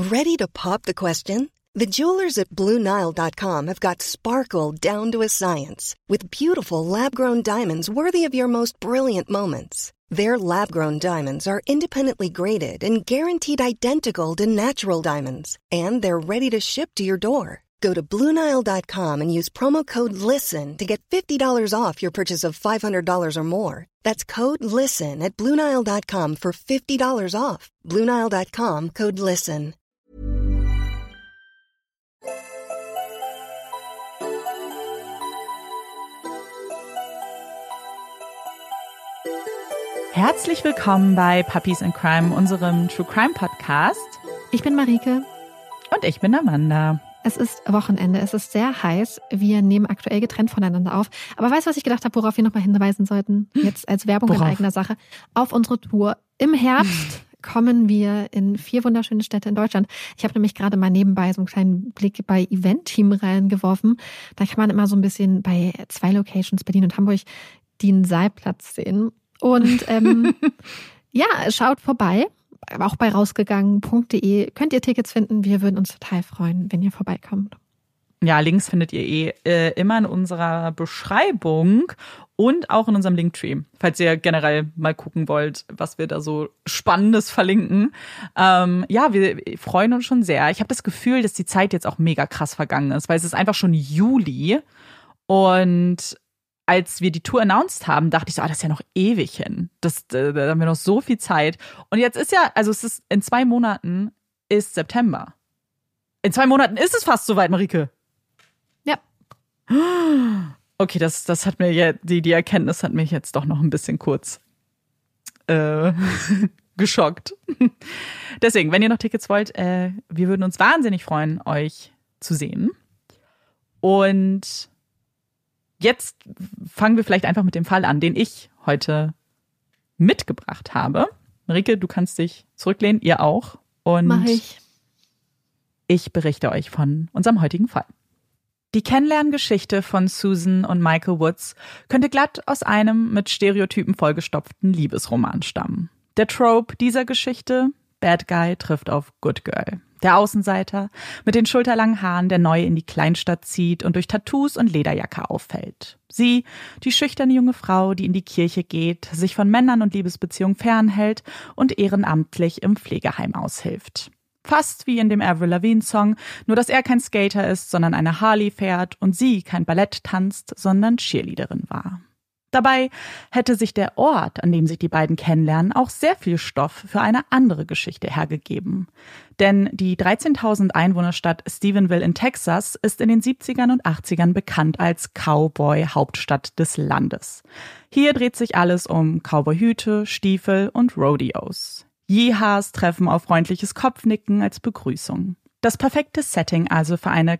Ready to pop the question? The jewelers at BlueNile.com have got sparkle down to a science with beautiful lab-grown diamonds worthy of your most brilliant moments. Their lab-grown diamonds are independently graded and guaranteed identical to natural diamonds, and they're ready to ship to your door. Go to BlueNile.com and use promo code LISTEN to get $50 off your purchase of $500 or more. That's code LISTEN at BlueNile.com for $50 off. BlueNile.com, code LISTEN. Herzlich willkommen bei Puppies in Crime, unserem True Crime Podcast. Ich bin Marike. Und ich bin Amanda. Es ist Wochenende, es ist sehr heiß. Wir nehmen aktuell getrennt voneinander auf. Aber weißt du, was ich gedacht habe, worauf wir nochmal hinweisen sollten? Jetzt als Werbung in eigener Sache. Auf unsere Tour im Herbst kommen wir in 4 wunderschöne Städte in Deutschland. Ich habe nämlich gerade mal nebenbei so einen kleinen Blick bei Event-Team reingeworfen. Da kann man immer so ein bisschen bei 2 Locations, Berlin und Hamburg, den Saalplatz sehen. Und ja, schaut vorbei. Auch bei rausgegangen.de könnt ihr Tickets finden. Wir würden uns total freuen, wenn ihr vorbeikommt. Ja, Links findet ihr immer in unserer Beschreibung und auch in unserem Linktree, falls ihr generell mal gucken wollt, was wir da so Spannendes verlinken. Ja, wir freuen uns schon sehr. Ich habe das Gefühl, dass die Zeit jetzt auch mega krass vergangen ist, weil es ist einfach schon Juli und als wir die Tour announced haben, dachte ich so, das ist ja noch ewig hin. Da haben wir noch so viel Zeit. Und jetzt ist ja, also es ist in 2 Monaten ist September. In 2 Monaten ist es fast soweit, Marike. Ja. Okay, das hat mir jetzt, die Erkenntnis hat mich jetzt doch noch ein bisschen kurz geschockt. Deswegen, wenn ihr noch Tickets wollt, wir würden uns wahnsinnig freuen, euch zu sehen. Und jetzt fangen wir vielleicht einfach mit dem Fall an, den ich heute mitgebracht habe. Marike, du kannst dich zurücklehnen, ihr auch. Und mach ich. Ich berichte euch von unserem heutigen Fall. Die Kennenlerngeschichte von Susan und Michael Woods könnte glatt aus einem mit Stereotypen vollgestopften Liebesroman stammen. Der Trope dieser Geschichte: Bad Guy trifft auf Good Girl. Der Außenseiter mit den schulterlangen Haaren, der neu in die Kleinstadt zieht und durch Tattoos und Lederjacke auffällt. Sie, die schüchterne junge Frau, die in die Kirche geht, sich von Männern und Liebesbeziehungen fernhält und ehrenamtlich im Pflegeheim aushilft. Fast wie in dem Avril Lavigne-Song, nur dass er kein Skater ist, sondern eine Harley fährt und sie kein Ballett tanzt, sondern Cheerleaderin war. Dabei hätte sich der Ort, an dem sich die beiden kennenlernen, auch sehr viel Stoff für eine andere Geschichte hergegeben. Denn die 13.000 Einwohnerstadt Stephenville in Texas ist in den 70ern und 80ern bekannt als Cowboy-Hauptstadt des Landes. Hier dreht sich alles um Cowboyhüte, Stiefel und Rodeos. Yeehas treffen auf freundliches Kopfnicken als Begrüßung. Das perfekte Setting also für eine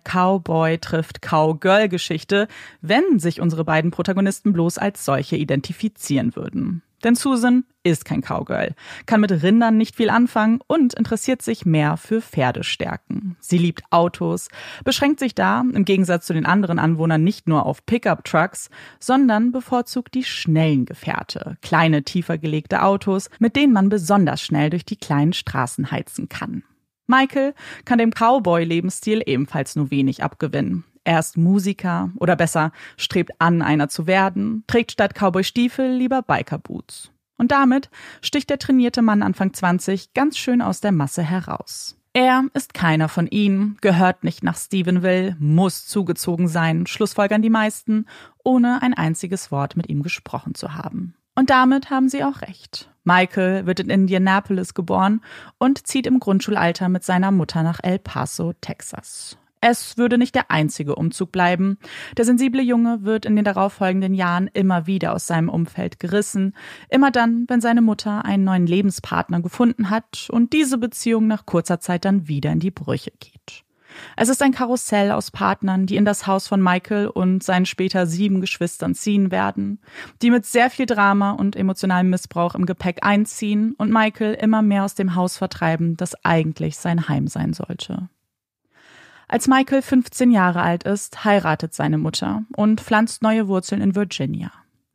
Cowboy-trifft-Cowgirl-Geschichte, wenn sich unsere beiden Protagonisten bloß als solche identifizieren würden. Denn Susan ist kein Cowgirl, kann mit Rindern nicht viel anfangen und interessiert sich mehr für Pferdestärken. Sie liebt Autos, beschränkt sich da, im Gegensatz zu den anderen Anwohnern, nicht nur auf Pickup-Trucks, sondern bevorzugt die schnellen Gefährte, kleine, tiefer gelegte Autos, mit denen man besonders schnell durch die kleinen Straßen heizen kann. Michael kann dem Cowboy-Lebensstil ebenfalls nur wenig abgewinnen. Er ist Musiker, oder besser, strebt an, einer zu werden, trägt statt Cowboy-Stiefel lieber Biker-Boots. Und damit sticht der trainierte Mann Anfang 20 ganz schön aus der Masse heraus. Er ist keiner von ihnen, gehört nicht nach Stephenville, muss zugezogen sein, schlussfolgern die meisten, ohne ein einziges Wort mit ihm gesprochen zu haben. Und damit haben sie auch recht. Michael wird in Indianapolis geboren und zieht im Grundschulalter mit seiner Mutter nach El Paso, Texas. Es würde nicht der einzige Umzug bleiben. Der sensible Junge wird in den darauffolgenden Jahren immer wieder aus seinem Umfeld gerissen. Immer dann, wenn seine Mutter einen neuen Lebenspartner gefunden hat und diese Beziehung nach kurzer Zeit dann wieder in die Brüche geht. Es ist ein Karussell aus Partnern, die in das Haus von Michael und seinen später 7 Geschwistern ziehen werden, die mit sehr viel Drama und emotionalem Missbrauch im Gepäck einziehen und Michael immer mehr aus dem Haus vertreiben, das eigentlich sein Heim sein sollte. Als Michael 15 Jahre alt ist, heiratet seine Mutter und pflanzt neue Wurzeln in Virginia.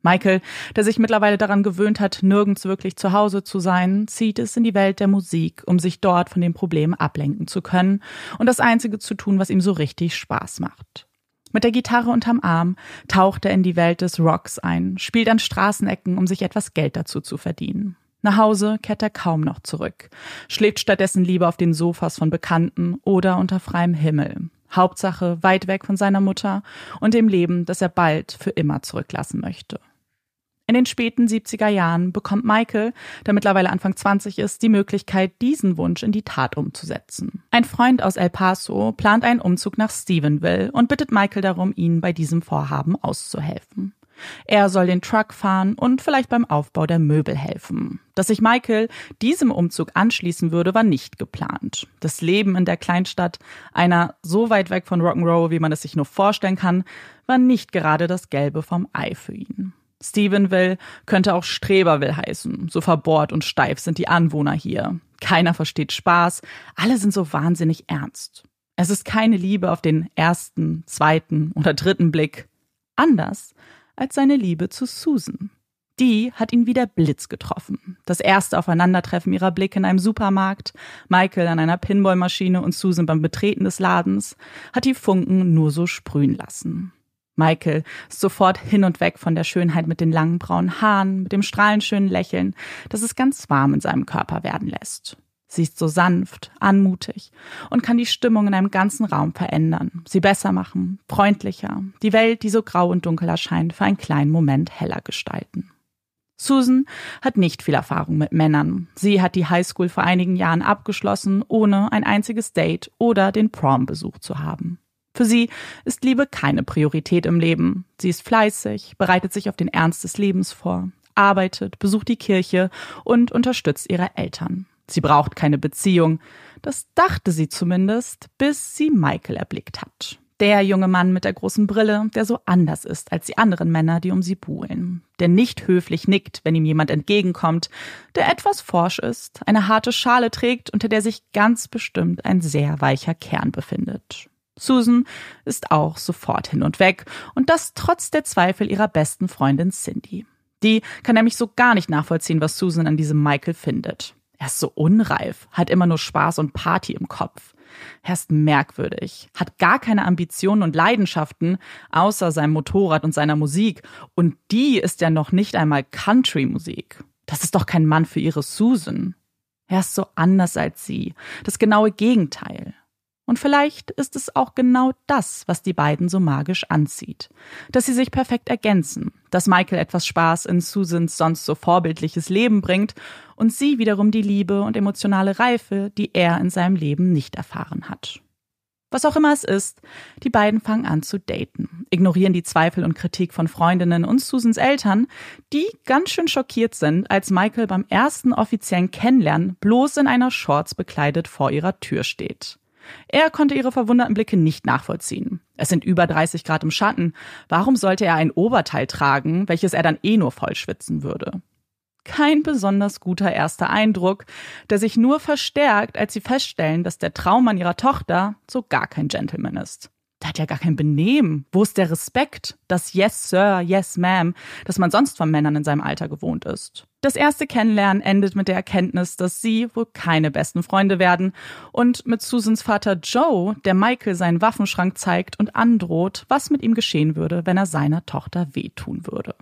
Michael, der sich mittlerweile daran gewöhnt hat, nirgends wirklich zu Hause zu sein, zieht es in die Welt der Musik, um sich dort von den Problemen ablenken zu können und das Einzige zu tun, was ihm so richtig Spaß macht. Mit der Gitarre unterm Arm taucht er in die Welt des Rocks ein, spielt an Straßenecken, um sich etwas Geld dazu zu verdienen. Nach Hause kehrt er kaum noch zurück, schläft stattdessen lieber auf den Sofas von Bekannten oder unter freiem Himmel. Hauptsache weit weg von seiner Mutter und dem Leben, das er bald für immer zurücklassen möchte. In den späten 70er Jahren bekommt Michael, der mittlerweile Anfang 20 ist, die Möglichkeit, diesen Wunsch in die Tat umzusetzen. Ein Freund aus El Paso plant einen Umzug nach Stephenville und bittet Michael darum, ihm bei diesem Vorhaben auszuhelfen. Er soll den Truck fahren und vielleicht beim Aufbau der Möbel helfen. Dass sich Michael diesem Umzug anschließen würde, war nicht geplant. Das Leben in der Kleinstadt, einer so weit weg von Rock'n'Roll, wie man es sich nur vorstellen kann, war nicht gerade das Gelbe vom Ei für ihn. Stephenville könnte auch Streberville heißen. So verbohrt und steif sind die Anwohner hier. Keiner versteht Spaß, alle sind so wahnsinnig ernst. Es ist keine Liebe auf den ersten, zweiten oder dritten Blick. Anders als seine Liebe zu Susan. Die hat ihn wie der Blitz getroffen. Das erste Aufeinandertreffen ihrer Blicke in einem Supermarkt, Michael an einer Pinballmaschine und Susan beim Betreten des Ladens, hat die Funken nur so sprühen lassen. Michael ist sofort hin und weg von der Schönheit mit den langen braunen Haaren, mit dem strahlend schönen Lächeln, das es ganz warm in seinem Körper werden lässt. Sie ist so sanft, anmutig und kann die Stimmung in einem ganzen Raum verändern, sie besser machen, freundlicher, die Welt, die so grau und dunkel erscheint, für einen kleinen Moment heller gestalten. Susan hat nicht viel Erfahrung mit Männern. Sie hat die Highschool vor einigen Jahren abgeschlossen, ohne ein einziges Date oder den Prom besucht zu haben. Für sie ist Liebe keine Priorität im Leben. Sie ist fleißig, bereitet sich auf den Ernst des Lebens vor, arbeitet, besucht die Kirche und unterstützt ihre Eltern. Sie braucht keine Beziehung. Das dachte sie zumindest, bis sie Michael erblickt hat. Der junge Mann mit der großen Brille, der so anders ist als die anderen Männer, die um sie buhlen. Der nicht höflich nickt, wenn ihm jemand entgegenkommt. Der etwas forsch ist, eine harte Schale trägt, unter der sich ganz bestimmt ein sehr weicher Kern befindet. Susan ist auch sofort hin und weg und das trotz der Zweifel ihrer besten Freundin Cindy. Die kann nämlich so gar nicht nachvollziehen, was Susan an diesem Michael findet. Er ist so unreif, hat immer nur Spaß und Party im Kopf. Er ist merkwürdig, hat gar keine Ambitionen und Leidenschaften, außer seinem Motorrad und seiner Musik. Und die ist ja noch nicht einmal Country-Musik. Das ist doch kein Mann für ihre Susan. Er ist so anders als sie, das genaue Gegenteil. Und vielleicht ist es auch genau das, was die beiden so magisch anzieht. Dass sie sich perfekt ergänzen, dass Michael etwas Spaß in Susans sonst so vorbildliches Leben bringt und sie wiederum die Liebe und emotionale Reife, die er in seinem Leben nicht erfahren hat. Was auch immer es ist, die beiden fangen an zu daten, ignorieren die Zweifel und Kritik von Freundinnen und Susans Eltern, die ganz schön schockiert sind, als Michael beim ersten offiziellen Kennenlernen bloß in einer Shorts bekleidet vor ihrer Tür steht. Er konnte ihre verwunderten Blicke nicht nachvollziehen. Es sind über 30 Grad im Schatten. Warum sollte er ein Oberteil tragen, welches er dann nur voll schwitzen würde? Kein besonders guter erster Eindruck, der sich nur verstärkt, als sie feststellen, dass der Traummann ihrer Tochter so gar kein Gentleman ist. Der hat ja gar kein Benehmen. Wo ist der Respekt? Das Yes, Sir, Yes, Ma'am, das man sonst von Männern in seinem Alter gewohnt ist. Das erste Kennenlernen endet mit der Erkenntnis, dass sie wohl keine besten Freunde werden und mit Susans Vater Joe, der Michael seinen Waffenschrank zeigt und androht, was mit ihm geschehen würde, wenn er seiner Tochter wehtun würde.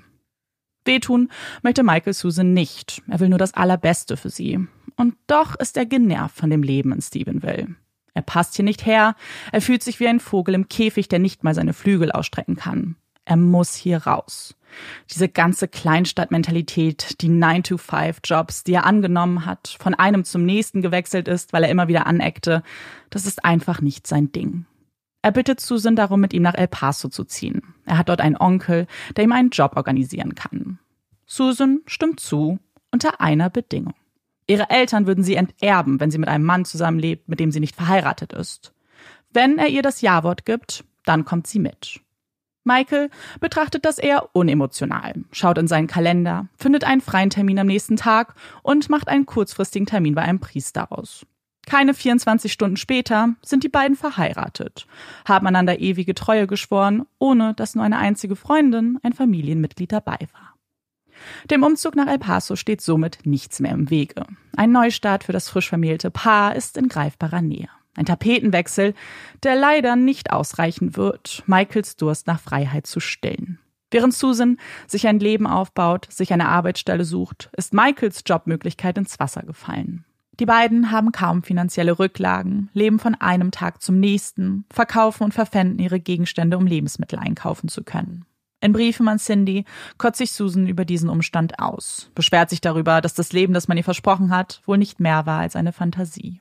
Wehtun möchte Michael Susan nicht. Er will nur das Allerbeste für sie. Und doch ist er genervt von dem Leben in Stephenville. Er passt hier nicht her, er fühlt sich wie ein Vogel im Käfig, der nicht mal seine Flügel ausstrecken kann. Er muss hier raus. Diese ganze Kleinstadtmentalität, die 9-to-5-Jobs, die er angenommen hat, von einem zum nächsten gewechselt ist, weil er immer wieder aneckte, das ist einfach nicht sein Ding. Er bittet Susan darum, mit ihm nach El Paso zu ziehen. Er hat dort einen Onkel, der ihm einen Job organisieren kann. Susan stimmt zu, unter einer Bedingung. Ihre Eltern würden sie enterben, wenn sie mit einem Mann zusammenlebt, mit dem sie nicht verheiratet ist. Wenn er ihr das Ja-Wort gibt, dann kommt sie mit. Michael betrachtet das eher unemotional, schaut in seinen Kalender, findet einen freien Termin am nächsten Tag und macht einen kurzfristigen Termin bei einem Priester aus. Keine 24 Stunden später sind die beiden verheiratet, haben einander ewige Treue geschworen, ohne dass nur eine einzige Freundin, ein Familienmitglied dabei war. Dem Umzug nach El Paso steht somit nichts mehr im Wege. Ein Neustart für das frisch vermählte Paar ist in greifbarer Nähe. Ein Tapetenwechsel, der leider nicht ausreichen wird, Michaels Durst nach Freiheit zu stillen. Während Susan sich ein Leben aufbaut, sich eine Arbeitsstelle sucht, ist Michaels Jobmöglichkeit ins Wasser gefallen. Die beiden haben kaum finanzielle Rücklagen, leben von einem Tag zum nächsten, verkaufen und verpfänden ihre Gegenstände, um Lebensmittel einkaufen zu können. In Briefen an Cindy kotzt sich Susan über diesen Umstand aus, beschwert sich darüber, dass das Leben, das man ihr versprochen hat, wohl nicht mehr war als eine Fantasie.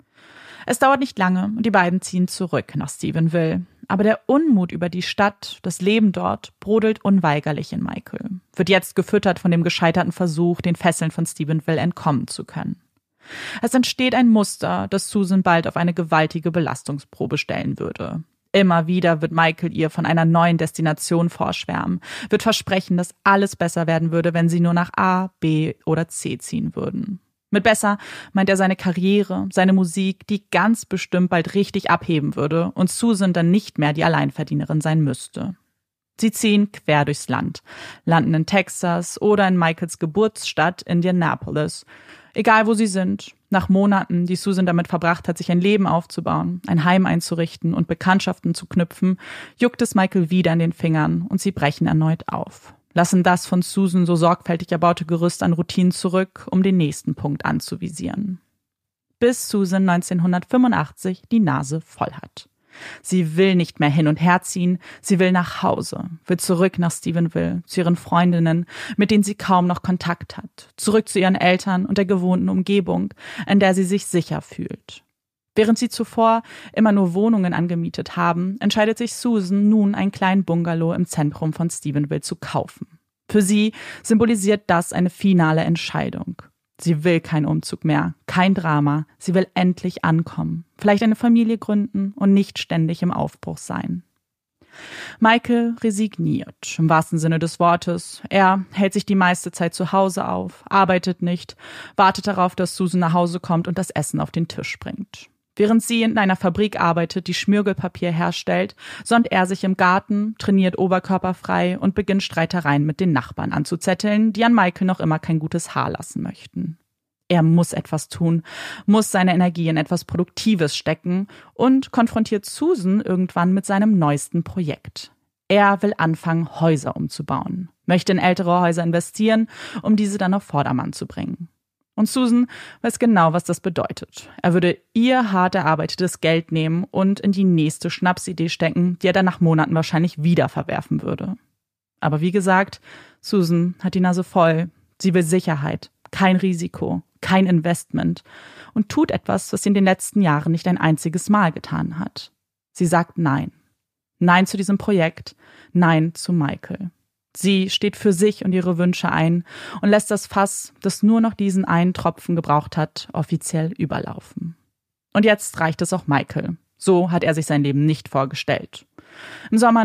Es dauert nicht lange und die beiden ziehen zurück nach Stephenville. Aber der Unmut über die Stadt, das Leben dort, brodelt unweigerlich in Michael. Wird jetzt gefüttert von dem gescheiterten Versuch, den Fesseln von Stephenville entkommen zu können. Es entsteht ein Muster, das Susan bald auf eine gewaltige Belastungsprobe stellen würde. Immer wieder wird Michael ihr von einer neuen Destination vorschwärmen, wird versprechen, dass alles besser werden würde, wenn sie nur nach A, B oder C ziehen würden. Mit besser meint er seine Karriere, seine Musik, die ganz bestimmt bald richtig abheben würde und Susan dann nicht mehr die Alleinverdienerin sein müsste. Sie ziehen quer durchs Land, landen in Texas oder in Michaels Geburtsstadt Indianapolis. Egal wo sie sind, nach Monaten, die Susan damit verbracht hat, sich ein Leben aufzubauen, ein Heim einzurichten und Bekanntschaften zu knüpfen, juckt es Michael wieder in den Fingern und sie brechen erneut auf. Lassen das von Susan so sorgfältig erbaute Gerüst an Routinen zurück, um den nächsten Punkt anzuvisieren. Bis Susan 1985 die Nase voll hat. Sie will nicht mehr hin und her ziehen, sie will nach Hause, will zurück nach Stephenville, zu ihren Freundinnen, mit denen sie kaum noch Kontakt hat, zurück zu ihren Eltern und der gewohnten Umgebung, in der sie sich sicher fühlt. Während sie zuvor immer nur Wohnungen angemietet haben, entscheidet sich Susan nun, einen kleinen Bungalow im Zentrum von Stephenville zu kaufen. Für sie symbolisiert das eine finale Entscheidung. Sie will keinen Umzug mehr, kein Drama, sie will endlich ankommen, vielleicht eine Familie gründen und nicht ständig im Aufbruch sein. Michael resigniert, im wahrsten Sinne des Wortes. Er hält sich die meiste Zeit zu Hause auf, arbeitet nicht, wartet darauf, dass Susan nach Hause kommt und das Essen auf den Tisch bringt. Während sie in einer Fabrik arbeitet, die Schmirgelpapier herstellt, sonnt er sich im Garten, trainiert oberkörperfrei und beginnt Streitereien mit den Nachbarn anzuzetteln, die an Michael noch immer kein gutes Haar lassen möchten. Er muss etwas tun, muss seine Energie in etwas Produktives stecken und konfrontiert Susan irgendwann mit seinem neuesten Projekt. Er will anfangen, Häuser umzubauen, möchte in ältere Häuser investieren, um diese dann auf Vordermann zu bringen. Und Susan weiß genau, was das bedeutet. Er würde ihr hart erarbeitetes Geld nehmen und in die nächste Schnapsidee stecken, die er dann nach Monaten wahrscheinlich wieder verwerfen würde. Aber wie gesagt, Susan hat die Nase voll. Sie will Sicherheit, kein Risiko, kein Investment und tut etwas, was sie in den letzten Jahren nicht ein einziges Mal getan hat. Sie sagt Nein. Nein zu diesem Projekt, Nein zu Michael. Sie steht für sich und ihre Wünsche ein und lässt das Fass, das nur noch diesen einen Tropfen gebraucht hat, offiziell überlaufen. Und jetzt reicht es auch Michael. So hat er sich sein Leben nicht vorgestellt. Im Sommer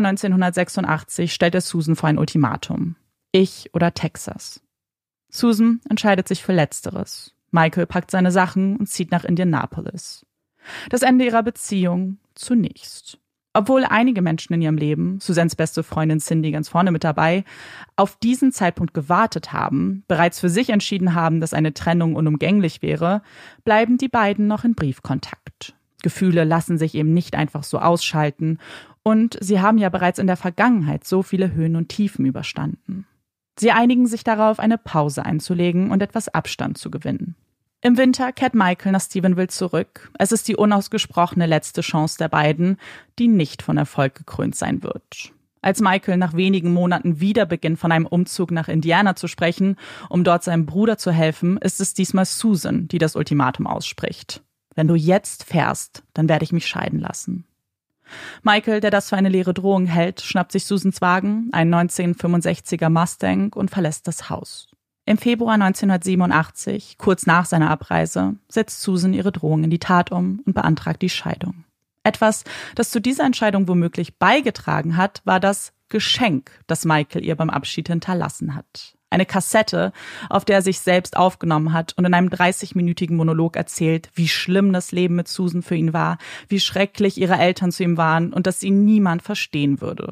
1986 stellt er Susan vor ein Ultimatum. Ich oder Texas. Susan entscheidet sich für Letzteres. Michael packt seine Sachen und zieht nach Indianapolis. Das Ende ihrer Beziehung zunächst. Obwohl einige Menschen in ihrem Leben, Susans beste Freundin Cindy ganz vorne mit dabei, auf diesen Zeitpunkt gewartet haben, bereits für sich entschieden haben, dass eine Trennung unumgänglich wäre, bleiben die beiden noch in Briefkontakt. Gefühle lassen sich eben nicht einfach so ausschalten und sie haben ja bereits in der Vergangenheit so viele Höhen und Tiefen überstanden. Sie einigen sich darauf, eine Pause einzulegen und etwas Abstand zu gewinnen. Im Winter kehrt Michael nach Stephenville zurück. Es ist die unausgesprochene letzte Chance der beiden, die nicht von Erfolg gekrönt sein wird. Als Michael nach wenigen Monaten wieder beginnt, von einem Umzug nach Indiana zu sprechen, um dort seinem Bruder zu helfen, ist es diesmal Susan, die das Ultimatum ausspricht. Wenn du jetzt fährst, dann werde ich mich scheiden lassen. Michael, der das für eine leere Drohung hält, schnappt sich Susans Wagen, einen 1965er Mustang, und verlässt das Haus. Im Februar 1987, kurz nach seiner Abreise, setzt Susan ihre Drohung in die Tat um und beantragt die Scheidung. Etwas, das zu dieser Entscheidung womöglich beigetragen hat, war das Geschenk, das Michael ihr beim Abschied hinterlassen hat. Eine Kassette, auf der er sich selbst aufgenommen hat und in einem 30-minütigen Monolog erzählt, wie schlimm das Leben mit Susan für ihn war, wie schrecklich ihre Eltern zu ihm waren und dass ihn niemand verstehen würde.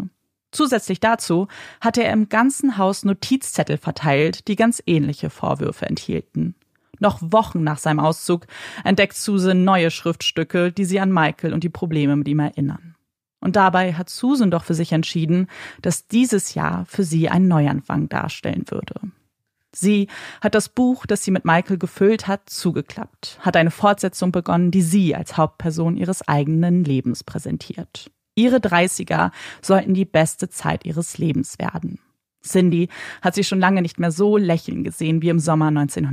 Zusätzlich dazu hatte er im ganzen Haus Notizzettel verteilt, die ganz ähnliche Vorwürfe enthielten. Noch Wochen nach seinem Auszug entdeckt Susan neue Schriftstücke, die sie an Michael und die Probleme mit ihm erinnern. Und dabei hat Susan doch für sich entschieden, dass dieses Jahr für sie ein Neuanfang darstellen würde. Sie hat das Buch, das sie mit Michael gefüllt hat, zugeklappt, hat eine Fortsetzung begonnen, die sie als Hauptperson ihres eigenen Lebens präsentiert. Ihre 30er sollten die beste Zeit ihres Lebens werden. Cindy hat sie schon lange nicht mehr so lächeln gesehen wie im Sommer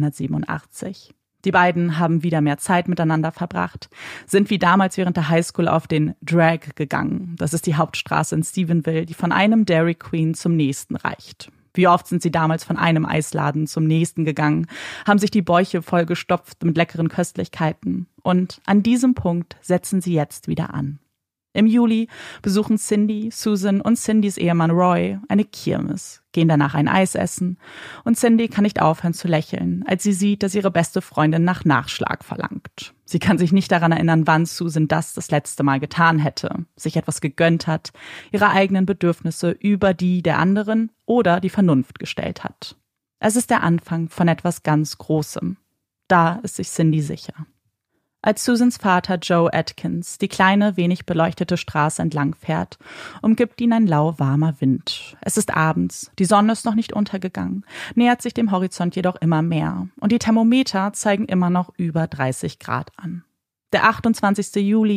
1987. Die beiden haben wieder mehr Zeit miteinander verbracht, sind wie damals während der Highschool auf den Drag gegangen. Das ist die Hauptstraße in Stephenville, die von einem Dairy Queen zum nächsten reicht. Wie oft sind sie damals von einem Eisladen zum nächsten gegangen, haben sich die Bäuche vollgestopft mit leckeren Köstlichkeiten. Und an diesem Punkt setzen sie jetzt wieder an. Im Juli besuchen Cindy, Susan und Cindys Ehemann Roy eine Kirmes, gehen danach ein Eis essen und Cindy kann nicht aufhören zu lächeln, als sie sieht, dass ihre beste Freundin nach Nachschlag verlangt. Sie kann sich nicht daran erinnern, wann Susan das letzte Mal getan hätte, sich etwas gegönnt hat, ihre eigenen Bedürfnisse über die der anderen oder die Vernunft gestellt hat. Es ist der Anfang von etwas ganz Großem. Da ist sich Cindy sicher. Als Susans Vater Joe Atkins die kleine, wenig beleuchtete Straße entlang fährt, umgibt ihn ein lauwarmer Wind. Es ist abends, die Sonne ist noch nicht untergegangen, nähert sich dem Horizont jedoch immer mehr und die Thermometer zeigen immer noch über 30 Grad an. Der 28. Juli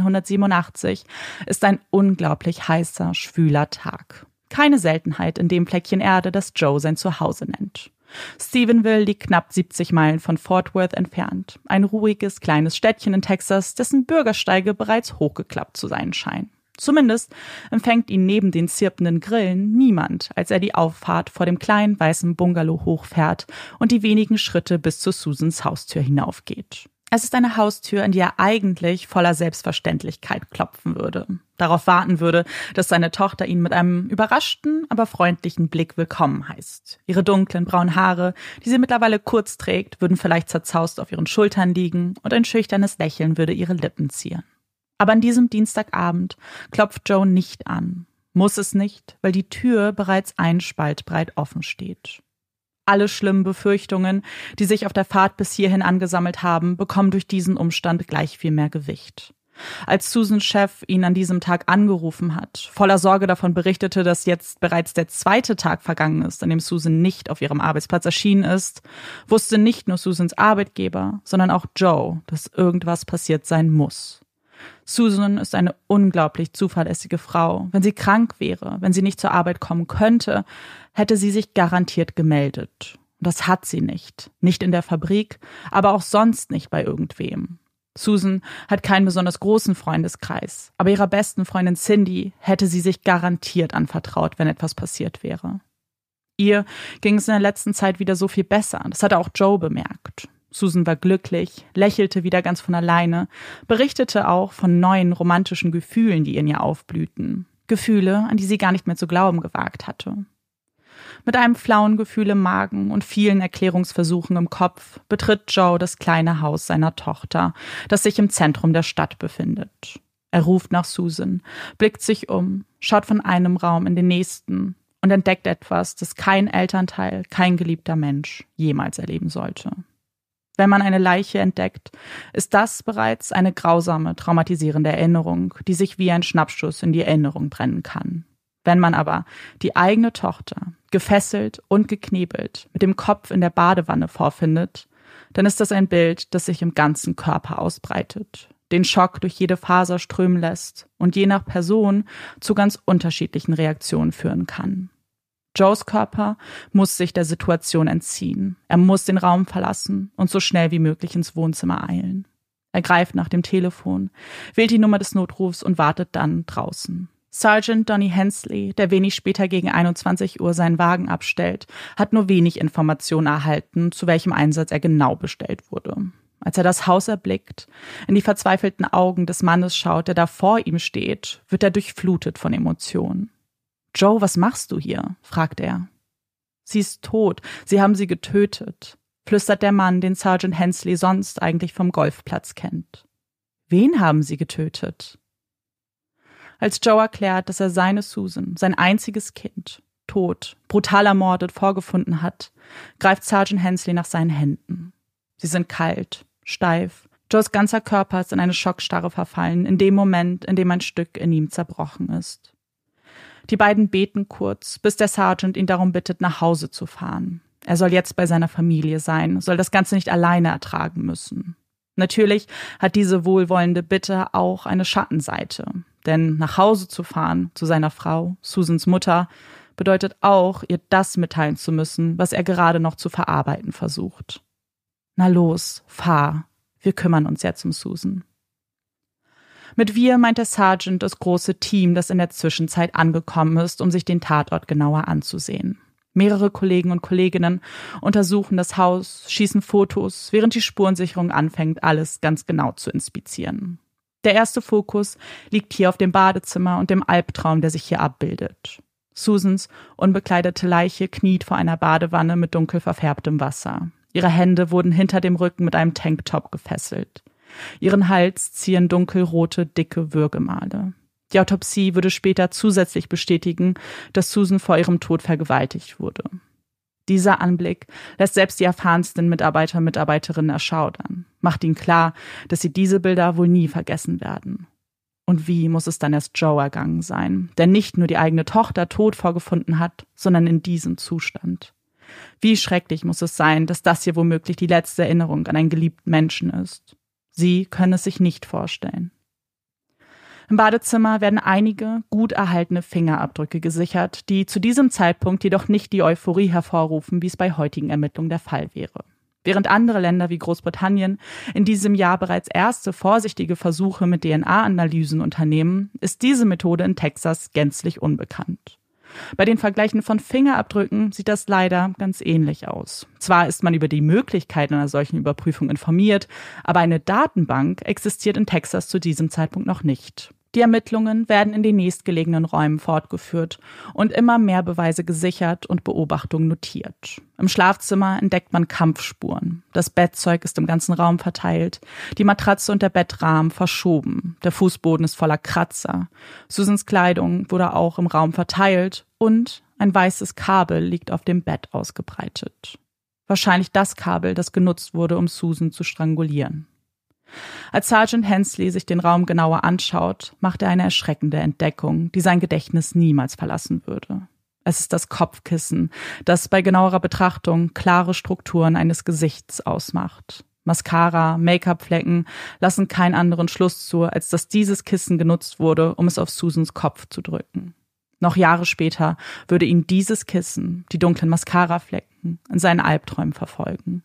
1987 ist ein unglaublich heißer, schwüler Tag. Keine Seltenheit in dem Fleckchen Erde, das Joe sein Zuhause nennt. Stephenville liegt knapp 70 Meilen von Fort Worth entfernt. Ein ruhiges, kleines Städtchen in Texas, dessen Bürgersteige bereits hochgeklappt zu sein scheinen. Zumindest empfängt ihn neben den zirpenden Grillen niemand, als er die Auffahrt vor dem kleinen weißen Bungalow hochfährt und die wenigen Schritte bis zu Susans Haustür hinaufgeht. Es ist eine Haustür, in die er eigentlich voller Selbstverständlichkeit klopfen würde. Darauf warten würde, dass seine Tochter ihn mit einem überraschten, aber freundlichen Blick willkommen heißt. Ihre dunklen braunen Haare, die sie mittlerweile kurz trägt, würden vielleicht zerzaust auf ihren Schultern liegen und ein schüchternes Lächeln würde ihre Lippen zieren. Aber an diesem Dienstagabend klopft Joe nicht an. Muss es nicht, weil die Tür bereits einen Spalt breit offen steht. Alle schlimmen Befürchtungen, die sich auf der Fahrt bis hierhin angesammelt haben, bekommen durch diesen Umstand gleich viel mehr Gewicht. Als Susans Chef ihn an diesem Tag angerufen hat, voller Sorge davon berichtete, dass jetzt bereits der 2. Tag vergangen ist, an dem Susan nicht auf ihrem Arbeitsplatz erschienen ist, wusste nicht nur Susans Arbeitgeber, sondern auch Joe, dass irgendwas passiert sein muss. Susan ist eine unglaublich zuverlässige Frau. Wenn sie krank wäre, wenn sie nicht zur Arbeit kommen könnte, hätte sie sich garantiert gemeldet. Und das hat sie nicht. Nicht in der Fabrik, aber auch sonst nicht bei irgendwem. Susan hat keinen besonders großen Freundeskreis, aber ihrer besten Freundin Cindy hätte sie sich garantiert anvertraut, wenn etwas passiert wäre. Ihr ging es in der letzten Zeit wieder so viel besser. Das hatte auch Joe bemerkt. Susan war glücklich, lächelte wieder ganz von alleine, berichtete auch von neuen romantischen Gefühlen, die in ihr aufblühten. Gefühle, an die sie gar nicht mehr zu glauben gewagt hatte. Mit einem flauen Gefühl im Magen und vielen Erklärungsversuchen im Kopf betritt Joe das kleine Haus seiner Tochter, das sich im Zentrum der Stadt befindet. Er ruft nach Susan, blickt sich um, schaut von einem Raum in den nächsten und entdeckt etwas, das kein Elternteil, kein geliebter Mensch jemals erleben sollte. Wenn man eine Leiche entdeckt, ist das bereits eine grausame, traumatisierende Erinnerung, die sich wie ein Schnappschuss in die Erinnerung brennen kann. Wenn man aber die eigene Tochter, gefesselt und geknebelt, mit dem Kopf in der Badewanne vorfindet, dann ist das ein Bild, das sich im ganzen Körper ausbreitet, den Schock durch jede Faser strömen lässt und je nach Person zu ganz unterschiedlichen Reaktionen führen kann. Joes Körper muss sich der Situation entziehen. Er muss den Raum verlassen und so schnell wie möglich ins Wohnzimmer eilen. Er greift nach dem Telefon, wählt die Nummer des Notrufs und wartet dann draußen. Sergeant Donnie Hensley, der wenig später gegen 21 Uhr seinen Wagen abstellt, hat nur wenig Informationen erhalten, zu welchem Einsatz er genau bestellt wurde. Als er das Haus erblickt, in die verzweifelten Augen des Mannes schaut, der da vor ihm steht, wird er durchflutet von Emotionen. »Joe, was machst du hier?« fragt er. »Sie ist tot. Sie haben sie getötet«, flüstert der Mann, den Sergeant Hensley sonst eigentlich vom Golfplatz kennt. »Wen haben sie getötet?« Als Joe erklärt, dass er seine Susan, sein einziges Kind, tot, brutal ermordet vorgefunden hat, greift Sergeant Hensley nach seinen Händen. Sie sind kalt, steif. Joes ganzer Körper ist in eine Schockstarre verfallen, in dem Moment, in dem ein Stück in ihm zerbrochen ist. Die beiden beten kurz, bis der Sergeant ihn darum bittet, nach Hause zu fahren. Er soll jetzt bei seiner Familie sein, soll das Ganze nicht alleine ertragen müssen. Natürlich hat diese wohlwollende Bitte auch eine Schattenseite. Denn nach Hause zu fahren, zu seiner Frau, Susans Mutter, bedeutet auch, ihr das mitteilen zu müssen, was er gerade noch zu verarbeiten versucht. Na los, fahr. Wir kümmern uns jetzt um Susan. Mit wir meint der Sergeant das große Team, das in der Zwischenzeit angekommen ist, um sich den Tatort genauer anzusehen. Mehrere Kollegen und Kolleginnen untersuchen das Haus, schießen Fotos, während die Spurensicherung anfängt, alles ganz genau zu inspizieren. Der erste Fokus liegt hier auf dem Badezimmer und dem Albtraum, der sich hier abbildet. Susans unbekleidete Leiche kniet vor einer Badewanne mit dunkel verfärbtem Wasser. Ihre Hände wurden hinter dem Rücken mit einem Tanktop gefesselt. Ihren Hals ziehen dunkelrote, dicke Würgemale. Die Autopsie würde später zusätzlich bestätigen, dass Susan vor ihrem Tod vergewaltigt wurde. Dieser Anblick lässt selbst die erfahrensten Mitarbeiter und Mitarbeiterinnen erschaudern, macht ihnen klar, dass sie diese Bilder wohl nie vergessen werden. Und wie muss es dann erst Joe ergangen sein, der nicht nur die eigene Tochter tot vorgefunden hat, sondern in diesem Zustand? Wie schrecklich muss es sein, dass das hier womöglich die letzte Erinnerung an einen geliebten Menschen ist? Sie können es sich nicht vorstellen. Im Badezimmer werden einige gut erhaltene Fingerabdrücke gesichert, die zu diesem Zeitpunkt jedoch nicht die Euphorie hervorrufen, wie es bei heutigen Ermittlungen der Fall wäre. Während andere Länder wie Großbritannien in diesem Jahr bereits erste vorsichtige Versuche mit DNA-Analysen unternehmen, ist diese Methode in Texas gänzlich unbekannt. Bei den Vergleichen von Fingerabdrücken sieht das leider ganz ähnlich aus. Zwar ist man über die Möglichkeit einer solchen Überprüfung informiert, aber eine Datenbank existiert in Texas zu diesem Zeitpunkt noch nicht. Die Ermittlungen werden in den nächstgelegenen Räumen fortgeführt und immer mehr Beweise gesichert und Beobachtungen notiert. Im Schlafzimmer entdeckt man Kampfspuren. Das Bettzeug ist im ganzen Raum verteilt, die Matratze und der Bettrahmen verschoben. Der Fußboden ist voller Kratzer. Susans Kleidung wurde auch im Raum verteilt und ein weißes Kabel liegt auf dem Bett ausgebreitet. Wahrscheinlich das Kabel, das genutzt wurde, um Susan zu strangulieren. Als Sergeant Hensley sich den Raum genauer anschaut, macht er eine erschreckende Entdeckung, die sein Gedächtnis niemals verlassen würde. Es ist das Kopfkissen, das bei genauerer Betrachtung klare Strukturen eines Gesichts ausmacht. Mascara, Make-up-Flecken lassen keinen anderen Schluss zu, als dass dieses Kissen genutzt wurde, um es auf Susans Kopf zu drücken. Noch Jahre später würde ihn dieses Kissen, die dunklen Mascara-Flecken, in seinen Albträumen verfolgen.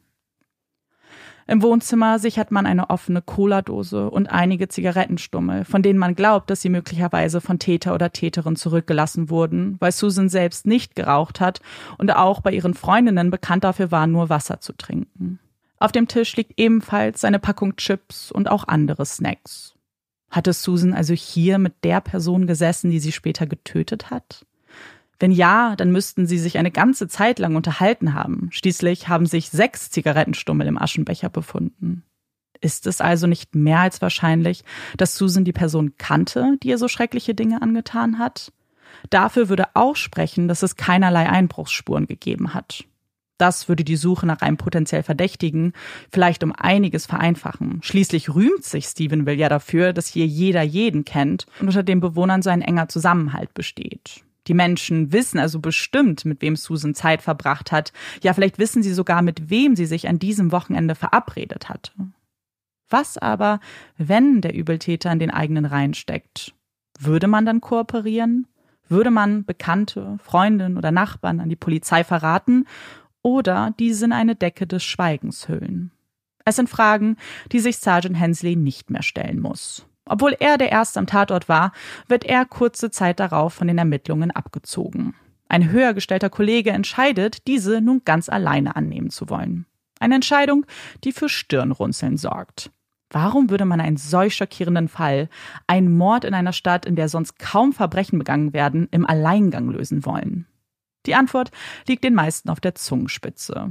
Im Wohnzimmer sichert man eine offene Cola-Dose und einige Zigarettenstummel, von denen man glaubt, dass sie möglicherweise von Täter oder Täterin zurückgelassen wurden, weil Susan selbst nicht geraucht hat und auch bei ihren Freundinnen bekannt dafür war, nur Wasser zu trinken. Auf dem Tisch liegt ebenfalls eine Packung Chips und auch andere Snacks. Hatte Susan also hier mit der Person gesessen, die sie später getötet hat? Wenn ja, dann müssten sie sich eine ganze Zeit lang unterhalten haben. Schließlich haben sich 6 Zigarettenstummel im Aschenbecher befunden. Ist es also nicht mehr als wahrscheinlich, dass Susan die Person kannte, die ihr so schreckliche Dinge angetan hat? Dafür würde auch sprechen, dass es keinerlei Einbruchsspuren gegeben hat. Das würde die Suche nach einem potenziell Verdächtigen vielleicht um einiges vereinfachen. Schließlich rühmt sich Stephenville ja dafür, dass hier jeder jeden kennt und unter den Bewohnern so ein enger Zusammenhalt besteht. Die Menschen wissen also bestimmt, mit wem Susan Zeit verbracht hat. Ja, vielleicht wissen sie sogar, mit wem sie sich an diesem Wochenende verabredet hatte. Was aber, wenn der Übeltäter in den eigenen Reihen steckt? Würde man dann kooperieren? Würde man Bekannte, Freundinnen oder Nachbarn an die Polizei verraten oder diese in eine Decke des Schweigens hüllen? Es sind Fragen, die sich Sergeant Hensley nicht mehr stellen muss. Obwohl er der Erste am Tatort war, wird er kurze Zeit darauf von den Ermittlungen abgezogen. Ein höher gestellter Kollege entscheidet, diese nun ganz alleine annehmen zu wollen. Eine Entscheidung, die für Stirnrunzeln sorgt. Warum würde man einen solch schockierenden Fall, einen Mord in einer Stadt, in der sonst kaum Verbrechen begangen werden, im Alleingang lösen wollen? Die Antwort liegt den meisten auf der Zungenspitze.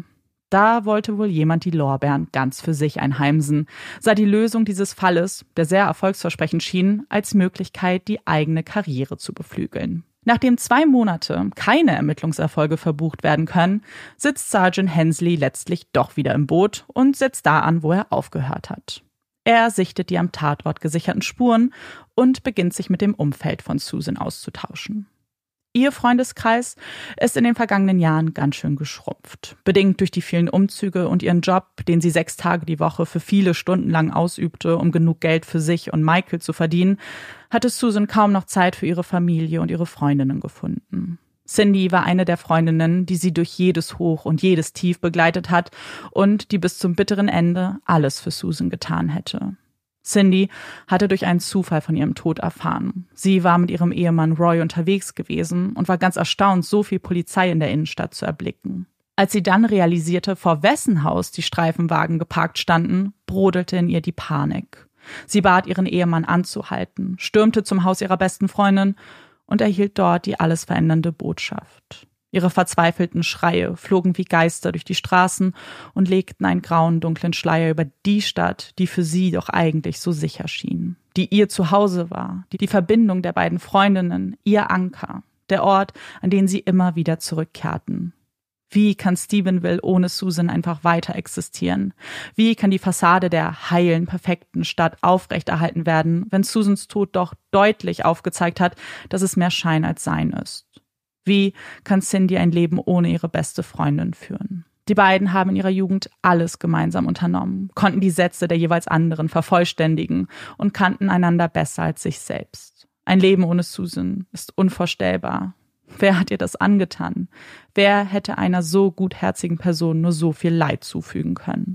Da wollte wohl jemand die Lorbeeren ganz für sich einheimsen, sah die Lösung dieses Falles, der sehr erfolgsversprechend schien, als Möglichkeit, die eigene Karriere zu beflügeln. Nachdem 2 Monate keine Ermittlungserfolge verbucht werden können, sitzt Sergeant Hensley letztlich doch wieder im Boot und setzt da an, wo er aufgehört hat. Er sichtet die am Tatort gesicherten Spuren und beginnt sich mit dem Umfeld von Susan auszutauschen. Ihr Freundeskreis ist in den vergangenen Jahren ganz schön geschrumpft. Bedingt durch die vielen Umzüge und ihren Job, den sie 6 Tage die Woche für viele Stunden lang ausübte, um genug Geld für sich und Michael zu verdienen, hatte Susan kaum noch Zeit für ihre Familie und ihre Freundinnen gefunden. Cindy war eine der Freundinnen, die sie durch jedes Hoch und jedes Tief begleitet hat und die bis zum bitteren Ende alles für Susan getan hätte. Cindy hatte durch einen Zufall von ihrem Tod erfahren. Sie war mit ihrem Ehemann Roy unterwegs gewesen und war ganz erstaunt, so viel Polizei in der Innenstadt zu erblicken. Als sie dann realisierte, vor wessen Haus die Streifenwagen geparkt standen, brodelte in ihr die Panik. Sie bat ihren Ehemann anzuhalten, stürmte zum Haus ihrer besten Freundin und erhielt dort die alles verändernde Botschaft. Ihre verzweifelten Schreie flogen wie Geister durch die Straßen und legten einen grauen, dunklen Schleier über die Stadt, die für sie doch eigentlich so sicher schien, die ihr Zuhause war, die Verbindung der beiden Freundinnen, ihr Anker, der Ort, an den sie immer wieder zurückkehrten. Wie kann Stephenville ohne Susan einfach weiter existieren? Wie kann die Fassade der heilen, perfekten Stadt aufrechterhalten werden, wenn Susans Tod doch deutlich aufgezeigt hat, dass es mehr Schein als Sein ist? Wie kann Cindy ein Leben ohne ihre beste Freundin führen? Die beiden haben in ihrer Jugend alles gemeinsam unternommen, konnten die Sätze der jeweils anderen vervollständigen und kannten einander besser als sich selbst. Ein Leben ohne Susan ist unvorstellbar. Wer hat ihr das angetan? Wer hätte einer so gutherzigen Person nur so viel Leid zufügen können?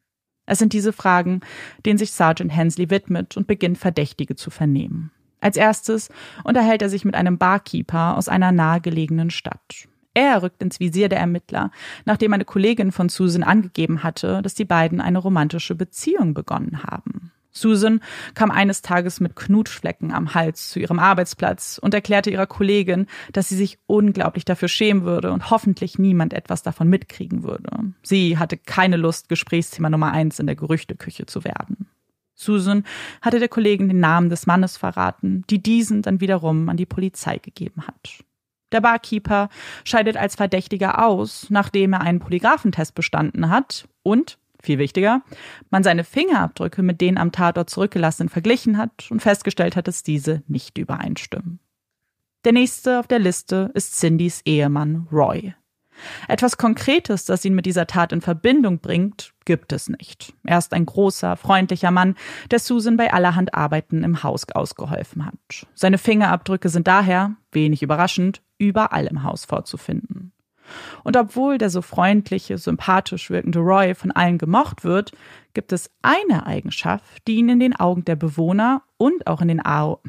Es sind diese Fragen, denen sich Sergeant Hensley widmet und beginnt, Verdächtige zu vernehmen. Als erstes unterhält er sich mit einem Barkeeper aus einer nahegelegenen Stadt. Er rückt ins Visier der Ermittler, nachdem eine Kollegin von Susan angegeben hatte, dass die beiden eine romantische Beziehung begonnen haben. Susan kam eines Tages mit Knutschflecken am Hals zu ihrem Arbeitsplatz und erklärte ihrer Kollegin, dass sie sich unglaublich dafür schämen würde und hoffentlich niemand etwas davon mitkriegen würde. Sie hatte keine Lust, Gesprächsthema Nummer 1 in der Gerüchteküche zu werden. Susan hatte der Kollegin den Namen des Mannes verraten, die diesen dann wiederum an die Polizei gegeben hat. Der Barkeeper scheidet als Verdächtiger aus, nachdem er einen Polygraphentest bestanden hat und, viel wichtiger, man seine Fingerabdrücke mit denen am Tatort zurückgelassenen verglichen hat und festgestellt hat, dass diese nicht übereinstimmen. Der nächste auf der Liste ist Cindys Ehemann Roy. Etwas Konkretes, das ihn mit dieser Tat in Verbindung bringt, gibt es nicht. Er ist ein großer, freundlicher Mann, der Susan bei allerhand Arbeiten im Haus ausgeholfen hat. Seine Fingerabdrücke sind daher, wenig überraschend, überall im Haus vorzufinden. Und obwohl der so freundliche, sympathisch wirkende Roy von allen gemocht wird, gibt es eine Eigenschaft, die ihn in den Augen der Bewohner und auch in den Augen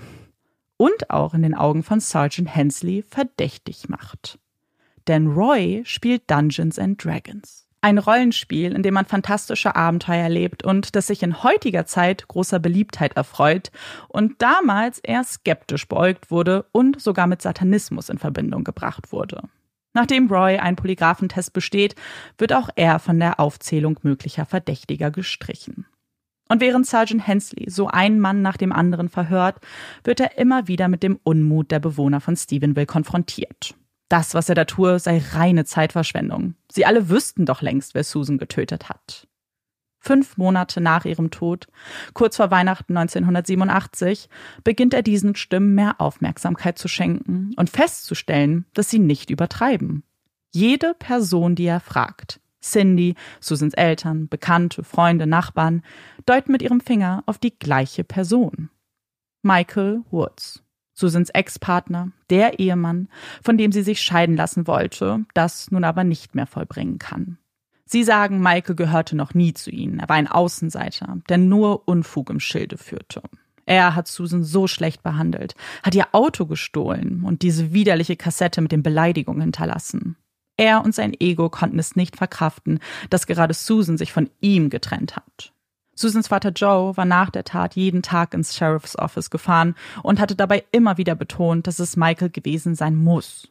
von Sergeant Hensley verdächtig macht. Denn Roy spielt Dungeons & Dragons. Ein Rollenspiel, in dem man fantastische Abenteuer erlebt und das sich in heutiger Zeit großer Beliebtheit erfreut und damals eher skeptisch beäugt wurde und sogar mit Satanismus in Verbindung gebracht wurde. Nachdem Roy einen Polygraphentest besteht, wird auch er von der Aufzählung möglicher Verdächtiger gestrichen. Und während Sergeant Hensley so einen Mann nach dem anderen verhört, wird er immer wieder mit dem Unmut der Bewohner von Stephenville konfrontiert. Das, was er da tue, sei reine Zeitverschwendung. Sie alle wüssten doch längst, wer Susan getötet hat. 5 Monate nach ihrem Tod, kurz vor Weihnachten 1987, beginnt er diesen Stimmen mehr Aufmerksamkeit zu schenken und festzustellen, dass sie nicht übertreiben. Jede Person, die er fragt, Cindy, Susans Eltern, Bekannte, Freunde, Nachbarn, deuten mit ihrem Finger auf die gleiche Person. Michael Woods. Susans Ex-Partner, der Ehemann, von dem sie sich scheiden lassen wollte, das nun aber nicht mehr vollbringen kann. Sie sagen, Michael gehörte noch nie zu ihnen. Er war ein Außenseiter, der nur Unfug im Schilde führte. Er hat Susan so schlecht behandelt, hat ihr Auto gestohlen und diese widerliche Kassette mit den Beleidigungen hinterlassen. Er und sein Ego konnten es nicht verkraften, dass gerade Susan sich von ihm getrennt hat. Susans Vater Joe war nach der Tat jeden Tag ins Sheriff's Office gefahren und hatte dabei immer wieder betont, dass es Michael gewesen sein muss.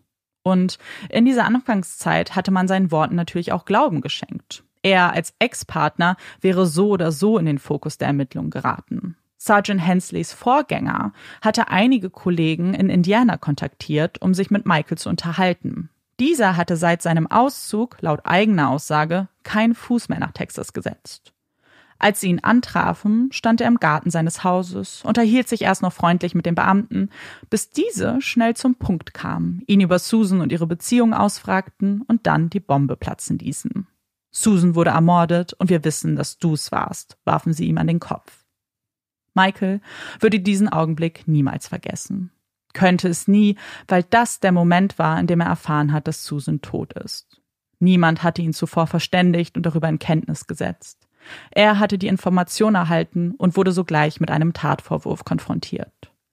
Und in dieser Anfangszeit hatte man seinen Worten natürlich auch Glauben geschenkt. Er als Ex-Partner wäre so oder so in den Fokus der Ermittlungen geraten. Sergeant Hensleys Vorgänger hatte einige Kollegen in Indiana kontaktiert, um sich mit Michael zu unterhalten. Dieser hatte seit seinem Auszug, laut eigener Aussage, keinen Fuß mehr nach Texas gesetzt. Als sie ihn antrafen, stand er im Garten seines Hauses, unterhielt sich erst noch freundlich mit den Beamten, bis diese schnell zum Punkt kamen, ihn über Susan und ihre Beziehung ausfragten und dann die Bombe platzen ließen. Susan wurde ermordet und wir wissen, dass du's warst, warfen sie ihm an den Kopf. Michael würde diesen Augenblick niemals vergessen. Könnte es nie, weil das der Moment war, in dem er erfahren hat, dass Susan tot ist. Niemand hatte ihn zuvor verständigt und darüber in Kenntnis gesetzt. Er hatte die Information erhalten und wurde sogleich mit einem Tatvorwurf konfrontiert.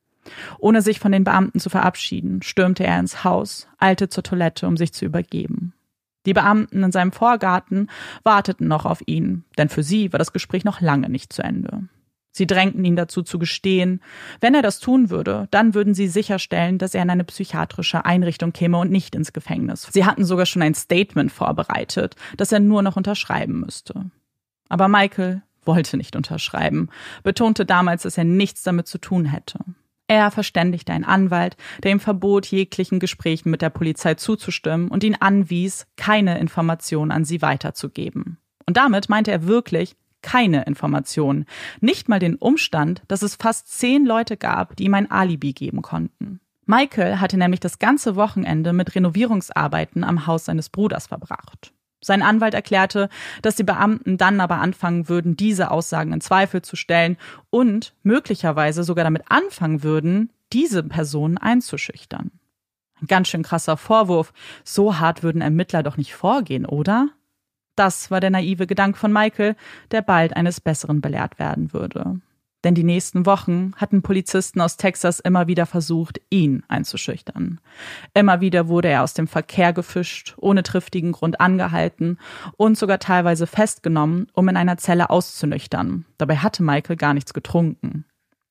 Ohne sich von den Beamten zu verabschieden, stürmte er ins Haus, eilte zur Toilette, um sich zu übergeben. Die Beamten in seinem Vorgarten warteten noch auf ihn, denn für sie war das Gespräch noch lange nicht zu Ende. Sie drängten ihn dazu zu gestehen, wenn er das tun würde, dann würden sie sicherstellen, dass er in eine psychiatrische Einrichtung käme und nicht ins Gefängnis. Sie hatten sogar schon ein Statement vorbereitet, das er nur noch unterschreiben müsste. Aber Michael wollte nicht unterschreiben, betonte damals, dass er nichts damit zu tun hätte. Er verständigte einen Anwalt, der ihm verbot, jeglichen Gesprächen mit der Polizei zuzustimmen und ihn anwies, keine Informationen an sie weiterzugeben. Und damit meinte er wirklich keine Informationen, nicht mal den Umstand, dass es fast 10 Leute gab, die ihm ein Alibi geben konnten. Michael hatte nämlich das ganze Wochenende mit Renovierungsarbeiten am Haus seines Bruders verbracht. Sein Anwalt erklärte, dass die Beamten dann aber anfangen würden, diese Aussagen in Zweifel zu stellen und möglicherweise sogar damit anfangen würden, diese Personen einzuschüchtern. Ein ganz schön krasser Vorwurf. So hart würden Ermittler doch nicht vorgehen, oder? Das war der naive Gedanke von Michael, der bald eines Besseren belehrt werden würde. Denn die nächsten Wochen hatten Polizisten aus Texas immer wieder versucht, ihn einzuschüchtern. Immer wieder wurde er aus dem Verkehr gefischt, ohne triftigen Grund angehalten und sogar teilweise festgenommen, um in einer Zelle auszunüchtern. Dabei hatte Michael gar nichts getrunken.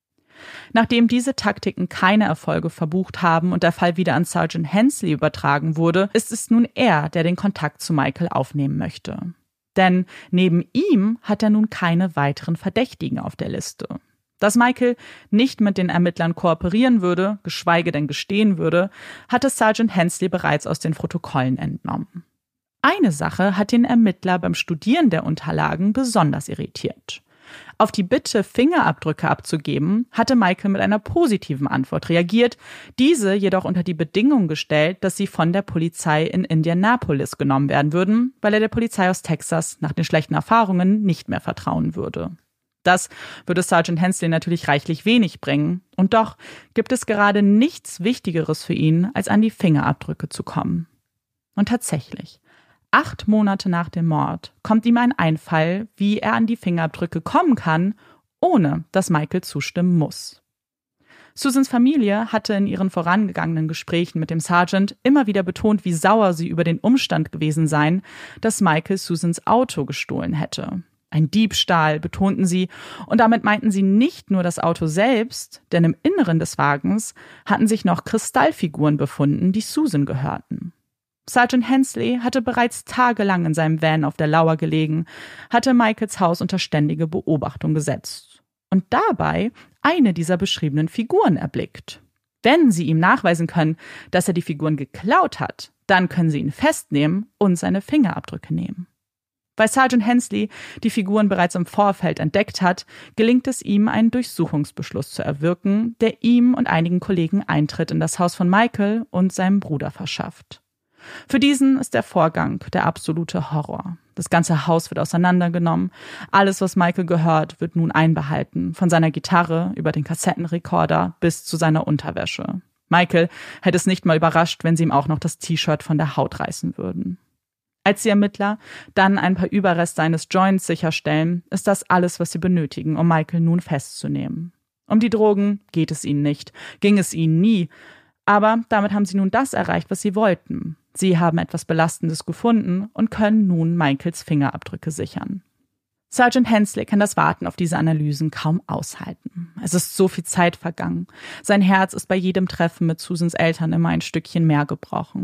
Nachdem diese Taktiken keine Erfolge verbucht haben und der Fall wieder an Sergeant Hensley übertragen wurde, ist es nun er, der den Kontakt zu Michael aufnehmen möchte. Denn neben ihm hat er nun keine weiteren Verdächtigen auf der Liste. Dass Michael nicht mit den Ermittlern kooperieren würde, geschweige denn gestehen würde, hatte Sergeant Hensley bereits aus den Protokollen entnommen. Eine Sache hat den Ermittler beim Studieren der Unterlagen besonders irritiert. Auf die Bitte, Fingerabdrücke abzugeben, hatte Michael mit einer positiven Antwort reagiert, diese jedoch unter die Bedingung gestellt, dass sie von der Polizei in Indianapolis genommen werden würden, weil er der Polizei aus Texas nach den schlechten Erfahrungen nicht mehr vertrauen würde. Das würde Sergeant Hensley natürlich reichlich wenig bringen, und doch gibt es gerade nichts Wichtigeres für ihn, als an die Fingerabdrücke zu kommen. Und tatsächlich, 8 Monate nach dem Mord kommt ihm ein Einfall, wie er an die Fingerabdrücke kommen kann, ohne dass Michael zustimmen muss. Susans Familie hatte in ihren vorangegangenen Gesprächen mit dem Sergeant immer wieder betont, wie sauer sie über den Umstand gewesen seien, dass Michael Susans Auto gestohlen hätte. Ein Diebstahl, betonten sie, und damit meinten sie nicht nur das Auto selbst, denn im Inneren des Wagens hatten sich noch Kristallfiguren befunden, die Susan gehörten. Sergeant Hensley hatte bereits tagelang in seinem Van auf der Lauer gelegen, hatte Michaels Haus unter ständige Beobachtung gesetzt und dabei eine dieser beschriebenen Figuren erblickt. Wenn sie ihm nachweisen können, dass er die Figuren geklaut hat, dann können sie ihn festnehmen und seine Fingerabdrücke nehmen. Weil Sergeant Hensley die Figuren bereits im Vorfeld entdeckt hat, gelingt es ihm, einen Durchsuchungsbeschluss zu erwirken, der ihm und einigen Kollegen Eintritt in das Haus von Michael und seinem Bruder verschafft. Für diesen ist der Vorgang der absolute Horror. Das ganze Haus wird auseinandergenommen. Alles, was Michael gehört, wird nun einbehalten. Von seiner Gitarre über den Kassettenrekorder bis zu seiner Unterwäsche. Michael hätte es nicht mal überrascht, wenn sie ihm auch noch das T-Shirt von der Haut reißen würden. Als die Ermittler dann ein paar Überreste eines Joints sicherstellen, ist das alles, was sie benötigen, um Michael nun festzunehmen. Um die Drogen geht es ihnen nicht, ging es ihnen nie. Aber damit haben sie nun das erreicht, was sie wollten. Sie haben etwas Belastendes gefunden und können nun Michaels Fingerabdrücke sichern. Sergeant Hensley kann das Warten auf diese Analysen kaum aushalten. Es ist so viel Zeit vergangen. Sein Herz ist bei jedem Treffen mit Susans Eltern immer ein Stückchen mehr gebrochen.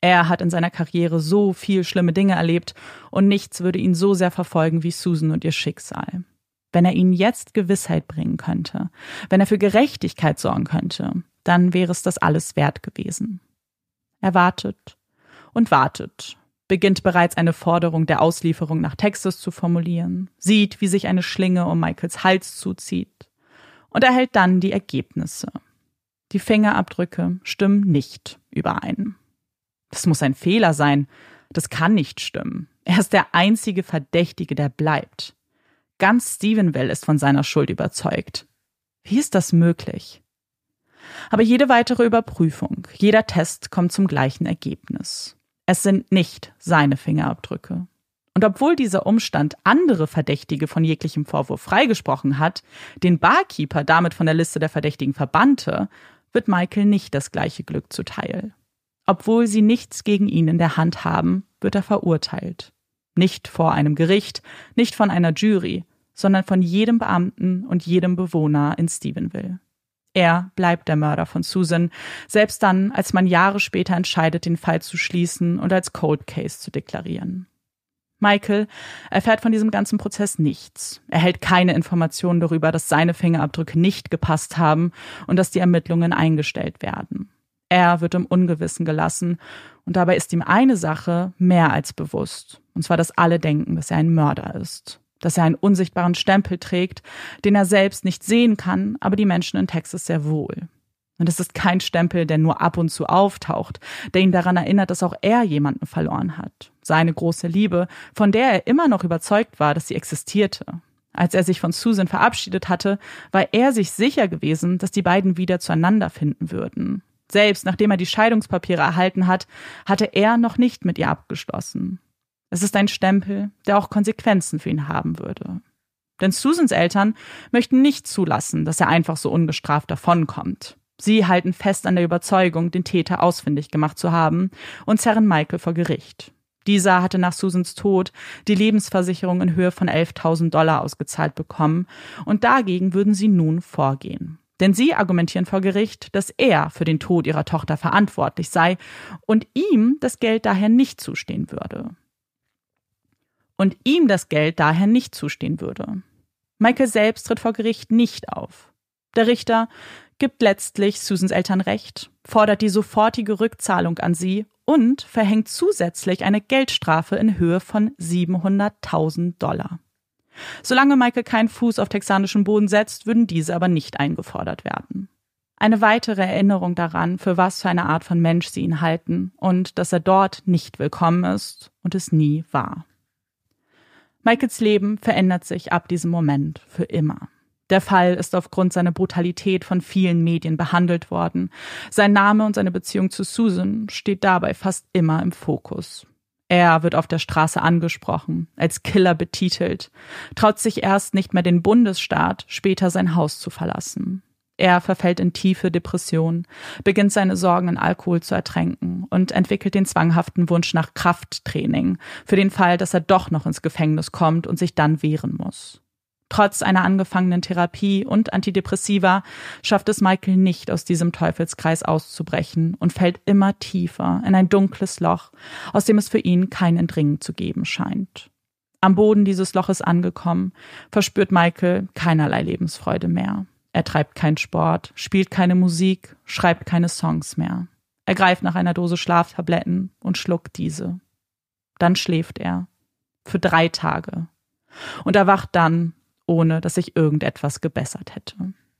Er hat in seiner Karriere so viel schlimme Dinge erlebt und nichts würde ihn so sehr verfolgen wie Susan und ihr Schicksal. Wenn er ihnen jetzt Gewissheit bringen könnte, wenn er für Gerechtigkeit sorgen könnte, dann wäre es das alles wert gewesen. Er wartet und wartet, beginnt bereits eine Forderung der Auslieferung nach Texas zu formulieren, sieht, wie sich eine Schlinge um Michaels Hals zuzieht und erhält dann die Ergebnisse. Die Fingerabdrücke stimmen nicht überein. Das muss ein Fehler sein. Das kann nicht stimmen. Er ist der einzige Verdächtige, der bleibt. Ganz Stephenville ist von seiner Schuld überzeugt. Wie ist das möglich? Aber jede weitere Überprüfung, jeder Test kommt zum gleichen Ergebnis. Es sind nicht seine Fingerabdrücke. Und obwohl dieser Umstand andere Verdächtige von jeglichem Vorwurf freigesprochen hat, den Barkeeper damit von der Liste der Verdächtigen verbannte, wird Michael nicht das gleiche Glück zuteil. Obwohl sie nichts gegen ihn in der Hand haben, wird er verurteilt. Nicht vor einem Gericht, nicht von einer Jury, sondern von jedem Beamten und jedem Bewohner in Stephenville. Er bleibt der Mörder von Susan, selbst dann, als man Jahre später entscheidet, den Fall zu schließen und als Cold Case zu deklarieren. Michael erfährt von diesem ganzen Prozess nichts. Er erhält keine Informationen darüber, dass seine Fingerabdrücke nicht gepasst haben und dass die Ermittlungen eingestellt werden. Er wird im Ungewissen gelassen und dabei ist ihm eine Sache mehr als bewusst. Und zwar, dass alle denken, dass er ein Mörder ist. Dass er einen unsichtbaren Stempel trägt, den er selbst nicht sehen kann, aber die Menschen in Texas sehr wohl. Und es ist kein Stempel, der nur ab und zu auftaucht, der ihn daran erinnert, dass auch er jemanden verloren hat. Seine große Liebe, von der er immer noch überzeugt war, dass sie existierte. Als er sich von Susan verabschiedet hatte, war er sich sicher gewesen, dass die beiden wieder zueinander finden würden. Selbst nachdem er die Scheidungspapiere erhalten hat, hatte er noch nicht mit ihr abgeschlossen. Es ist ein Stempel, der auch Konsequenzen für ihn haben würde. Denn Susans Eltern möchten nicht zulassen, dass er einfach so ungestraft davonkommt. Sie halten fest an der Überzeugung, den Täter ausfindig gemacht zu haben und zerren Michael vor Gericht. Dieser hatte nach Susans Tod die Lebensversicherung in Höhe von $11.000 ausgezahlt bekommen und dagegen würden sie nun vorgehen. Denn sie argumentieren vor Gericht, dass er für den Tod ihrer Tochter verantwortlich sei und ihm das Geld daher nicht zustehen würde. Michael selbst tritt vor Gericht nicht auf. Der Richter gibt letztlich Susans Eltern Recht, fordert die sofortige Rückzahlung an sie und verhängt zusätzlich eine Geldstrafe in Höhe von $700.000. Solange Michael keinen Fuß auf texanischen Boden setzt, würden diese aber nicht eingefordert werden. Eine weitere Erinnerung daran, für was für eine Art von Mensch sie ihn halten und dass er dort nicht willkommen ist und es nie war. Michaels Leben verändert sich ab diesem Moment für immer. Der Fall ist aufgrund seiner Brutalität von vielen Medien behandelt worden. Sein Name und seine Beziehung zu Susan steht dabei fast immer im Fokus. Er wird auf der Straße angesprochen, als Killer betitelt, traut sich erst nicht mehr den Bundesstaat, später sein Haus zu verlassen. Er verfällt in tiefe Depression, beginnt seine Sorgen in Alkohol zu ertränken und entwickelt den zwanghaften Wunsch nach Krafttraining für den Fall, dass er doch noch ins Gefängnis kommt und sich dann wehren muss. Trotz einer angefangenen Therapie und Antidepressiva schafft es Michael nicht, aus diesem Teufelskreis auszubrechen und fällt immer tiefer in ein dunkles Loch, aus dem es für ihn kein Entringen zu geben scheint. Am Boden dieses Loches angekommen, verspürt Michael keinerlei Lebensfreude mehr. Er treibt keinen Sport, spielt keine Musik, schreibt keine Songs mehr. Er greift nach einer Dose Schlaftabletten und schluckt diese. Dann schläft er. Für 3 Tage. Und erwacht dann, ohne dass sich irgendetwas gebessert hätte.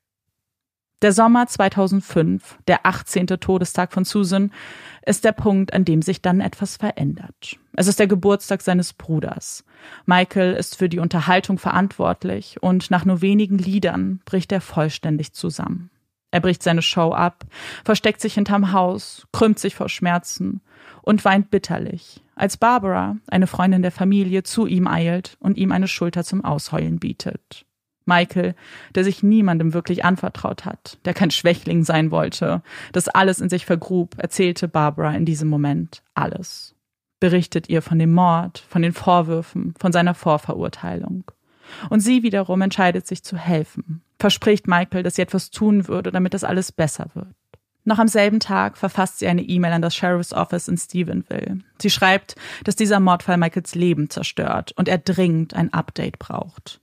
Der Sommer 2005, der 18. Todestag von Susan, ist der Punkt, an dem sich dann etwas verändert. Es ist der Geburtstag seines Bruders. Michael ist für die Unterhaltung verantwortlich und nach nur wenigen Liedern bricht er vollständig zusammen. Er bricht seine Show ab, versteckt sich hinterm Haus, krümmt sich vor Schmerzen und weint bitterlich, als Barbara, eine Freundin der Familie, zu ihm eilt und ihm eine Schulter zum Ausheulen bietet. Michael, der sich niemandem wirklich anvertraut hat, der kein Schwächling sein wollte, das alles in sich vergrub, erzählte Barbara in diesem Moment alles. Berichtet ihr von dem Mord, von den Vorwürfen, von seiner Vorverurteilung. Und sie wiederum entscheidet sich zu helfen, verspricht Michael, dass sie etwas tun würde, damit das alles besser wird. Noch am selben Tag verfasst sie eine E-Mail an das Sheriff's Office in Stephenville. Sie schreibt, dass dieser Mordfall Michaels Leben zerstört und er dringend ein Update braucht.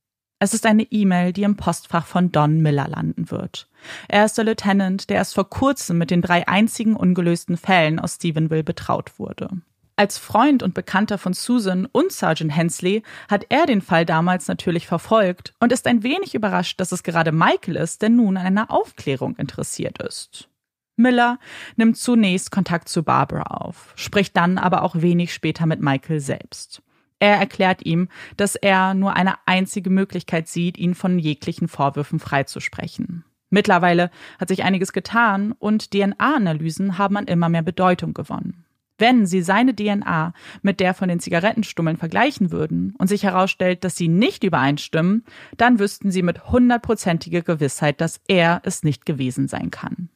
Es ist eine E-Mail, die im Postfach von Don Miller landen wird. Er ist der Lieutenant, der erst vor kurzem mit den 3 einzigen ungelösten Fällen aus Stephenville betraut wurde. Als Freund und Bekannter von Susan und Sergeant Hensley hat er den Fall damals natürlich verfolgt und ist ein wenig überrascht, dass es gerade Michael ist, der nun an einer Aufklärung interessiert ist. Miller nimmt zunächst Kontakt zu Barbara auf, spricht dann aber auch wenig später mit Michael selbst. Er erklärt ihm, dass er nur eine einzige Möglichkeit sieht, ihn von jeglichen Vorwürfen freizusprechen. Mittlerweile hat sich einiges getan und DNA-Analysen haben an immer mehr Bedeutung gewonnen. Wenn sie seine DNA mit der von den Zigarettenstummeln vergleichen würden und sich herausstellt, dass sie nicht übereinstimmen, dann wüssten sie mit 100%iger Gewissheit, dass er es nicht gewesen sein kann.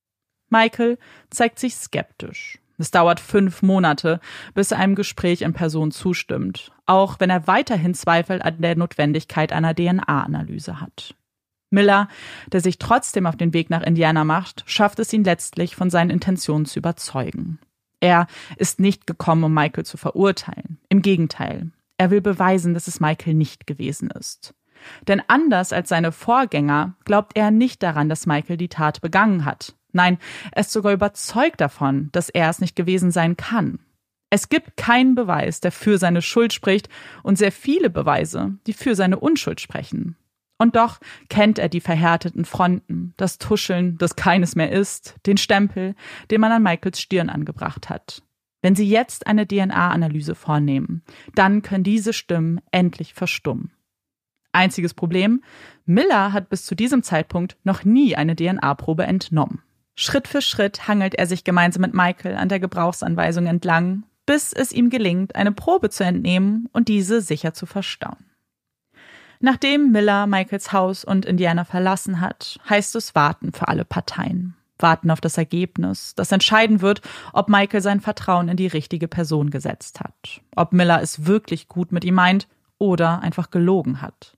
Michael zeigt sich skeptisch. Es dauert 5 Monate, bis er einem Gespräch in Person zustimmt, auch wenn er weiterhin Zweifel an der Notwendigkeit einer DNA-Analyse hat. Miller, der sich trotzdem auf den Weg nach Indiana macht, schafft es ihn letztlich, von seinen Intentionen zu überzeugen. Er ist nicht gekommen, um Michael zu verurteilen. Im Gegenteil, er will beweisen, dass es Michael nicht gewesen ist. Denn anders als seine Vorgänger glaubt er nicht daran, dass Michael die Tat begangen hat. Nein, er ist sogar überzeugt davon, dass er es nicht gewesen sein kann. Es gibt keinen Beweis, der für seine Schuld spricht, und sehr viele Beweise, die für seine Unschuld sprechen. Und doch kennt er die verhärteten Fronten, das Tuscheln, das keines mehr ist, den Stempel, den man an Michaels Stirn angebracht hat. Wenn sie jetzt eine DNA-Analyse vornehmen, dann können diese Stimmen endlich verstummen. Einziges Problem: Miller hat bis zu diesem Zeitpunkt noch nie eine DNA-Probe entnommen. Schritt für Schritt hangelt er sich gemeinsam mit Michael an der Gebrauchsanweisung entlang, bis es ihm gelingt, eine Probe zu entnehmen und diese sicher zu verstauen. Nachdem Miller Michaels Haus und Indiana verlassen hat, heißt es warten für alle Parteien. Warten auf das Ergebnis, das entscheiden wird, ob Michael sein Vertrauen in die richtige Person gesetzt hat. Ob Miller es wirklich gut mit ihm meint oder einfach gelogen hat.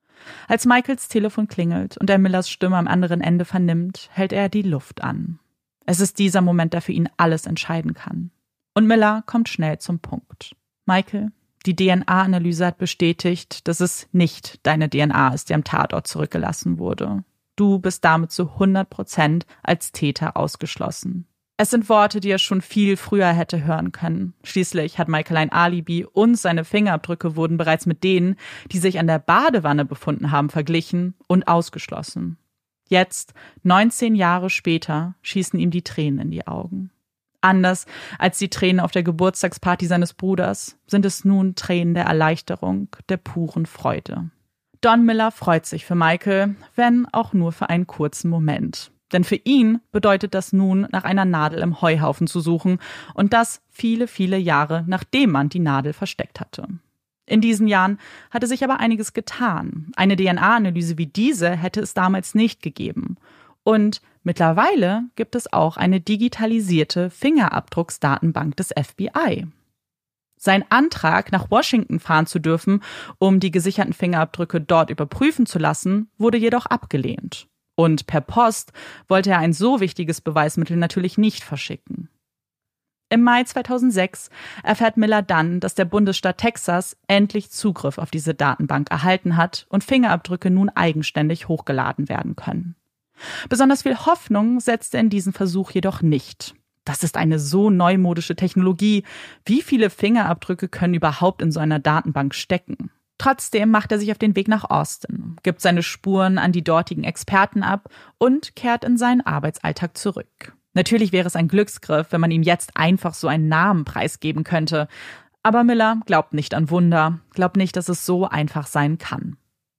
Als Michaels Telefon klingelt und er Millers Stimme am anderen Ende vernimmt, hält er die Luft an. Es ist dieser Moment, der für ihn alles entscheiden kann. Und Miller kommt schnell zum Punkt. Michael, die DNA-Analyse hat bestätigt, dass es nicht deine DNA ist, die am Tatort zurückgelassen wurde. Du bist damit zu 100% als Täter ausgeschlossen. Es sind Worte, die er schon viel früher hätte hören können. Schließlich hat Michael ein Alibi und seine Fingerabdrücke wurden bereits mit denen, die sich an der Badewanne befunden haben, verglichen und ausgeschlossen. Jetzt, 19 Jahre später, schießen ihm die Tränen in die Augen. Anders als die Tränen auf der Geburtstagsparty seines Bruders sind es nun Tränen der Erleichterung, der puren Freude. Don Miller freut sich für Michael, wenn auch nur für einen kurzen Moment. Denn für ihn bedeutet das nun, nach einer Nadel im Heuhaufen zu suchen, und das viele, viele Jahre, nachdem man die Nadel versteckt hatte. In diesen Jahren hatte sich aber einiges getan. Eine DNA-Analyse wie diese hätte es damals nicht gegeben. Und mittlerweile gibt es auch eine digitalisierte Fingerabdrucksdatenbank des FBI. Sein Antrag, nach Washington fahren zu dürfen, um die gesicherten Fingerabdrücke dort überprüfen zu lassen, wurde jedoch abgelehnt. Und per Post wollte er ein so wichtiges Beweismittel natürlich nicht verschicken. Im Mai 2006 erfährt Miller dann, dass der Bundesstaat Texas endlich Zugriff auf diese Datenbank erhalten hat und Fingerabdrücke nun eigenständig hochgeladen werden können. Besonders viel Hoffnung setzt er in diesen Versuch jedoch nicht. Das ist eine so neumodische Technologie. Wie viele Fingerabdrücke können überhaupt in so einer Datenbank stecken? Trotzdem macht er sich auf den Weg nach Austin, gibt seine Spuren an die dortigen Experten ab und kehrt in seinen Arbeitsalltag zurück. Natürlich wäre es ein Glücksgriff, wenn man ihm jetzt einfach so einen Namen preisgeben könnte. Aber Miller glaubt nicht an Wunder, glaubt nicht, dass es so einfach sein kann.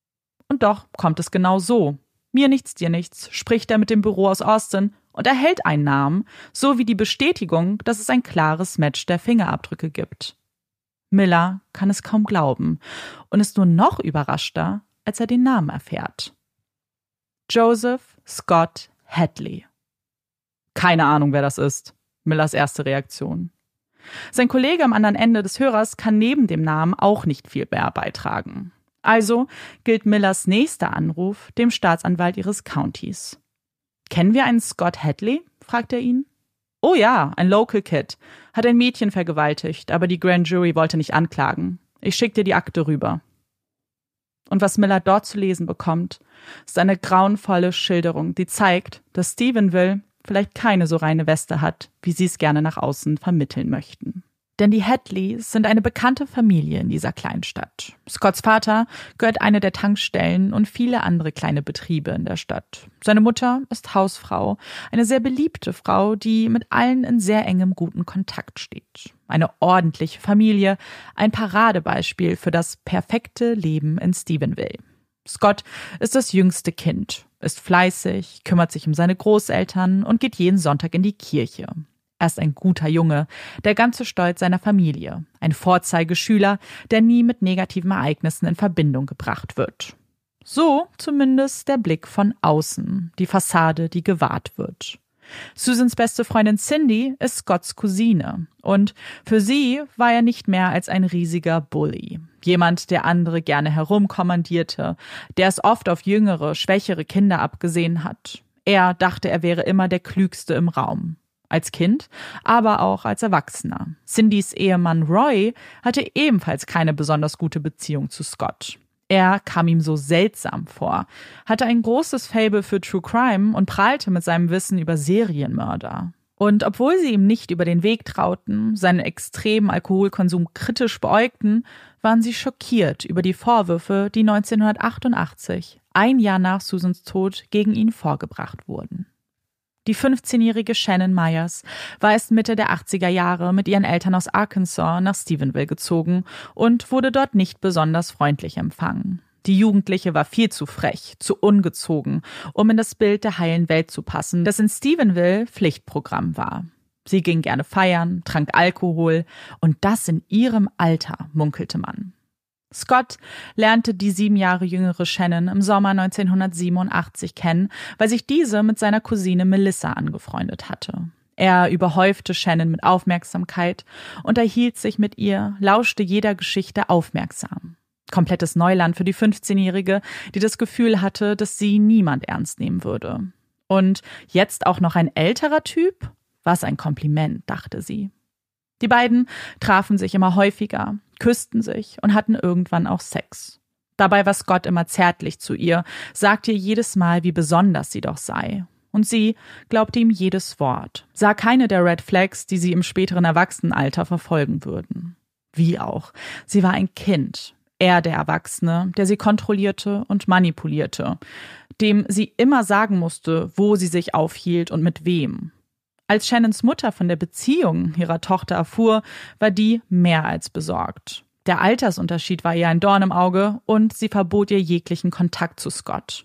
Und doch kommt es genau so. Mir nichts, dir nichts, spricht er mit dem Büro aus Austin und erhält einen Namen, sowie die Bestätigung, dass es ein klares Match der Fingerabdrücke gibt. Miller kann es kaum glauben und ist nur noch überraschter, als er den Namen erfährt. Joseph Scott Hadley. Keine Ahnung, wer das ist. Millers erste Reaktion. Sein Kollege am anderen Ende des Hörers kann neben dem Namen auch nicht viel mehr beitragen. Also gilt Millers nächster Anruf dem Staatsanwalt ihres Countys. »Kennen wir einen Scott Hadley?« fragt er ihn. »Oh ja, ein Local Kid. Hat ein Mädchen vergewaltigt, aber die Grand Jury wollte nicht anklagen. Ich schick dir die Akte rüber.« Und was Miller dort zu lesen bekommt, ist eine grauenvolle Schilderung, die zeigt, dass Stephenville vielleicht keine so reine Weste hat, wie sie es gerne nach außen vermitteln möchten. Denn die Hadleys sind eine bekannte Familie in dieser Kleinstadt. Scotts Vater gehört einer der Tankstellen und viele andere kleine Betriebe in der Stadt. Seine Mutter ist Hausfrau, eine sehr beliebte Frau, die mit allen in sehr engem guten Kontakt steht. Eine ordentliche Familie, ein Paradebeispiel für das perfekte Leben in Stephenville. Scott ist das jüngste Kind, ist fleißig, kümmert sich um seine Großeltern und geht jeden Sonntag in die Kirche. Er ist ein guter Junge, der ganze Stolz seiner Familie, ein Vorzeigeschüler, der nie mit negativen Ereignissen in Verbindung gebracht wird. So zumindest der Blick von außen, die Fassade, die gewahrt wird. Susans beste Freundin Cindy ist Scotts Cousine und für sie war er nicht mehr als ein riesiger Bully. Jemand, der andere gerne herumkommandierte, der es oft auf jüngere, schwächere Kinder abgesehen hat. Er dachte, er wäre immer der Klügste im Raum. Als Kind, aber auch als Erwachsener. Cindys Ehemann Roy hatte ebenfalls keine besonders gute Beziehung zu Scott. Er kam ihm so seltsam vor, hatte ein großes Faible für True Crime und prahlte mit seinem Wissen über Serienmörder. Und obwohl sie ihm nicht über den Weg trauten, seinen extremen Alkoholkonsum kritisch beäugten, waren sie schockiert über die Vorwürfe, die 1988, ein Jahr nach Susans Tod, gegen ihn vorgebracht wurden. Die 15-jährige Shannon Myers war erst Mitte der 80er Jahre mit ihren Eltern aus Arkansas nach Stephenville gezogen und wurde dort nicht besonders freundlich empfangen. Die Jugendliche war viel zu frech, zu ungezogen, um in das Bild der heilen Welt zu passen, das in Stephenville Pflichtprogramm war. Sie ging gerne feiern, trank Alkohol und das in ihrem Alter, munkelte man. Scott lernte die 7 Jahre jüngere Shannon im Sommer 1987 kennen, weil sich diese mit seiner Cousine Melissa angefreundet hatte. Er überhäufte Shannon mit Aufmerksamkeit, unterhielt sich mit ihr, lauschte jeder Geschichte aufmerksam. Komplettes Neuland für die 15-Jährige, die das Gefühl hatte, dass sie niemand ernst nehmen würde. Und jetzt auch noch ein älterer Typ? Was ein Kompliment, dachte sie. Die beiden trafen sich immer häufiger, küssten sich und hatten irgendwann auch Sex. Dabei war Scott immer zärtlich zu ihr, sagte ihr jedes Mal, wie besonders sie doch sei. Und sie glaubte ihm jedes Wort, sah keine der Red Flags, die sie im späteren Erwachsenenalter verfolgen würden. Wie auch, sie war ein Kind, er der Erwachsene, der sie kontrollierte und manipulierte, dem sie immer sagen musste, wo sie sich aufhielt und mit wem. Als Shannons Mutter von der Beziehung ihrer Tochter erfuhr, war die mehr als besorgt. Der Altersunterschied war ihr ein Dorn im Auge und sie verbot ihr jeglichen Kontakt zu Scott.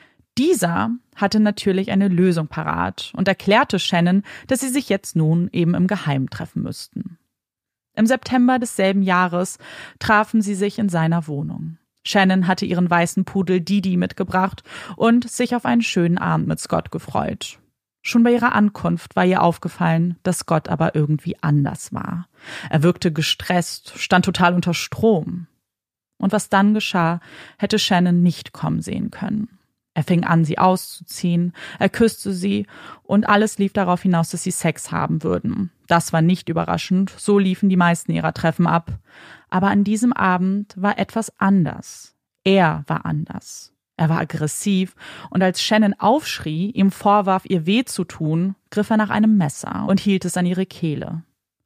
Dieser hatte natürlich eine Lösung parat und erklärte Shannon, dass sie sich jetzt nun eben im Geheimen treffen müssten. Im September desselben Jahres trafen sie sich in seiner Wohnung. Shannon hatte ihren weißen Pudel Didi mitgebracht und sich auf einen schönen Abend mit Scott gefreut. Schon bei ihrer Ankunft war ihr aufgefallen, dass Scott aber irgendwie anders war. Er wirkte gestresst, stand total unter Strom. Und was dann geschah, hätte Shannon nicht kommen sehen können. Er fing an, sie auszuziehen, er küsste sie und alles lief darauf hinaus, dass sie Sex haben würden. Das war nicht überraschend, so liefen die meisten ihrer Treffen ab. Aber an diesem Abend war etwas anders. Er war anders. Er war aggressiv und als Shannon aufschrie, ihm vorwarf, ihr weh zu tun, griff er nach einem Messer und hielt es an ihre Kehle.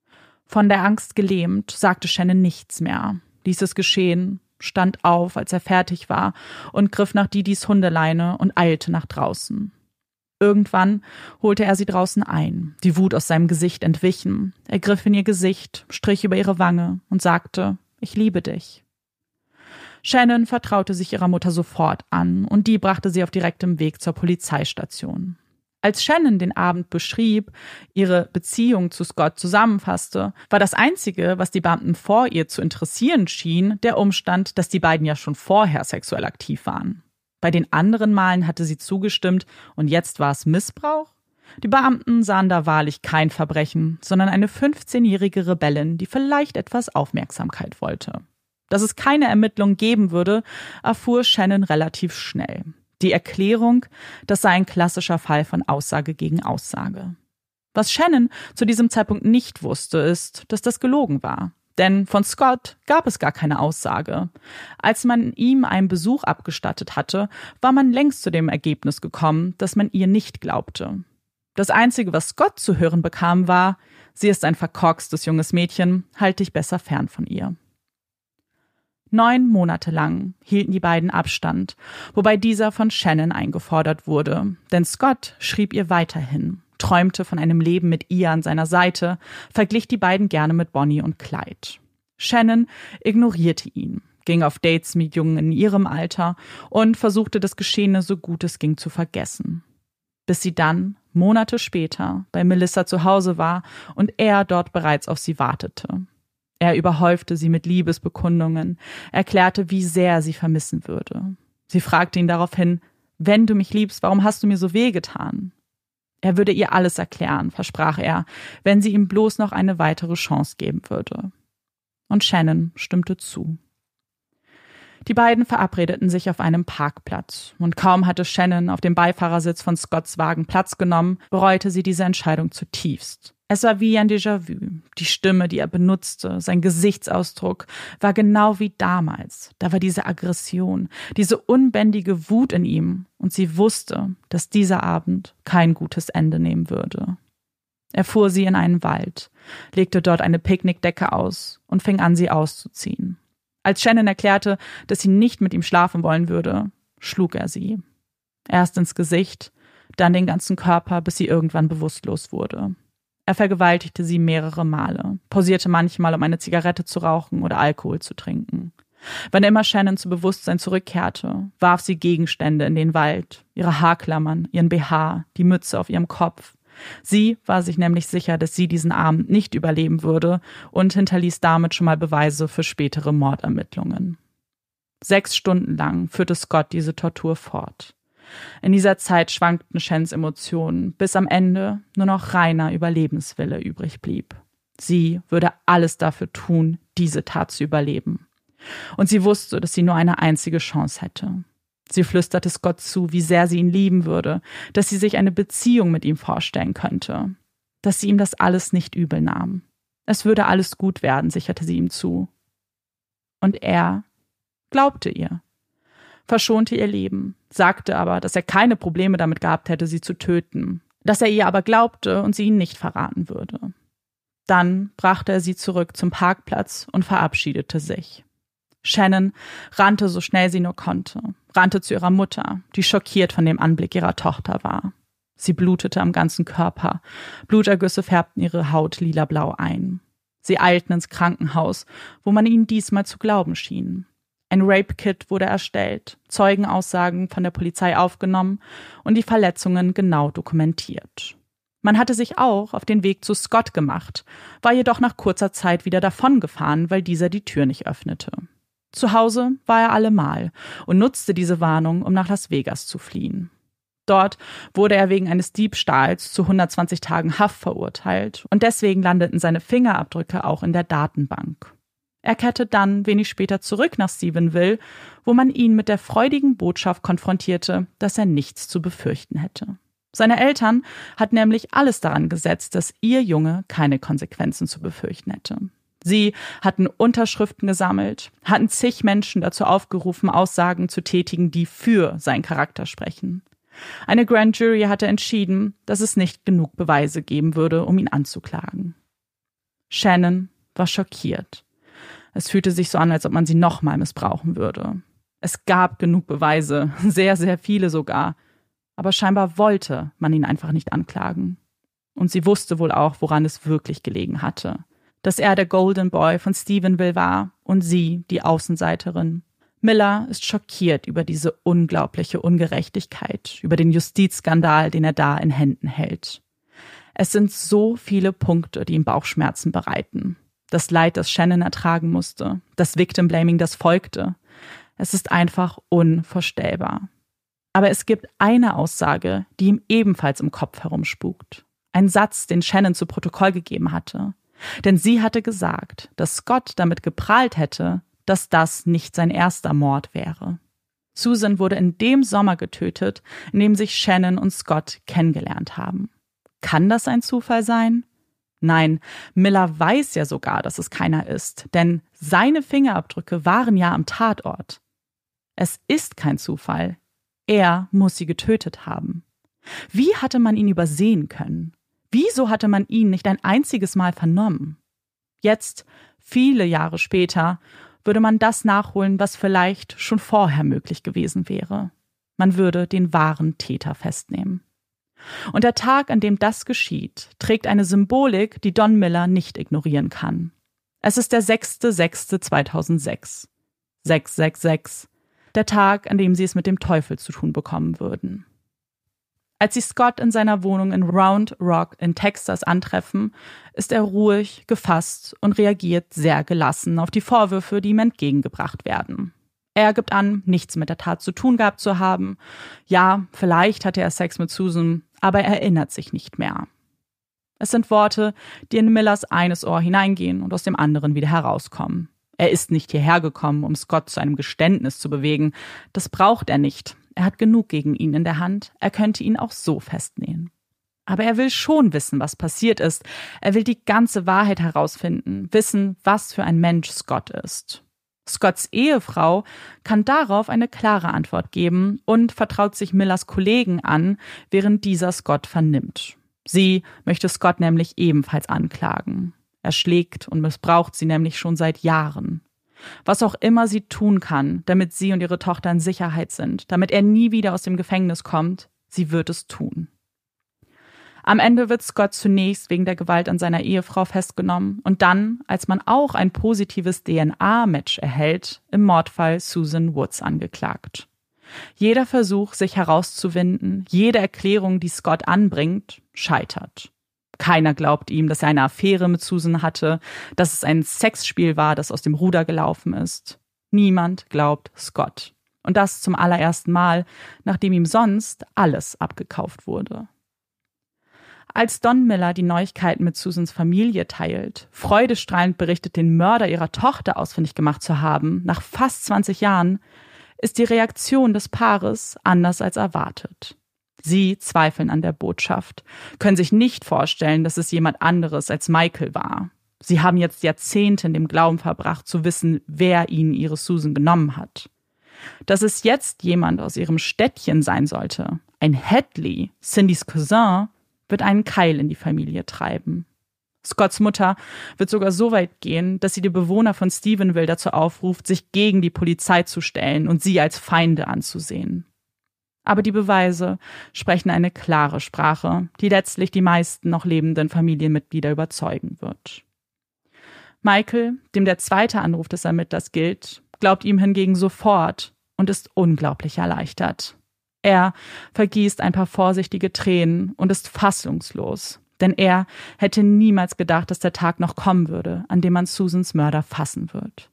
Von der Angst gelähmt, sagte Shannon nichts mehr, ließ es geschehen, stand auf, als er fertig war und griff nach Didis Hundeleine und eilte nach draußen. Irgendwann holte er sie draußen ein, die Wut aus seinem Gesicht entwichen. Er griff in ihr Gesicht, strich über ihre Wange und sagte, ich liebe dich. Shannon vertraute sich ihrer Mutter sofort an und die brachte sie auf direktem Weg zur Polizeistation. Als Shannon den Abend beschrieb, ihre Beziehung zu Scott zusammenfasste, war das Einzige, was die Beamten vor ihr zu interessieren schien, der Umstand, dass die beiden ja schon vorher sexuell aktiv waren. Bei den anderen Malen hatte sie zugestimmt und jetzt war es Missbrauch? Die Beamten sahen da wahrlich kein Verbrechen, sondern eine 15-jährige Rebellin, die vielleicht etwas Aufmerksamkeit wollte. Dass es keine Ermittlung geben würde, erfuhr Shannon relativ schnell. Die Erklärung, das sei ein klassischer Fall von Aussage gegen Aussage. Was Shannon zu diesem Zeitpunkt nicht wusste, ist, dass das gelogen war. Denn von Scott gab es gar keine Aussage. Als man ihm einen Besuch abgestattet hatte, war man längst zu dem Ergebnis gekommen, dass man ihr nicht glaubte. Das Einzige, was Scott zu hören bekam, war: Sie ist ein verkorkstes junges Mädchen, halt dich besser fern von ihr. 9 Monate lang hielten die beiden Abstand, wobei dieser von Shannon eingefordert wurde, denn Scott schrieb ihr weiterhin, träumte von einem Leben mit ihr an seiner Seite, verglich die beiden gerne mit Bonnie und Clyde. Shannon ignorierte ihn, ging auf Dates mit Jungen in ihrem Alter und versuchte das Geschehene so gut es ging zu vergessen. Bis sie dann, Monate später, bei Melissa zu Hause war und er dort bereits auf sie wartete. Er überhäufte sie mit Liebesbekundungen, erklärte, wie sehr sie vermissen würde. Sie fragte ihn daraufhin: Wenn du mich liebst, warum hast du mir so wehgetan? Er würde ihr alles erklären, versprach er, wenn sie ihm bloß noch eine weitere Chance geben würde. Und Shannon stimmte zu. Die beiden verabredeten sich auf einem Parkplatz, und kaum hatte Shannon auf dem Beifahrersitz von Scotts Wagen Platz genommen, bereute sie diese Entscheidung zutiefst. Es war wie ein Déjà-vu. Die Stimme, die er benutzte, sein Gesichtsausdruck, war genau wie damals. Da war diese Aggression, diese unbändige Wut in ihm, und sie wusste, dass dieser Abend kein gutes Ende nehmen würde. Er fuhr sie in einen Wald, legte dort eine Picknickdecke aus und fing an, sie auszuziehen. Als Shannon erklärte, dass sie nicht mit ihm schlafen wollen würde, schlug er sie. Erst ins Gesicht, dann den ganzen Körper, bis sie irgendwann bewusstlos wurde. Er vergewaltigte sie mehrere Male, pausierte manchmal, um eine Zigarette zu rauchen oder Alkohol zu trinken. Wann immer Shannon zu Bewusstsein zurückkehrte, warf sie Gegenstände in den Wald, ihre Haarklammern, ihren BH, die Mütze auf ihrem Kopf. Sie war sich nämlich sicher, dass sie diesen Abend nicht überleben würde und hinterließ damit schon mal Beweise für spätere Mordermittlungen. 6 Stunden lang führte Scott diese Tortur fort. In dieser Zeit schwankten Shannons Emotionen, bis am Ende nur noch reiner Überlebenswille übrig blieb. Sie würde alles dafür tun, diese Tat zu überleben. Und sie wusste, dass sie nur eine einzige Chance hätte. Sie flüsterte Scott zu, wie sehr sie ihn lieben würde, dass sie sich eine Beziehung mit ihm vorstellen könnte, dass sie ihm das alles nicht übel nahm. Es würde alles gut werden, sicherte sie ihm zu. Und er glaubte ihr, verschonte ihr Leben, sagte aber, dass er keine Probleme damit gehabt hätte, sie zu töten, dass er ihr aber glaubte und sie ihn nicht verraten würde. Dann brachte er sie zurück zum Parkplatz und verabschiedete sich. Shannon rannte so schnell sie nur konnte, rannte zu ihrer Mutter, die schockiert von dem Anblick ihrer Tochter war. Sie blutete am ganzen Körper, Blutergüsse färbten ihre Haut lilablau ein. Sie eilten ins Krankenhaus, wo man ihnen diesmal zu glauben schien. Ein Rape-Kit wurde erstellt, Zeugenaussagen von der Polizei aufgenommen und die Verletzungen genau dokumentiert. Man hatte sich auch auf den Weg zu Scott gemacht, war jedoch nach kurzer Zeit wieder davongefahren, weil dieser die Tür nicht öffnete. Zu Hause war er allemal und nutzte diese Warnung, um nach Las Vegas zu fliehen. Dort wurde er wegen eines Diebstahls zu 120 Tagen Haft verurteilt und deswegen landeten seine Fingerabdrücke auch in der Datenbank. Er kehrte dann wenig später zurück nach Stephenville, wo man ihn mit der freudigen Botschaft konfrontierte, dass er nichts zu befürchten hätte. Seine Eltern hatten nämlich alles daran gesetzt, dass ihr Junge keine Konsequenzen zu befürchten hätte. Sie hatten Unterschriften gesammelt, hatten zig Menschen dazu aufgerufen, Aussagen zu tätigen, die für seinen Charakter sprechen. Eine Grand Jury hatte entschieden, dass es nicht genug Beweise geben würde, um ihn anzuklagen. Shannon war schockiert. Es fühlte sich so an, als ob man sie nochmal missbrauchen würde. Es gab genug Beweise, sehr, sehr viele sogar. Aber scheinbar wollte man ihn einfach nicht anklagen. Und sie wusste wohl auch, woran es wirklich gelegen hatte. Dass er der Golden Boy von Stephenville war und sie die Außenseiterin. Miller ist schockiert über diese unglaubliche Ungerechtigkeit, über den Justizskandal, den er da in Händen hält. Es sind so viele Punkte, die ihm Bauchschmerzen bereiten. Das Leid, das Shannon ertragen musste, das Victim-Blaming, das folgte. Es ist einfach unvorstellbar. Aber es gibt eine Aussage, die ihm ebenfalls im Kopf herumspukt. Ein Satz, den Shannon zu Protokoll gegeben hatte. Denn sie hatte gesagt, dass Scott damit geprahlt hätte, dass das nicht sein erster Mord wäre. Susan wurde in dem Sommer getötet, in dem sich Shannon und Scott kennengelernt haben. Kann das ein Zufall sein? Nein, Miller weiß ja sogar, dass es keiner ist, denn seine Fingerabdrücke waren ja am Tatort. Es ist kein Zufall. Er muss sie getötet haben. Wie hatte man ihn übersehen können? Wieso hatte man ihn nicht ein einziges Mal vernommen? Jetzt, viele Jahre später, würde man das nachholen, was vielleicht schon vorher möglich gewesen wäre. Man würde den wahren Täter festnehmen. Und der Tag, an dem das geschieht, trägt eine Symbolik, die Don Miller nicht ignorieren kann. Es ist der 6.6.2006. 666. Der Tag, an dem sie es mit dem Teufel zu tun bekommen würden. Als sie Scott in seiner Wohnung in Round Rock in Texas antreffen, ist er ruhig, gefasst und reagiert sehr gelassen auf die Vorwürfe, die ihm entgegengebracht werden. Er gibt an, nichts mit der Tat zu tun gehabt zu haben. Ja, vielleicht hatte er Sex mit Susan, aber er erinnert sich nicht mehr. Es sind Worte, die in Millers eines Ohr hineingehen und aus dem anderen wieder herauskommen. Er ist nicht hierher gekommen, um Scott zu einem Geständnis zu bewegen. Das braucht er nicht. Er hat genug gegen ihn in der Hand. Er könnte ihn auch so festnehmen. Aber er will schon wissen, was passiert ist. Er will die ganze Wahrheit herausfinden, wissen, was für ein Mensch Scott ist. Scotts Ehefrau kann darauf eine klare Antwort geben und vertraut sich Millers Kollegen an, während dieser Scott vernimmt. Sie möchte Scott nämlich ebenfalls anklagen. Er schlägt und missbraucht sie nämlich schon seit Jahren. Was auch immer sie tun kann, damit sie und ihre Tochter in Sicherheit sind, damit er nie wieder aus dem Gefängnis kommt, sie wird es tun. Am Ende wird Scott zunächst wegen der Gewalt an seiner Ehefrau festgenommen und dann, als man auch ein positives DNA-Match erhält, im Mordfall Susan Woods angeklagt. Jeder Versuch, sich herauszuwinden, jede Erklärung, die Scott anbringt, scheitert. Keiner glaubt ihm, dass er eine Affäre mit Susan hatte, dass es ein Sexspiel war, das aus dem Ruder gelaufen ist. Niemand glaubt Scott. Und das zum allerersten Mal, nachdem ihm sonst alles abgekauft wurde. Als Don Miller die Neuigkeiten mit Susans Familie teilt, freudestrahlend berichtet, den Mörder ihrer Tochter ausfindig gemacht zu haben, nach fast 20 Jahren, ist die Reaktion des Paares anders als erwartet. Sie zweifeln an der Botschaft, können sich nicht vorstellen, dass es jemand anderes als Michael war. Sie haben jetzt Jahrzehnte in dem Glauben verbracht, zu wissen, wer ihnen ihre Susan genommen hat. Dass es jetzt jemand aus ihrem Städtchen sein sollte, ein Hadley, Cindys Cousin, wird einen Keil in die Familie treiben. Scotts Mutter wird sogar so weit gehen, dass sie die Bewohner von Stephenville dazu aufruft, sich gegen die Polizei zu stellen und sie als Feinde anzusehen. Aber die Beweise sprechen eine klare Sprache, die letztlich die meisten noch lebenden Familienmitglieder überzeugen wird. Michael, dem der zweite Anruf des Ermittlers gilt, glaubt ihm hingegen sofort und ist unglaublich erleichtert. Er vergießt ein paar vorsichtige Tränen und ist fassungslos, denn er hätte niemals gedacht, dass der Tag noch kommen würde, an dem man Susans Mörder fassen wird.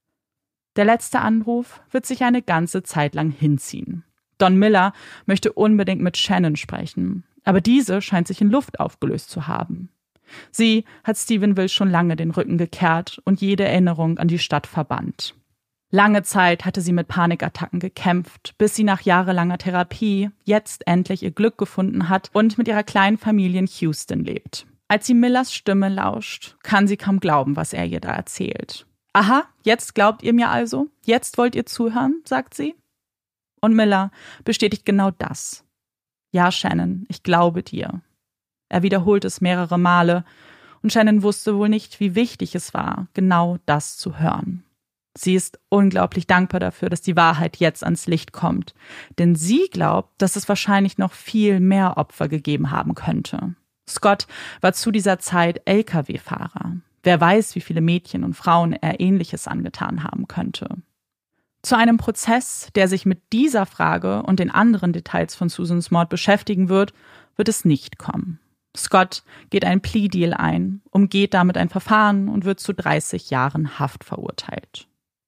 Der letzte Anruf wird sich eine ganze Zeit lang hinziehen. Don Miller möchte unbedingt mit Shannon sprechen, aber diese scheint sich in Luft aufgelöst zu haben. Sie hat Stephenville schon lange den Rücken gekehrt und jede Erinnerung an die Stadt verbannt. Lange Zeit hatte sie mit Panikattacken gekämpft, bis sie nach jahrelanger Therapie jetzt endlich ihr Glück gefunden hat und mit ihrer kleinen Familie in Houston lebt. Als sie Millers Stimme lauscht, kann sie kaum glauben, was er ihr da erzählt. Aha, jetzt glaubt ihr mir also? Jetzt wollt ihr zuhören, sagt sie. Und Miller bestätigt genau das. Ja, Shannon, ich glaube dir. Er wiederholt es mehrere Male und Shannon wusste wohl nicht, wie wichtig es war, genau das zu hören. Sie ist unglaublich dankbar dafür, dass die Wahrheit jetzt ans Licht kommt, denn sie glaubt, dass es wahrscheinlich noch viel mehr Opfer gegeben haben könnte. Scott war zu dieser Zeit LKW-Fahrer. Wer weiß, wie viele Mädchen und Frauen er Ähnliches angetan haben könnte. Zu einem Prozess, der sich mit dieser Frage und den anderen Details von Susans Mord beschäftigen wird es nicht kommen. Scott geht einen Plea-Deal ein, umgeht damit ein Verfahren und wird zu 30 Jahren Haft verurteilt.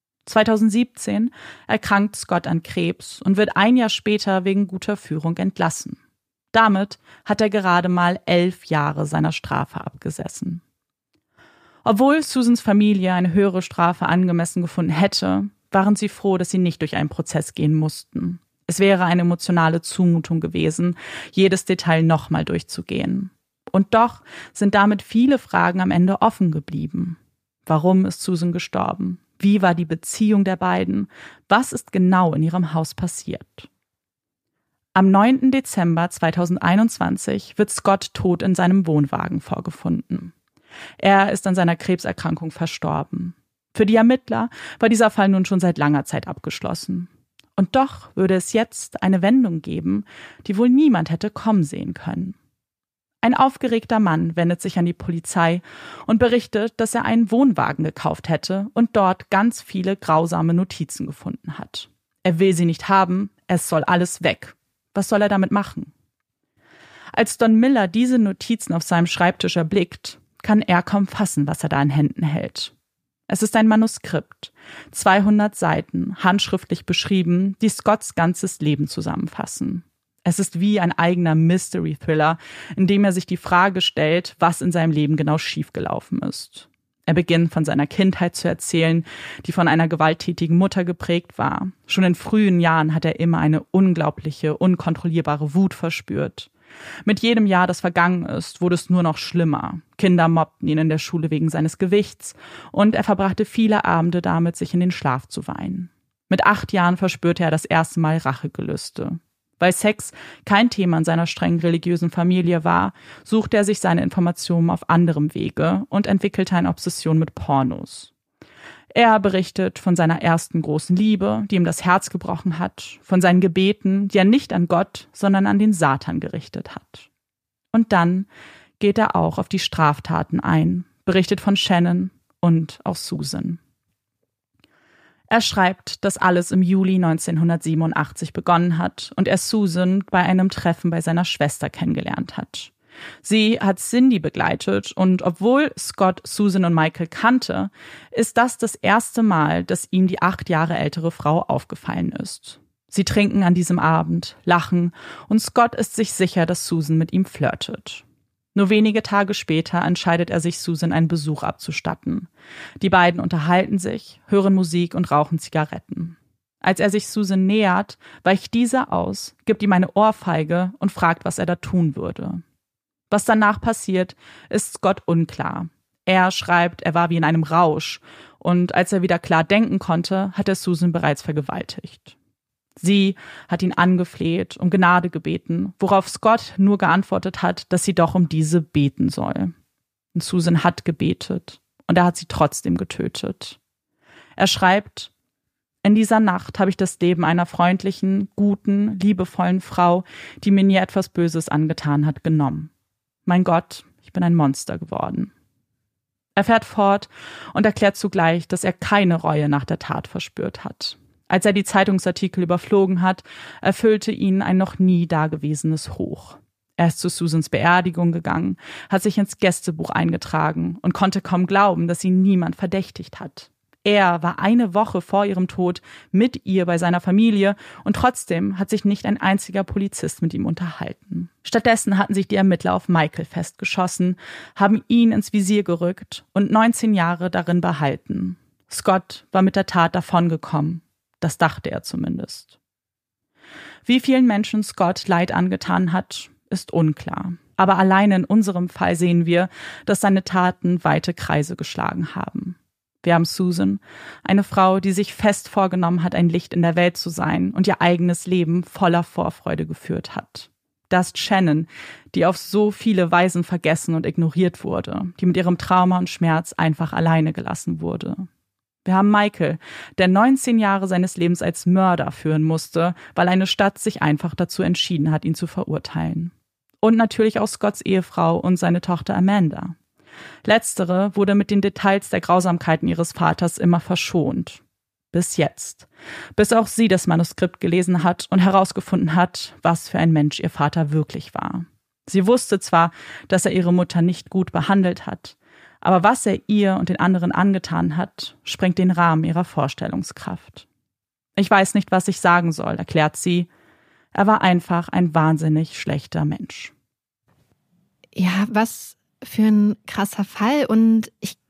2017 erkrankt Scott an Krebs und wird ein Jahr später wegen guter Führung entlassen. Damit hat er gerade mal 11 Jahre seiner Strafe abgesessen. Obwohl Susans Familie eine höhere Strafe angemessen gefunden hätte, waren sie froh, dass sie nicht durch einen Prozess gehen mussten. Es wäre eine emotionale Zumutung gewesen, jedes Detail nochmal durchzugehen. Und doch sind damit viele Fragen am Ende offen geblieben. Warum ist Susan gestorben? Wie war die Beziehung der beiden? Was ist genau in ihrem Haus passiert? Am 9. Dezember 2021 wird Scott tot in seinem Wohnwagen vorgefunden. Er ist an seiner Krebserkrankung verstorben. Für die Ermittler war dieser Fall nun schon seit langer Zeit abgeschlossen. Und doch würde es jetzt eine Wendung geben, die wohl niemand hätte kommen sehen können. Ein aufgeregter Mann wendet sich an die Polizei und berichtet, dass er einen Wohnwagen gekauft hätte und dort ganz viele grausame Notizen gefunden hat. Er will sie nicht haben, es soll alles weg. Was soll er damit machen? Als Don Miller diese Notizen auf seinem Schreibtisch erblickt, kann er kaum fassen, was er da in Händen hält. Es ist ein Manuskript, 200 Seiten, handschriftlich beschrieben, die Scotts ganzes Leben zusammenfassen. Es ist wie ein eigener Mystery-Thriller, in dem er sich die Frage stellt, was in seinem Leben genau schiefgelaufen ist. Er beginnt von seiner Kindheit zu erzählen, die von einer gewalttätigen Mutter geprägt war. Schon in frühen Jahren hat er immer eine unglaubliche, unkontrollierbare Wut verspürt. Mit jedem Jahr, das vergangen ist, wurde es nur noch schlimmer. Kinder mobbten ihn in der Schule wegen seines Gewichts und er verbrachte viele Abende damit, sich in den Schlaf zu weinen. Mit 8 Jahren verspürte er das erste Mal Rachegelüste. Weil Sex kein Thema in seiner streng religiösen Familie war, suchte er sich seine Informationen auf anderem Wege und entwickelte eine Obsession mit Pornos. Er berichtet von seiner ersten großen Liebe, die ihm das Herz gebrochen hat, von seinen Gebeten, die er nicht an Gott, sondern an den Satan gerichtet hat. Und dann geht er auch auf die Straftaten ein, berichtet von Shannon und auch Susan. Er schreibt, dass alles im Juli 1987 begonnen hat und er Susan bei einem Treffen bei seiner Schwester kennengelernt hat. Sie hat Cindy begleitet und obwohl Scott Susan und Michael kannte, ist das erste Mal, dass ihm die 8 Jahre ältere Frau aufgefallen ist. Sie trinken an diesem Abend, lachen und Scott ist sich sicher, dass Susan mit ihm flirtet. Nur wenige Tage später entscheidet er sich, Susan einen Besuch abzustatten. Die beiden unterhalten sich, hören Musik und rauchen Zigaretten. Als er sich Susan nähert, weicht diese aus, gibt ihm eine Ohrfeige und fragt, was er da tun würde. Was danach passiert, ist Scott unklar. Er schreibt, er war wie in einem Rausch und als er wieder klar denken konnte, hat er Susan bereits vergewaltigt. Sie hat ihn angefleht, um Gnade gebeten, worauf Scott nur geantwortet hat, dass sie doch um diese beten soll. Und Susan hat gebetet und er hat sie trotzdem getötet. Er schreibt, in dieser Nacht habe ich das Leben einer freundlichen, guten, liebevollen Frau, die mir nie etwas Böses angetan hat, genommen. Mein Gott, ich bin ein Monster geworden. Er fährt fort und erklärt zugleich, dass er keine Reue nach der Tat verspürt hat. Als er die Zeitungsartikel überflogen hat, erfüllte ihn ein noch nie dagewesenes Hoch. Er ist zu Susans Beerdigung gegangen, hat sich ins Gästebuch eingetragen und konnte kaum glauben, dass ihn niemand verdächtigt hat. Er war eine Woche vor ihrem Tod mit ihr bei seiner Familie und trotzdem hat sich nicht ein einziger Polizist mit ihm unterhalten. Stattdessen hatten sich die Ermittler auf Michael festgeschossen, haben ihn ins Visier gerückt und 19 Jahre darin behalten. Scott war mit der Tat davongekommen. Das dachte er zumindest. Wie vielen Menschen Scott Leid angetan hat, ist unklar. Aber allein in unserem Fall sehen wir, dass seine Taten weite Kreise geschlagen haben. Wir haben Susan, eine Frau, die sich fest vorgenommen hat, ein Licht in der Welt zu sein und ihr eigenes Leben voller Vorfreude geführt hat. Da ist Shannon, die auf so viele Weisen vergessen und ignoriert wurde, die mit ihrem Trauma und Schmerz einfach alleine gelassen wurde. Wir haben Michael, der 19 Jahre seines Lebens als Mörder führen musste, weil eine Stadt sich einfach dazu entschieden hat, ihn zu verurteilen. Und natürlich auch Scotts Ehefrau und seine Tochter Amanda. Letztere wurde mit den Details der Grausamkeiten ihres Vaters immer verschont. Bis jetzt. Bis auch sie das Manuskript gelesen hat und herausgefunden hat, was für ein Mensch ihr Vater wirklich war. Sie wusste zwar, dass er ihre Mutter nicht gut behandelt hat, aber was er ihr und den anderen angetan hat, sprengt den Rahmen ihrer Vorstellungskraft. Ich weiß nicht, was ich sagen soll, erklärt sie. Er war einfach ein wahnsinnig schlechter Mensch. Ja, was für ein krasser Fall. Und ich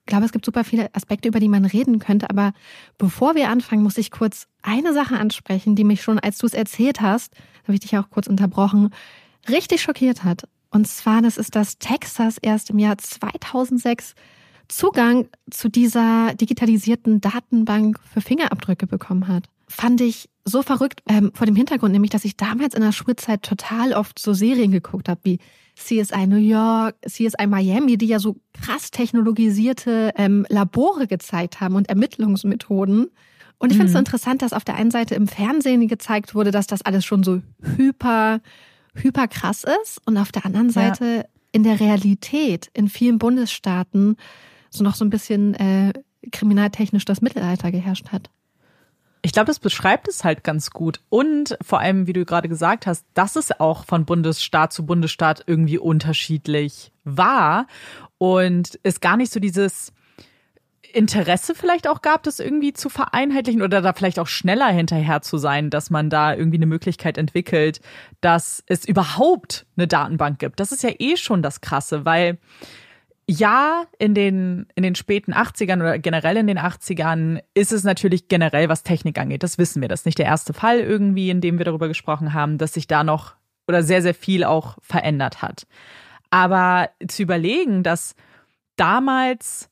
glaube, es gibt super viele Aspekte, über die man reden könnte. Aber bevor wir anfangen, muss ich kurz eine Sache ansprechen, die mich schon, als du es erzählt hast, habe ich dich auch kurz unterbrochen, richtig schockiert hat. Und zwar, das ist, dass Texas erst im Jahr 2006 Zugang zu dieser digitalisierten Datenbank für Fingerabdrücke bekommen hat. Fand ich so verrückt, vor dem Hintergrund nämlich, dass ich damals in der Schulzeit total oft so Serien geguckt habe, wie CSI New York, CSI Miami, die ja so krass technologisierte Labore gezeigt haben und Ermittlungsmethoden. Und ich finde es so interessant, dass auf der einen Seite im Fernsehen gezeigt wurde, dass das alles schon so hyper krass ist und auf der anderen Seite in der Realität in vielen Bundesstaaten so noch so ein bisschen kriminaltechnisch das Mittelalter geherrscht hat. Ich glaube, das beschreibt es halt ganz gut. Und vor allem, wie du gerade gesagt hast, dass es auch von Bundesstaat zu Bundesstaat irgendwie unterschiedlich war und es gar nicht so dieses Interesse vielleicht auch gab, das irgendwie zu vereinheitlichen oder da vielleicht auch schneller hinterher zu sein, dass man da irgendwie eine Möglichkeit entwickelt, dass es überhaupt eine Datenbank gibt. Das ist ja eh schon das Krasse, weil ja, in den späten 80ern oder generell in den 80ern ist es natürlich generell, was Technik angeht. Das wissen wir. Das ist nicht der erste Fall irgendwie, in dem wir darüber gesprochen haben, dass sich da noch oder sehr, sehr viel auch verändert hat. Aber zu überlegen, dass damals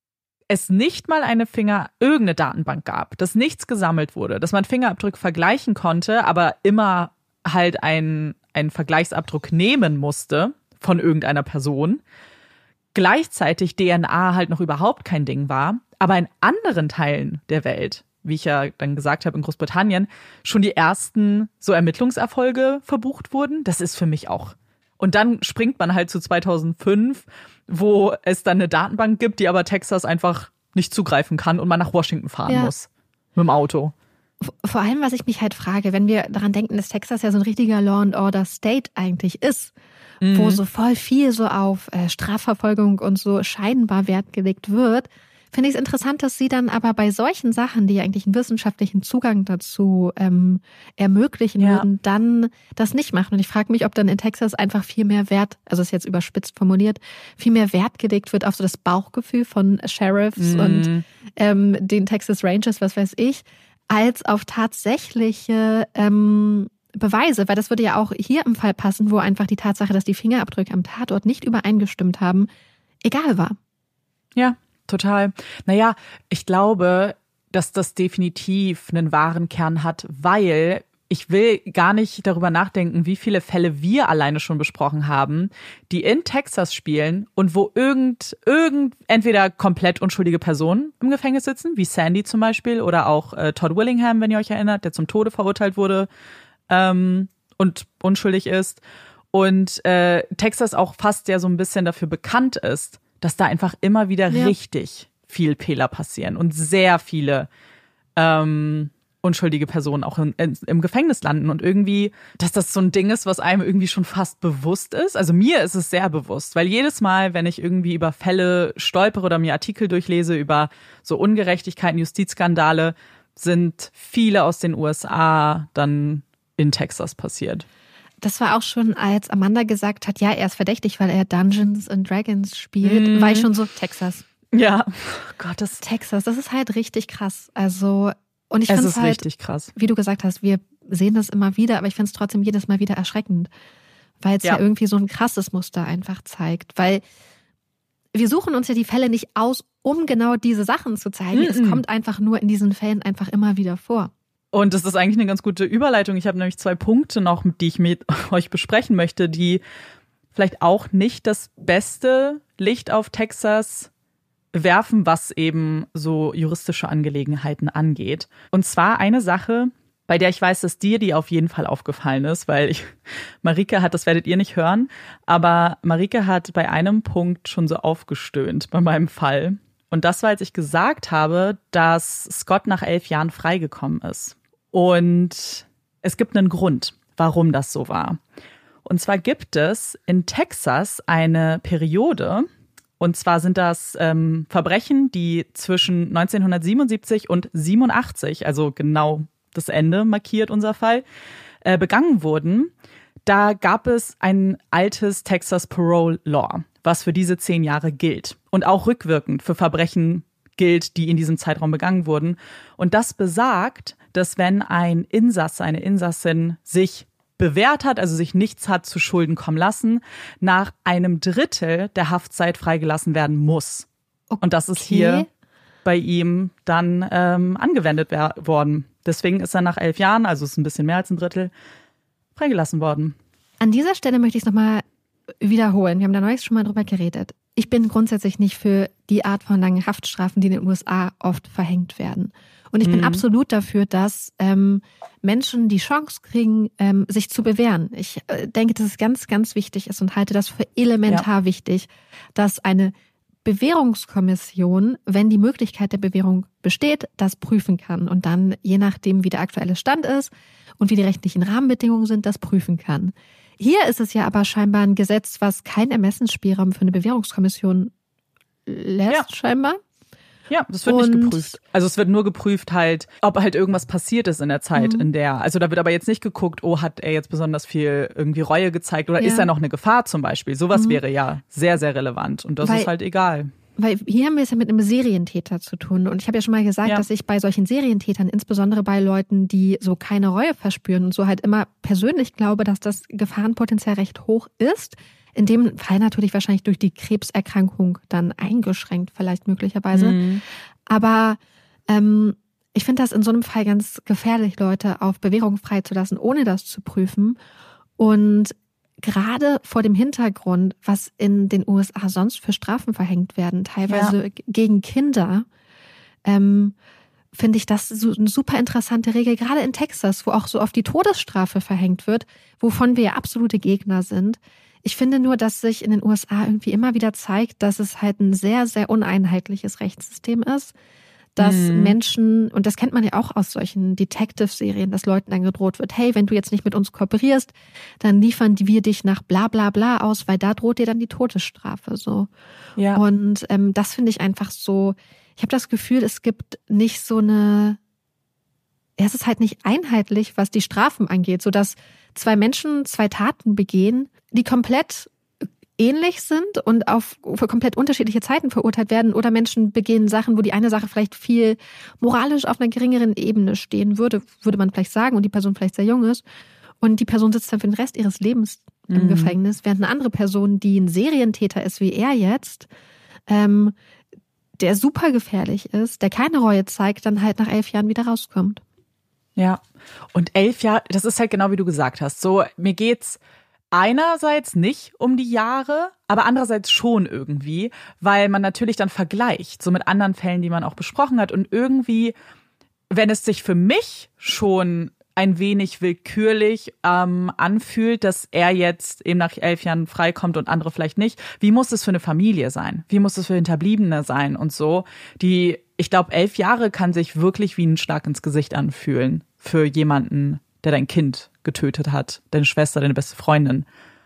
es nicht mal irgendeine Datenbank gab, dass nichts gesammelt wurde, dass man Fingerabdrücke vergleichen konnte, aber immer halt einen Vergleichsabdruck nehmen musste von irgendeiner Person, gleichzeitig DNA halt noch überhaupt kein Ding war, aber in anderen Teilen der Welt, wie ich ja dann gesagt habe, in Großbritannien, schon die ersten so Ermittlungserfolge verbucht wurden. Das ist für mich auch. Und dann springt man halt zu 2005, wo es dann eine Datenbank gibt, die aber Texas einfach nicht zugreifen kann und man nach Washington fahren muss mit dem Auto. Vor allem, was ich mich halt frage, wenn wir daran denken, dass Texas ja so ein richtiger Law and Order State eigentlich ist, wo so voll viel so auf Strafverfolgung und so scheinbar Wert gelegt wird, finde ich es interessant, dass sie dann aber bei solchen Sachen, die eigentlich einen wissenschaftlichen Zugang dazu ermöglichen würden, dann das nicht machen. Und ich frage mich, ob dann in Texas einfach viel mehr Wert, also ist jetzt überspitzt formuliert, viel mehr Wert gelegt wird auf so das Bauchgefühl von Sheriffs und den Texas Rangers, was weiß ich, als auf tatsächliche Beweise, weil das würde ja auch hier im Fall passen, wo einfach die Tatsache, dass die Fingerabdrücke am Tatort nicht übereingestimmt haben, egal war. Ja, total. Naja, ich glaube, dass das definitiv einen wahren Kern hat, weil ich will gar nicht darüber nachdenken, wie viele Fälle wir alleine schon besprochen haben, die in Texas spielen und wo entweder komplett unschuldige Personen im Gefängnis sitzen, wie Sandy zum Beispiel oder auch Todd Willingham, wenn ihr euch erinnert, der zum Tode verurteilt wurde und unschuldig ist. Und Texas auch fast ja so ein bisschen dafür bekannt ist, dass da einfach immer wieder richtig viel Fehler passieren und sehr viele unschuldige Personen auch im Gefängnis landen. Und irgendwie, dass das so ein Ding ist, was einem irgendwie schon fast bewusst ist. Also mir ist es sehr bewusst, weil jedes Mal, wenn ich irgendwie über Fälle stolpere oder mir Artikel durchlese über so Ungerechtigkeiten, Justizskandale, sind viele aus den USA dann in Texas passiert. Das war auch schon, als Amanda gesagt hat, ja, er ist verdächtig, weil er Dungeons and Dragons spielt, war ich schon so, Texas. Ja, oh Gott, Texas, das ist halt richtig krass. Also, und ich finde es halt, richtig krass. Wie du gesagt hast, wir sehen das immer wieder, aber ich finde es trotzdem jedes Mal wieder erschreckend, weil es ja irgendwie so ein krasses Muster einfach zeigt. Weil wir suchen uns ja die Fälle nicht aus, um genau diese Sachen zu zeigen. Es kommt einfach nur in diesen Fällen einfach immer wieder vor. Und das ist eigentlich eine ganz gute Überleitung. Ich habe nämlich 2 Punkte noch, die ich mit euch besprechen möchte, die vielleicht auch nicht das beste Licht auf Texas werfen, was eben so juristische Angelegenheiten angeht. Und zwar eine Sache, bei der ich weiß, dass dir die auf jeden Fall aufgefallen ist, weil Marike hat, das werdet ihr nicht hören, aber Marike hat bei einem Punkt schon so aufgestöhnt bei meinem Fall. Und das war, als ich gesagt habe, dass Scott nach 11 Jahren freigekommen ist. Und es gibt einen Grund, warum das so war. Und zwar gibt es in Texas eine Periode, und zwar sind das Verbrechen, die zwischen 1977 und 87, also genau das Ende markiert unser Fall, begangen wurden. Da gab es ein altes Texas Parole Law. was für diese 10 Jahre gilt. Und auch rückwirkend für Verbrechen gilt, die in diesem Zeitraum begangen wurden. Und das besagt, dass wenn ein Insasse, eine Insassin sich bewährt hat, also sich nichts hat zu Schulden kommen lassen, nach einem Drittel der Haftzeit freigelassen werden muss. Okay. Und das ist hier bei ihm dann angewendet worden. Deswegen ist er nach 11 Jahren, also ist ein bisschen mehr als ein Drittel, freigelassen worden. An dieser Stelle möchte ich es nochmal wiederholen. Wir haben da neulich schon mal drüber geredet. Ich bin grundsätzlich nicht für die Art von langen Haftstrafen, die in den USA oft verhängt werden. Und ich bin absolut dafür, dass Menschen die Chance kriegen, sich zu bewähren. Ich denke, dass es ganz, ganz wichtig ist und halte das für elementar wichtig, dass eine Bewährungskommission, wenn die Möglichkeit der Bewährung besteht, das prüfen kann und dann, je nachdem, wie der aktuelle Stand ist und wie die rechtlichen Rahmenbedingungen sind, das prüfen kann. Hier ist es ja aber scheinbar ein Gesetz, was keinen Ermessensspielraum für eine Bewährungskommission lässt, scheinbar. Ja, das wird nicht geprüft. Also es wird nur geprüft halt, ob halt irgendwas passiert ist in der Zeit, in der, also da wird aber jetzt nicht geguckt, hat er jetzt besonders viel irgendwie Reue gezeigt oder ist er noch eine Gefahr zum Beispiel. Sowas wäre ja sehr, sehr relevant und das ist halt egal. Weil hier haben wir es ja mit einem Serientäter zu tun. Und ich habe ja schon mal gesagt, dass ich bei solchen Serientätern, insbesondere bei Leuten, die so keine Reue verspüren und so halt immer persönlich glaube, dass das Gefahrenpotenzial recht hoch ist. In dem Fall natürlich wahrscheinlich durch die Krebserkrankung dann eingeschränkt, vielleicht möglicherweise. Aber ich finde das in so einem Fall ganz gefährlich, Leute auf Bewährung freizulassen, ohne das zu prüfen. Und gerade vor dem Hintergrund, was in den USA sonst für Strafen verhängt werden, teilweise gegen Kinder, finde ich das so eine super interessante Regel, gerade in Texas, wo auch so oft die Todesstrafe verhängt wird, wovon wir ja absolute Gegner sind. Ich finde nur, dass sich in den USA irgendwie immer wieder zeigt, dass es halt ein sehr, sehr uneinheitliches Rechtssystem ist, dass Menschen, und das kennt man ja auch aus solchen Detective-Serien, dass Leuten dann gedroht wird, hey, wenn du jetzt nicht mit uns kooperierst, dann liefern wir dich nach bla bla bla aus, weil da droht dir dann die Todesstrafe. So. Ja. Und das finde ich einfach so, ich habe das Gefühl, es gibt nicht so eine, es ist halt nicht einheitlich, was die Strafen angeht, sodass 2 Menschen 2 Taten begehen, die komplett ähnlich sind und für komplett unterschiedliche Zeiten verurteilt werden, oder Menschen begehen Sachen, wo die eine Sache vielleicht viel moralisch auf einer geringeren Ebene stehen würde man vielleicht sagen, und die Person vielleicht sehr jung ist, und die Person sitzt dann für den Rest ihres Lebens im Gefängnis, während eine andere Person, die ein Serientäter ist wie er jetzt, der super gefährlich ist, der keine Reue zeigt, dann halt nach 11 Jahren wieder rauskommt. Ja, und 11 Jahre, das ist halt genau wie du gesagt hast, so mir geht's einerseits nicht um die Jahre, aber andererseits schon irgendwie, weil man natürlich dann vergleicht, so mit anderen Fällen, die man auch besprochen hat. Und irgendwie, wenn es sich für mich schon ein wenig willkürlich anfühlt, dass er jetzt eben nach 11 Jahren freikommt und andere vielleicht nicht, wie muss es für eine Familie sein? Wie muss es für Hinterbliebene sein und so? Ich glaube, 11 Jahre kann sich wirklich wie ein Schlag ins Gesicht anfühlen für jemanden, der dein Kind getötet hat, deine Schwester, deine beste Freundin.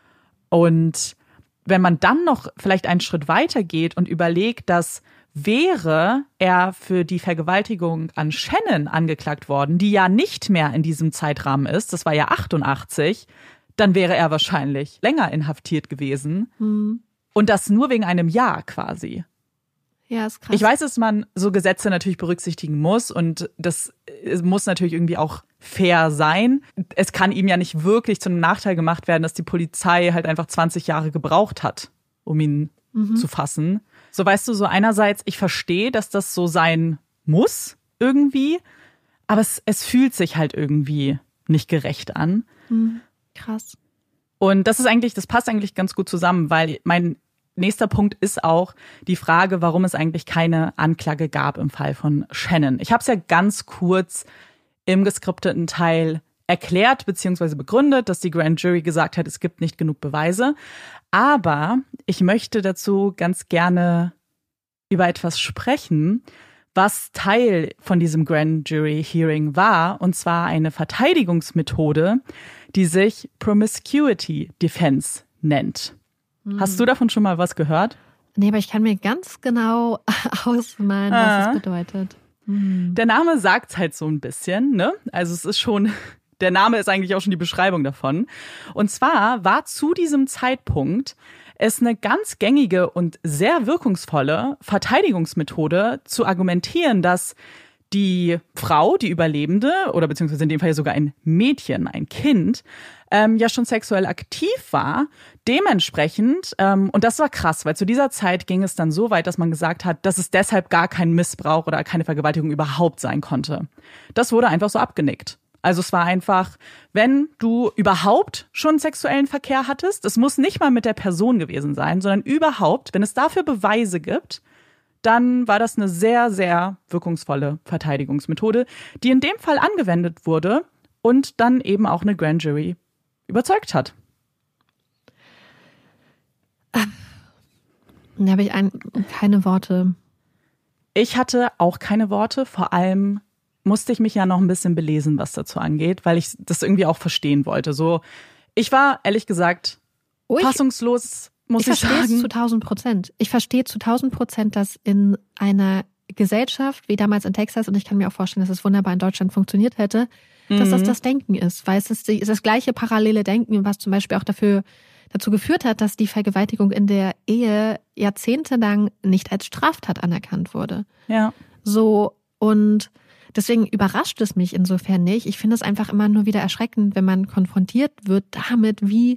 Und wenn man dann noch vielleicht einen Schritt weiter geht und überlegt, dass wäre er für die Vergewaltigung an Shannon angeklagt worden, die ja nicht mehr in diesem Zeitrahmen ist, das war ja 88, dann wäre er wahrscheinlich länger inhaftiert gewesen. Und das nur wegen einem Jahr quasi. Ja, ist krass. Ich weiß, dass man so Gesetze natürlich berücksichtigen muss und das muss natürlich irgendwie auch fair sein. Es kann ihm ja nicht wirklich zu einem Nachteil gemacht werden, dass die Polizei halt einfach 20 Jahre gebraucht hat, um ihn zu fassen. So, weißt du, so einerseits, ich verstehe, dass das so sein muss irgendwie, aber es fühlt sich halt irgendwie nicht gerecht an. Krass. Und das passt eigentlich ganz gut zusammen, weil mein nächster Punkt ist auch die Frage, warum es eigentlich keine Anklage gab im Fall von Shannon. Ich habe es ja ganz kurz im geskripteten Teil erklärt bzw. begründet, dass die Grand Jury gesagt hat, es gibt nicht genug Beweise. Aber ich möchte dazu ganz gerne über etwas sprechen, was Teil von diesem Grand Jury Hearing war, und zwar eine Verteidigungsmethode, die sich Promiscuity Defense nennt. Hast du davon schon mal was gehört? Nee, aber ich kann mir ganz genau ausmalen, was es bedeutet. Der Name sagt's halt so ein bisschen, ne? Also es ist schon, der Name ist eigentlich auch schon die Beschreibung davon. Und zwar war zu diesem Zeitpunkt ist eine ganz gängige und sehr wirkungsvolle Verteidigungsmethode zu argumentieren, dass die Frau, die Überlebende, oder beziehungsweise in dem Fall ja sogar ein Mädchen, ein Kind, ja schon sexuell aktiv war. Dementsprechend, und das war krass, weil zu dieser Zeit ging es dann so weit, dass man gesagt hat, dass es deshalb gar kein Missbrauch oder keine Vergewaltigung überhaupt sein konnte. Das wurde einfach so abgenickt. Also es war einfach, wenn du überhaupt schon sexuellen Verkehr hattest, es muss nicht mal mit der Person gewesen sein, sondern überhaupt, wenn es dafür Beweise gibt, dann war das eine sehr, sehr wirkungsvolle Verteidigungsmethode, die in dem Fall angewendet wurde und dann eben auch eine Grand Jury überzeugt hat. Da habe ich keine Worte. Ich hatte auch keine Worte, vor allem musste ich mich ja noch ein bisschen belesen, was dazu angeht, weil ich das irgendwie auch verstehen wollte. So, ich war ehrlich gesagt fassungslos, muss ich sagen. Ich verstehe es zu 1000%. Ich verstehe zu 1000%, dass in einer Gesellschaft wie damals in Texas, und ich kann mir auch vorstellen, dass es wunderbar in Deutschland funktioniert hätte, dass das Denken ist. Weil es ist das gleiche parallele Denken, was zum Beispiel auch dazu geführt hat, dass die Vergewaltigung in der Ehe jahrzehntelang nicht als Straftat anerkannt wurde. Ja. So, und deswegen überrascht es mich insofern nicht. Ich finde es einfach immer nur wieder erschreckend, wenn man konfrontiert wird damit, wie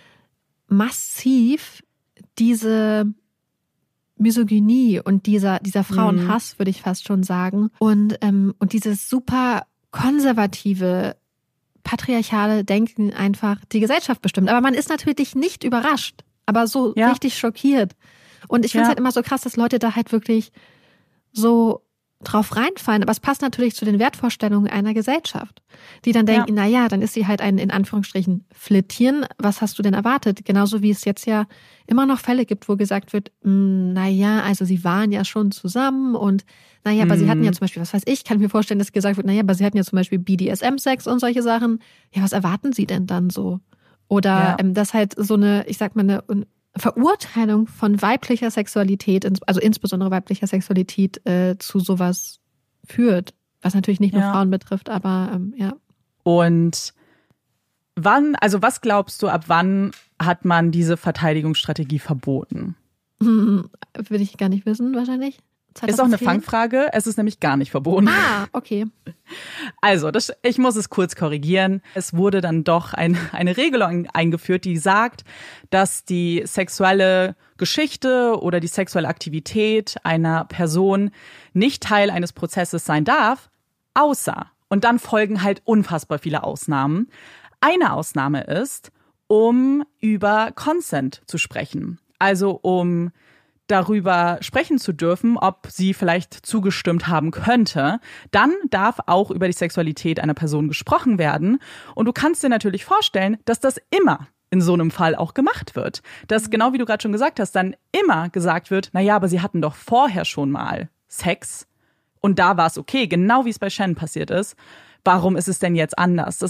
massiv diese Misogynie und dieser Frauenhass, würde ich fast schon sagen, und dieses super konservative, patriarchale Denken einfach die Gesellschaft bestimmt. Aber man ist natürlich nicht überrascht, aber so richtig schockiert. Und ich finde es halt immer so krass, dass Leute da halt wirklich so drauf reinfallen. Aber es passt natürlich zu den Wertvorstellungen einer Gesellschaft, die dann denken, naja, dann ist sie halt ein, in Anführungsstrichen, Flittchen. Was hast du denn erwartet? Genauso wie es jetzt ja immer noch Fälle gibt, wo gesagt wird, naja, also sie waren ja schon zusammen und naja, aber sie hatten ja zum Beispiel, was weiß ich, kann ich mir vorstellen, dass gesagt wird, naja, aber sie hatten ja zum Beispiel BDSM-Sex und solche Sachen. Ja, was erwarten sie denn dann so? Oder dass halt so eine, ich sag mal, eine Verurteilung von weiblicher Sexualität, also insbesondere weiblicher Sexualität, zu sowas führt. Was natürlich nicht nur Frauen betrifft, aber ja. Und was glaubst du, ab wann hat man diese Verteidigungsstrategie verboten? Will ich gar nicht wissen, wahrscheinlich. 2010? Ist auch eine Fangfrage. Es ist nämlich gar nicht verboten. Ah, okay. Also, ich muss es kurz korrigieren. Es wurde dann doch eine Regelung eingeführt, die sagt, dass die sexuelle Geschichte oder die sexuelle Aktivität einer Person nicht Teil eines Prozesses sein darf, außer, und dann folgen halt unfassbar viele Ausnahmen. Eine Ausnahme ist, um über Consent zu sprechen. Also um darüber sprechen zu dürfen, ob sie vielleicht zugestimmt haben könnte, dann darf auch über die Sexualität einer Person gesprochen werden. Und du kannst dir natürlich vorstellen, dass das immer in so einem Fall auch gemacht wird. Dass, genau wie du gerade schon gesagt hast, dann immer gesagt wird, naja, aber sie hatten doch vorher schon mal Sex und da war es okay, genau wie es bei Shannon passiert ist. Warum ist es denn jetzt anders?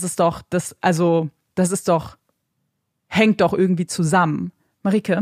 Hängt doch irgendwie zusammen. Marike,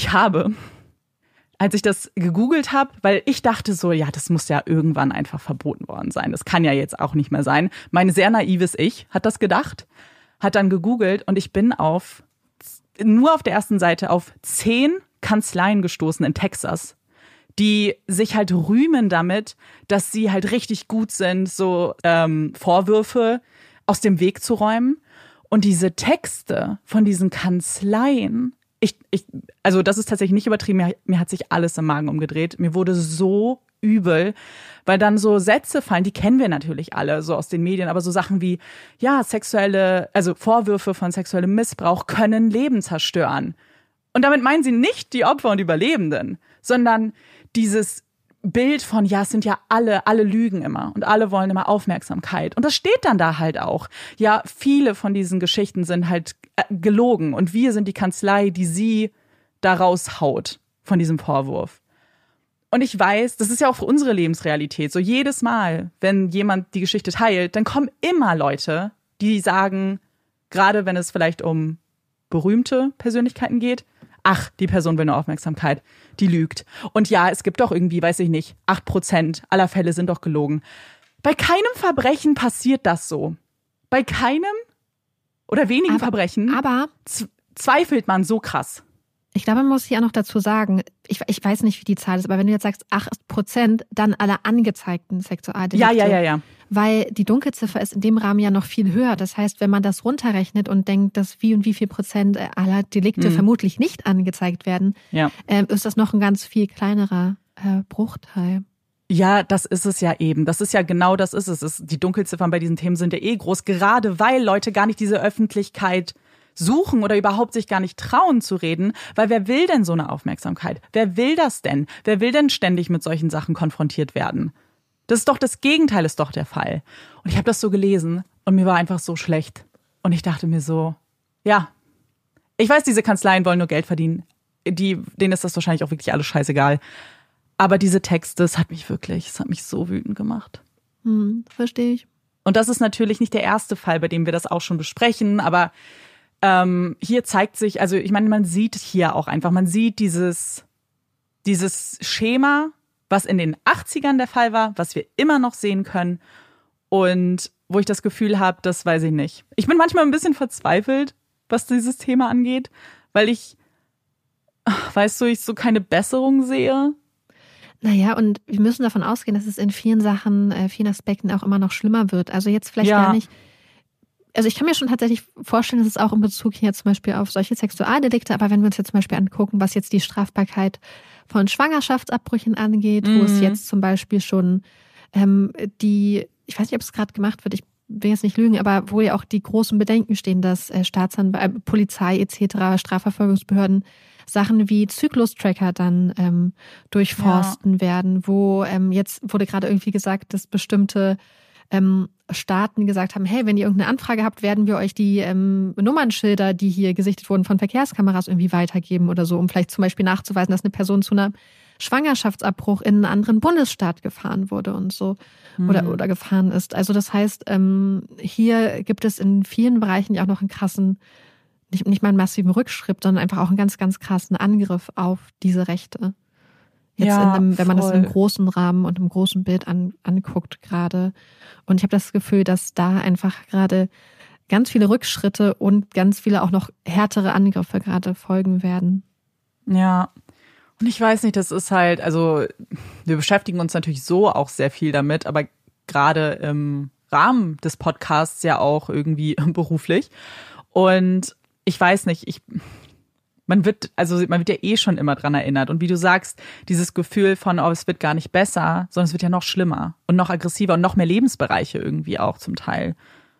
als ich das gegoogelt habe, weil ich dachte so, ja, das muss ja irgendwann einfach verboten worden sein. Das kann ja jetzt auch nicht mehr sein. Mein sehr naives Ich hat das gedacht, hat dann gegoogelt und ich bin nur auf der ersten Seite auf 10 Kanzleien gestoßen in Texas, die sich halt rühmen damit, dass sie halt richtig gut sind, so Vorwürfe aus dem Weg zu räumen. Und diese Texte von diesen Kanzleien, also das ist tatsächlich nicht übertrieben, mir hat sich alles im Magen umgedreht. Mir wurde so übel, weil dann so Sätze fallen, die kennen wir natürlich alle, so aus den Medien, aber so Sachen wie, ja, Vorwürfe von sexuellem Missbrauch können Leben zerstören. Und damit meinen sie nicht die Opfer und Überlebenden, sondern dieses Bild von, ja, es sind ja alle lügen immer und alle wollen immer Aufmerksamkeit. Und das steht dann da halt auch. Ja, viele von diesen Geschichten sind halt gelogen und wir sind die Kanzlei, die sie da raushaut von diesem Vorwurf. Und ich weiß, das ist ja auch für unsere Lebensrealität. So jedes Mal, wenn jemand die Geschichte teilt, dann kommen immer Leute, die sagen, gerade wenn es vielleicht um berühmte Persönlichkeiten geht, ach, die Person will nur Aufmerksamkeit, die lügt. Und ja, es gibt doch irgendwie, weiß ich nicht, 8% aller Fälle sind doch gelogen. Bei keinem Verbrechen passiert das so. Bei keinem oder wenigen Verbrechen aber zweifelt man so krass. Ich glaube, man muss hier auch noch dazu sagen, ich weiß nicht, wie die Zahl ist, aber wenn du jetzt sagst 8%, dann aller angezeigten Sexualdelikte. Ja. Weil die Dunkelziffer ist in dem Rahmen ja noch viel höher. Das heißt, wenn man das runterrechnet und denkt, dass wie und wie viel Prozent aller Delikte vermutlich nicht angezeigt werden, ist das noch ein ganz viel kleinerer Bruchteil. Ja, das ist es ja eben. Das ist ja genau das ist es. Die Dunkelziffern bei diesen Themen sind ja groß, gerade weil Leute gar nicht diese Öffentlichkeit suchen oder überhaupt sich gar nicht trauen zu reden, weil wer will denn so eine Aufmerksamkeit? Wer will das denn? Wer will denn ständig mit solchen Sachen konfrontiert werden? Das Gegenteil ist doch der Fall. Und ich habe das so gelesen und mir war einfach so schlecht. Und ich dachte mir so, ja, ich weiß, diese Kanzleien wollen nur Geld verdienen. Denen ist das wahrscheinlich auch wirklich alles scheißegal. Aber diese Texte, es hat mich so wütend gemacht. Verstehe ich. Und das ist natürlich nicht der erste Fall, bei dem wir das auch schon besprechen, aber hier zeigt sich, also ich meine, man sieht hier auch einfach, man sieht dieses Schema, was in den 80ern der Fall war, was wir immer noch sehen können und wo ich das Gefühl habe, das weiß ich nicht. Ich bin manchmal ein bisschen verzweifelt, was dieses Thema angeht, weil ich so keine Besserung sehe. Naja, und wir müssen davon ausgehen, dass es in vielen Sachen, vielen Aspekten auch immer noch schlimmer wird. Also jetzt vielleicht gar nicht. Also ich kann mir schon tatsächlich vorstellen, dass es auch in Bezug hier zum Beispiel auf solche Sexualdelikte, aber wenn wir uns jetzt zum Beispiel angucken, was jetzt die Strafbarkeit von Schwangerschaftsabbrüchen angeht, wo es jetzt zum Beispiel schon ich weiß nicht, ob es gerade gemacht wird, ich will jetzt nicht lügen, aber wo ja auch die großen Bedenken stehen, dass Polizei etc., Strafverfolgungsbehörden Sachen wie Zyklustracker dann durchforsten werden, wo jetzt wurde gerade irgendwie gesagt, dass bestimmte Staaten gesagt haben, hey, wenn ihr irgendeine Anfrage habt, werden wir euch die Nummernschilder, die hier gesichtet wurden von Verkehrskameras irgendwie weitergeben oder so, um vielleicht zum Beispiel nachzuweisen, dass eine Person zu einem Schwangerschaftsabbruch in einen anderen Bundesstaat gefahren wurde und so oder gefahren ist. Also das heißt, hier gibt es in vielen Bereichen ja auch noch einen krassen, nicht mal einen massiven Rückschritt, sondern einfach auch einen ganz, ganz krassen Angriff auf diese Rechte. Jetzt wenn man das im großen Rahmen und im großen Bild anguckt gerade. Und ich habe das Gefühl, dass da einfach gerade ganz viele Rückschritte und ganz viele auch noch härtere Angriffe gerade folgen werden. Ja, und ich weiß nicht, das ist halt, also wir beschäftigen uns natürlich so auch sehr viel damit, aber gerade im Rahmen des Podcasts ja auch irgendwie beruflich. Und ich weiß nicht, man wird ja schon immer dran erinnert. Und wie du sagst, dieses Gefühl von, es wird gar nicht besser, sondern es wird ja noch schlimmer und noch aggressiver und noch mehr Lebensbereiche irgendwie auch zum Teil.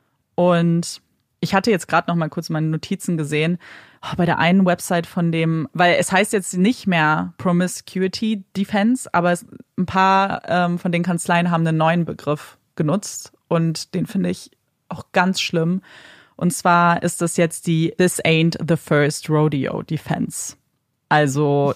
Und ich hatte jetzt gerade noch mal kurz meine Notizen gesehen, bei der einen Website weil es heißt jetzt nicht mehr Promiscuity Defense, aber ein paar von den Kanzleien haben einen neuen Begriff genutzt und den finde ich auch ganz schlimm. Und zwar ist das jetzt die This ain't the first rodeo defense. Also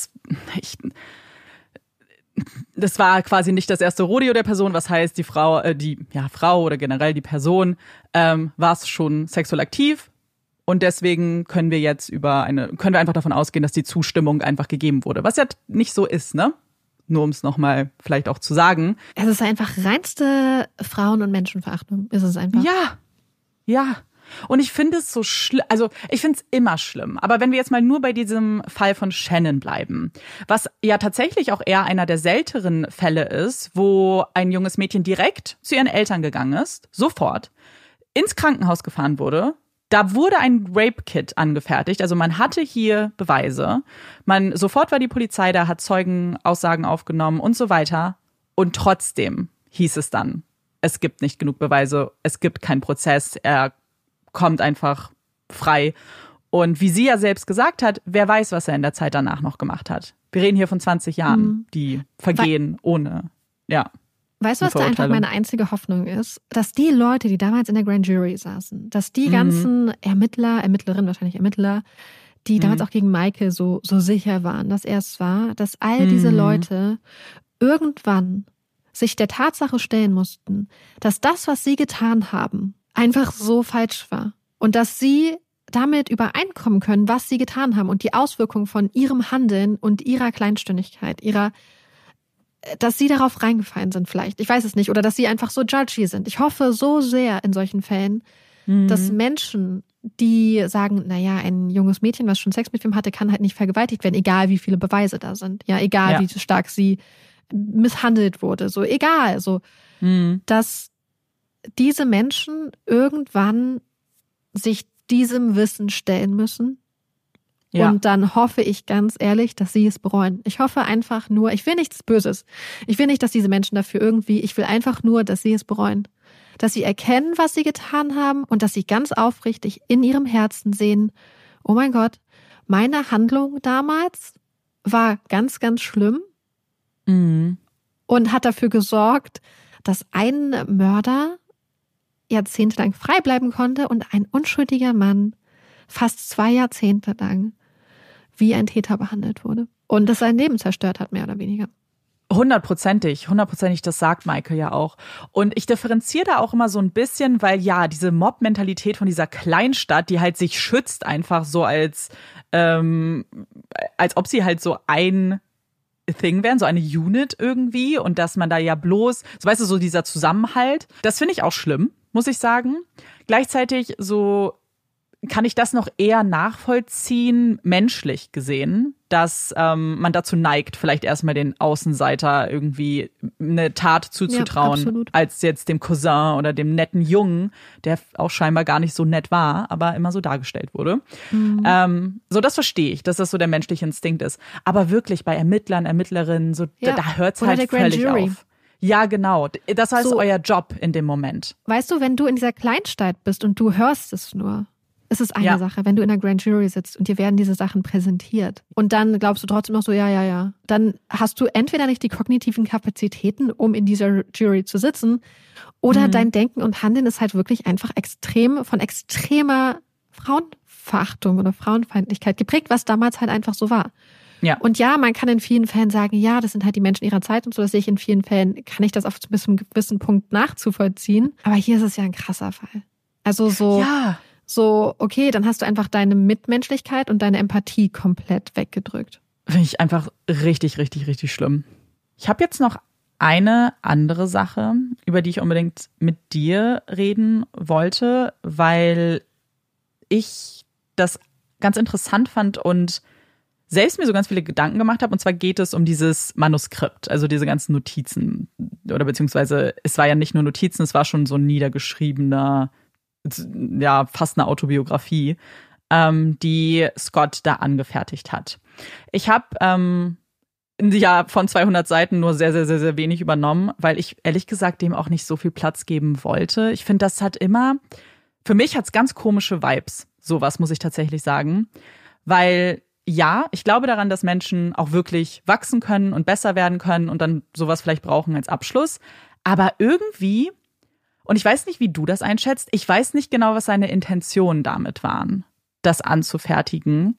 das war quasi nicht das erste Rodeo der Person, was heißt, die Frau oder generell die Person war es schon sexuell aktiv und deswegen können wir einfach davon ausgehen, dass die Zustimmung einfach gegeben wurde, was ja nicht so ist, ne? Nur um es nochmal vielleicht auch zu sagen. Es ist einfach reinste Frauen- und Menschenverachtung, ist es einfach. Ja. Und ich finde es so schlimm, also ich finde es immer schlimm. Aber wenn wir jetzt mal nur bei diesem Fall von Shannon bleiben, was ja tatsächlich auch eher einer der seltenen Fälle ist, wo ein junges Mädchen direkt zu ihren Eltern gegangen ist, sofort, ins Krankenhaus gefahren wurde. Da wurde ein Rape-Kit angefertigt, also man hatte hier Beweise. Sofort war die Polizei da, hat Zeugenaussagen aufgenommen und so weiter. Und trotzdem hieß es dann, es gibt nicht genug Beweise, es gibt keinen Prozess, er kommt einfach frei. Und wie sie ja selbst gesagt hat, wer weiß, was er in der Zeit danach noch gemacht hat. Wir reden hier von 20 Jahren, die vergehen ohne, Weißt du, was da einfach meine einzige Hoffnung ist? Dass die Leute, die damals in der Grand Jury saßen, dass die ganzen Ermittlerinnen, die damals auch gegen Michael so sicher waren, dass er es war, dass all diese Leute irgendwann sich der Tatsache stellen mussten, dass das, was sie getan haben, einfach so falsch war. Und dass sie damit übereinkommen können, was sie getan haben und die Auswirkungen von ihrem Handeln und ihrer Kleinstündigkeit, dass sie darauf reingefallen sind vielleicht. Ich weiß es nicht. Oder dass sie einfach so judgy sind. Ich hoffe so sehr in solchen Fällen, dass Menschen, die sagen, naja, ein junges Mädchen, was schon Sex mit wem hatte, kann halt nicht vergewaltigt werden, egal wie viele Beweise da sind. Ja, egal wie stark sie misshandelt wurde. So, egal. So, dass diese Menschen irgendwann sich diesem Wissen stellen müssen. Ja. Und dann hoffe ich ganz ehrlich, dass sie es bereuen. Ich hoffe einfach nur, ich will nichts Böses. Ich will nicht, dass diese Menschen dafür irgendwie, ich will einfach nur, dass sie es bereuen. Dass sie erkennen, was sie getan haben und dass sie ganz aufrichtig in ihrem Herzen sehen, oh mein Gott, meine Handlung damals war ganz, ganz schlimm und hat dafür gesorgt, dass ein Mörder jahrzehntelang frei bleiben konnte und ein unschuldiger Mann fast 2 Jahrzehnte lang wie ein Täter behandelt wurde. Und das sein Leben zerstört hat, mehr oder weniger. 100%, das sagt Michael ja auch. Und ich differenziere da auch immer so ein bisschen, weil ja, diese Mob-Mentalität von dieser Kleinstadt, die halt sich schützt einfach so als ob sie halt so ein Thing wären, so eine Unit irgendwie und dass man da ja bloß, so weißt du, so dieser Zusammenhalt, das finde ich auch schlimm, muss ich sagen. Gleichzeitig so kann ich das noch eher nachvollziehen, menschlich gesehen, dass man dazu neigt, vielleicht erstmal den Außenseiter irgendwie eine Tat zuzutrauen, als jetzt dem Cousin oder dem netten Jungen, der auch scheinbar gar nicht so nett war, aber immer so dargestellt wurde. So, das verstehe ich, dass das so der menschliche Instinkt ist. Aber wirklich bei Ermittlern, Ermittlerinnen, so da hört es halt völlig auf. Ja, genau. Das heißt so, euer Job in dem Moment. Weißt du, wenn du in dieser Kleinstadt bist und du hörst es nur, es ist eine Sache, wenn du in der Grand Jury sitzt und dir werden diese Sachen präsentiert und dann glaubst du trotzdem noch so, ja, dann hast du entweder nicht die kognitiven Kapazitäten, um in dieser Jury zu sitzen, oder dein Denken und Handeln ist halt wirklich einfach von extremer Frauenverachtung oder Frauenfeindlichkeit geprägt, was damals halt einfach so war. Ja. Und ja, man kann in vielen Fällen sagen, ja, das sind halt die Menschen ihrer Zeit und so, das sehe ich in vielen Fällen, kann ich das auf einem gewissen Punkt nachzuvollziehen. Aber hier ist es ja ein krasser Fall. Also so, okay, dann hast du einfach deine Mitmenschlichkeit und deine Empathie komplett weggedrückt. Finde ich einfach richtig, richtig, richtig schlimm. Ich habe jetzt noch eine andere Sache, über die ich unbedingt mit dir reden wollte, weil ich das ganz interessant fand und selbst mir so ganz viele Gedanken gemacht habe. Und zwar geht es um dieses Manuskript, also diese ganzen Notizen. Oder beziehungsweise, es war ja nicht nur Notizen, es war schon so ein niedergeschriebener, ja, fast eine Autobiografie, die Scott da angefertigt hat. Ich habe von 200 Seiten nur sehr, sehr, sehr, sehr wenig übernommen, weil ich ehrlich gesagt dem auch nicht so viel Platz geben wollte. Ich finde, das hat immer, für mich hat es ganz komische Vibes, sowas muss ich tatsächlich sagen, weil ja, ich glaube daran, dass Menschen auch wirklich wachsen können und besser werden können und dann sowas vielleicht brauchen als Abschluss, aber irgendwie, und ich weiß nicht, wie du das einschätzt, ich weiß nicht genau, was seine Intentionen damit waren, das anzufertigen.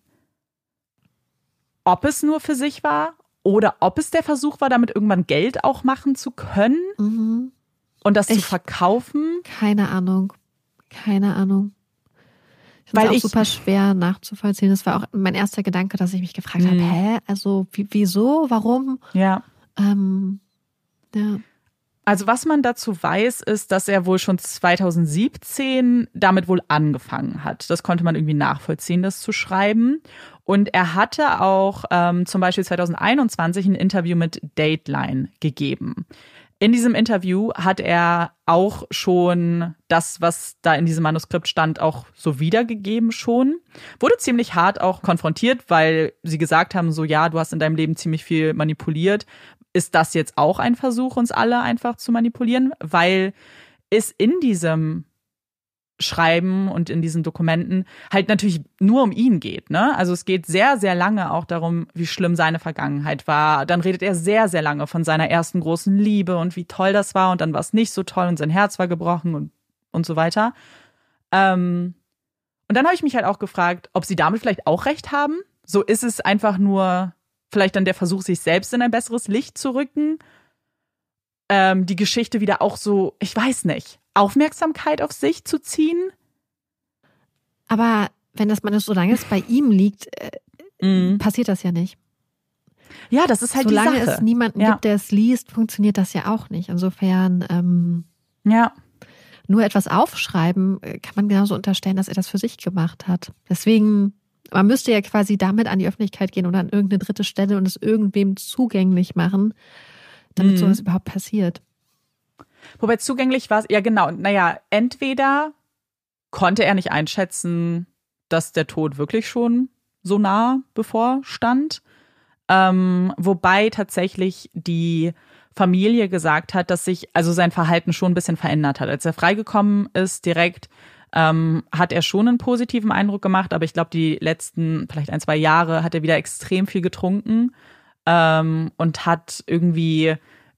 Ob es nur für sich war oder ob es der Versuch war, damit irgendwann Geld auch machen zu können und das zu verkaufen. Keine Ahnung. Ich finde es auch super schwer nachzuvollziehen. Das war auch mein erster Gedanke, dass ich mich gefragt habe, also wieso, warum? Ja. Ja. Also was man dazu weiß, ist, dass er wohl schon 2017 damit wohl angefangen hat. Das konnte man irgendwie nachvollziehen, das zu schreiben. Und er hatte auch zum Beispiel 2021 ein Interview mit Dateline gegeben. In diesem Interview hat er auch schon das, was da in diesem Manuskript stand, auch so wiedergegeben schon. Wurde ziemlich hart auch konfrontiert, weil sie gesagt haben, so ja, du hast in deinem Leben ziemlich viel manipuliert. Ist das jetzt auch ein Versuch, uns alle einfach zu manipulieren? Weil es in diesem Schreiben und in diesen Dokumenten halt natürlich nur um ihn geht, ne? Also es geht sehr, sehr lange auch darum, wie schlimm seine Vergangenheit war. Dann redet er sehr, sehr lange von seiner ersten großen Liebe und wie toll das war und dann war es nicht so toll und sein Herz war gebrochen und so weiter. Und dann habe ich mich halt auch gefragt, ob sie damit vielleicht auch recht haben. So ist es einfach nur vielleicht dann der Versuch, sich selbst in ein besseres Licht zu rücken. Die Geschichte wieder auch so, ich weiß nicht, Aufmerksamkeit auf sich zu ziehen. Aber wenn das Manus so lange bei ihm liegt, passiert das ja nicht. Ja, das ist halt die Sache. Solange es niemanden gibt, der es liest, funktioniert das ja auch nicht. Insofern, nur etwas aufschreiben, kann man genauso unterstellen, dass er das für sich gemacht hat. Deswegen, man müsste ja quasi damit an die Öffentlichkeit gehen oder an irgendeine dritte Stelle und es irgendwem zugänglich machen, damit sowas überhaupt passiert. Wobei zugänglich war es, ja genau, naja, entweder konnte er nicht einschätzen, dass der Tod wirklich schon so nah bevorstand, wobei tatsächlich die Familie gesagt hat, dass sich also sein Verhalten schon ein bisschen verändert hat. Als er freigekommen ist, direkt hat er schon einen positiven Eindruck gemacht, aber ich glaube, die letzten vielleicht 1-2 Jahre hat er wieder extrem viel getrunken und hat irgendwie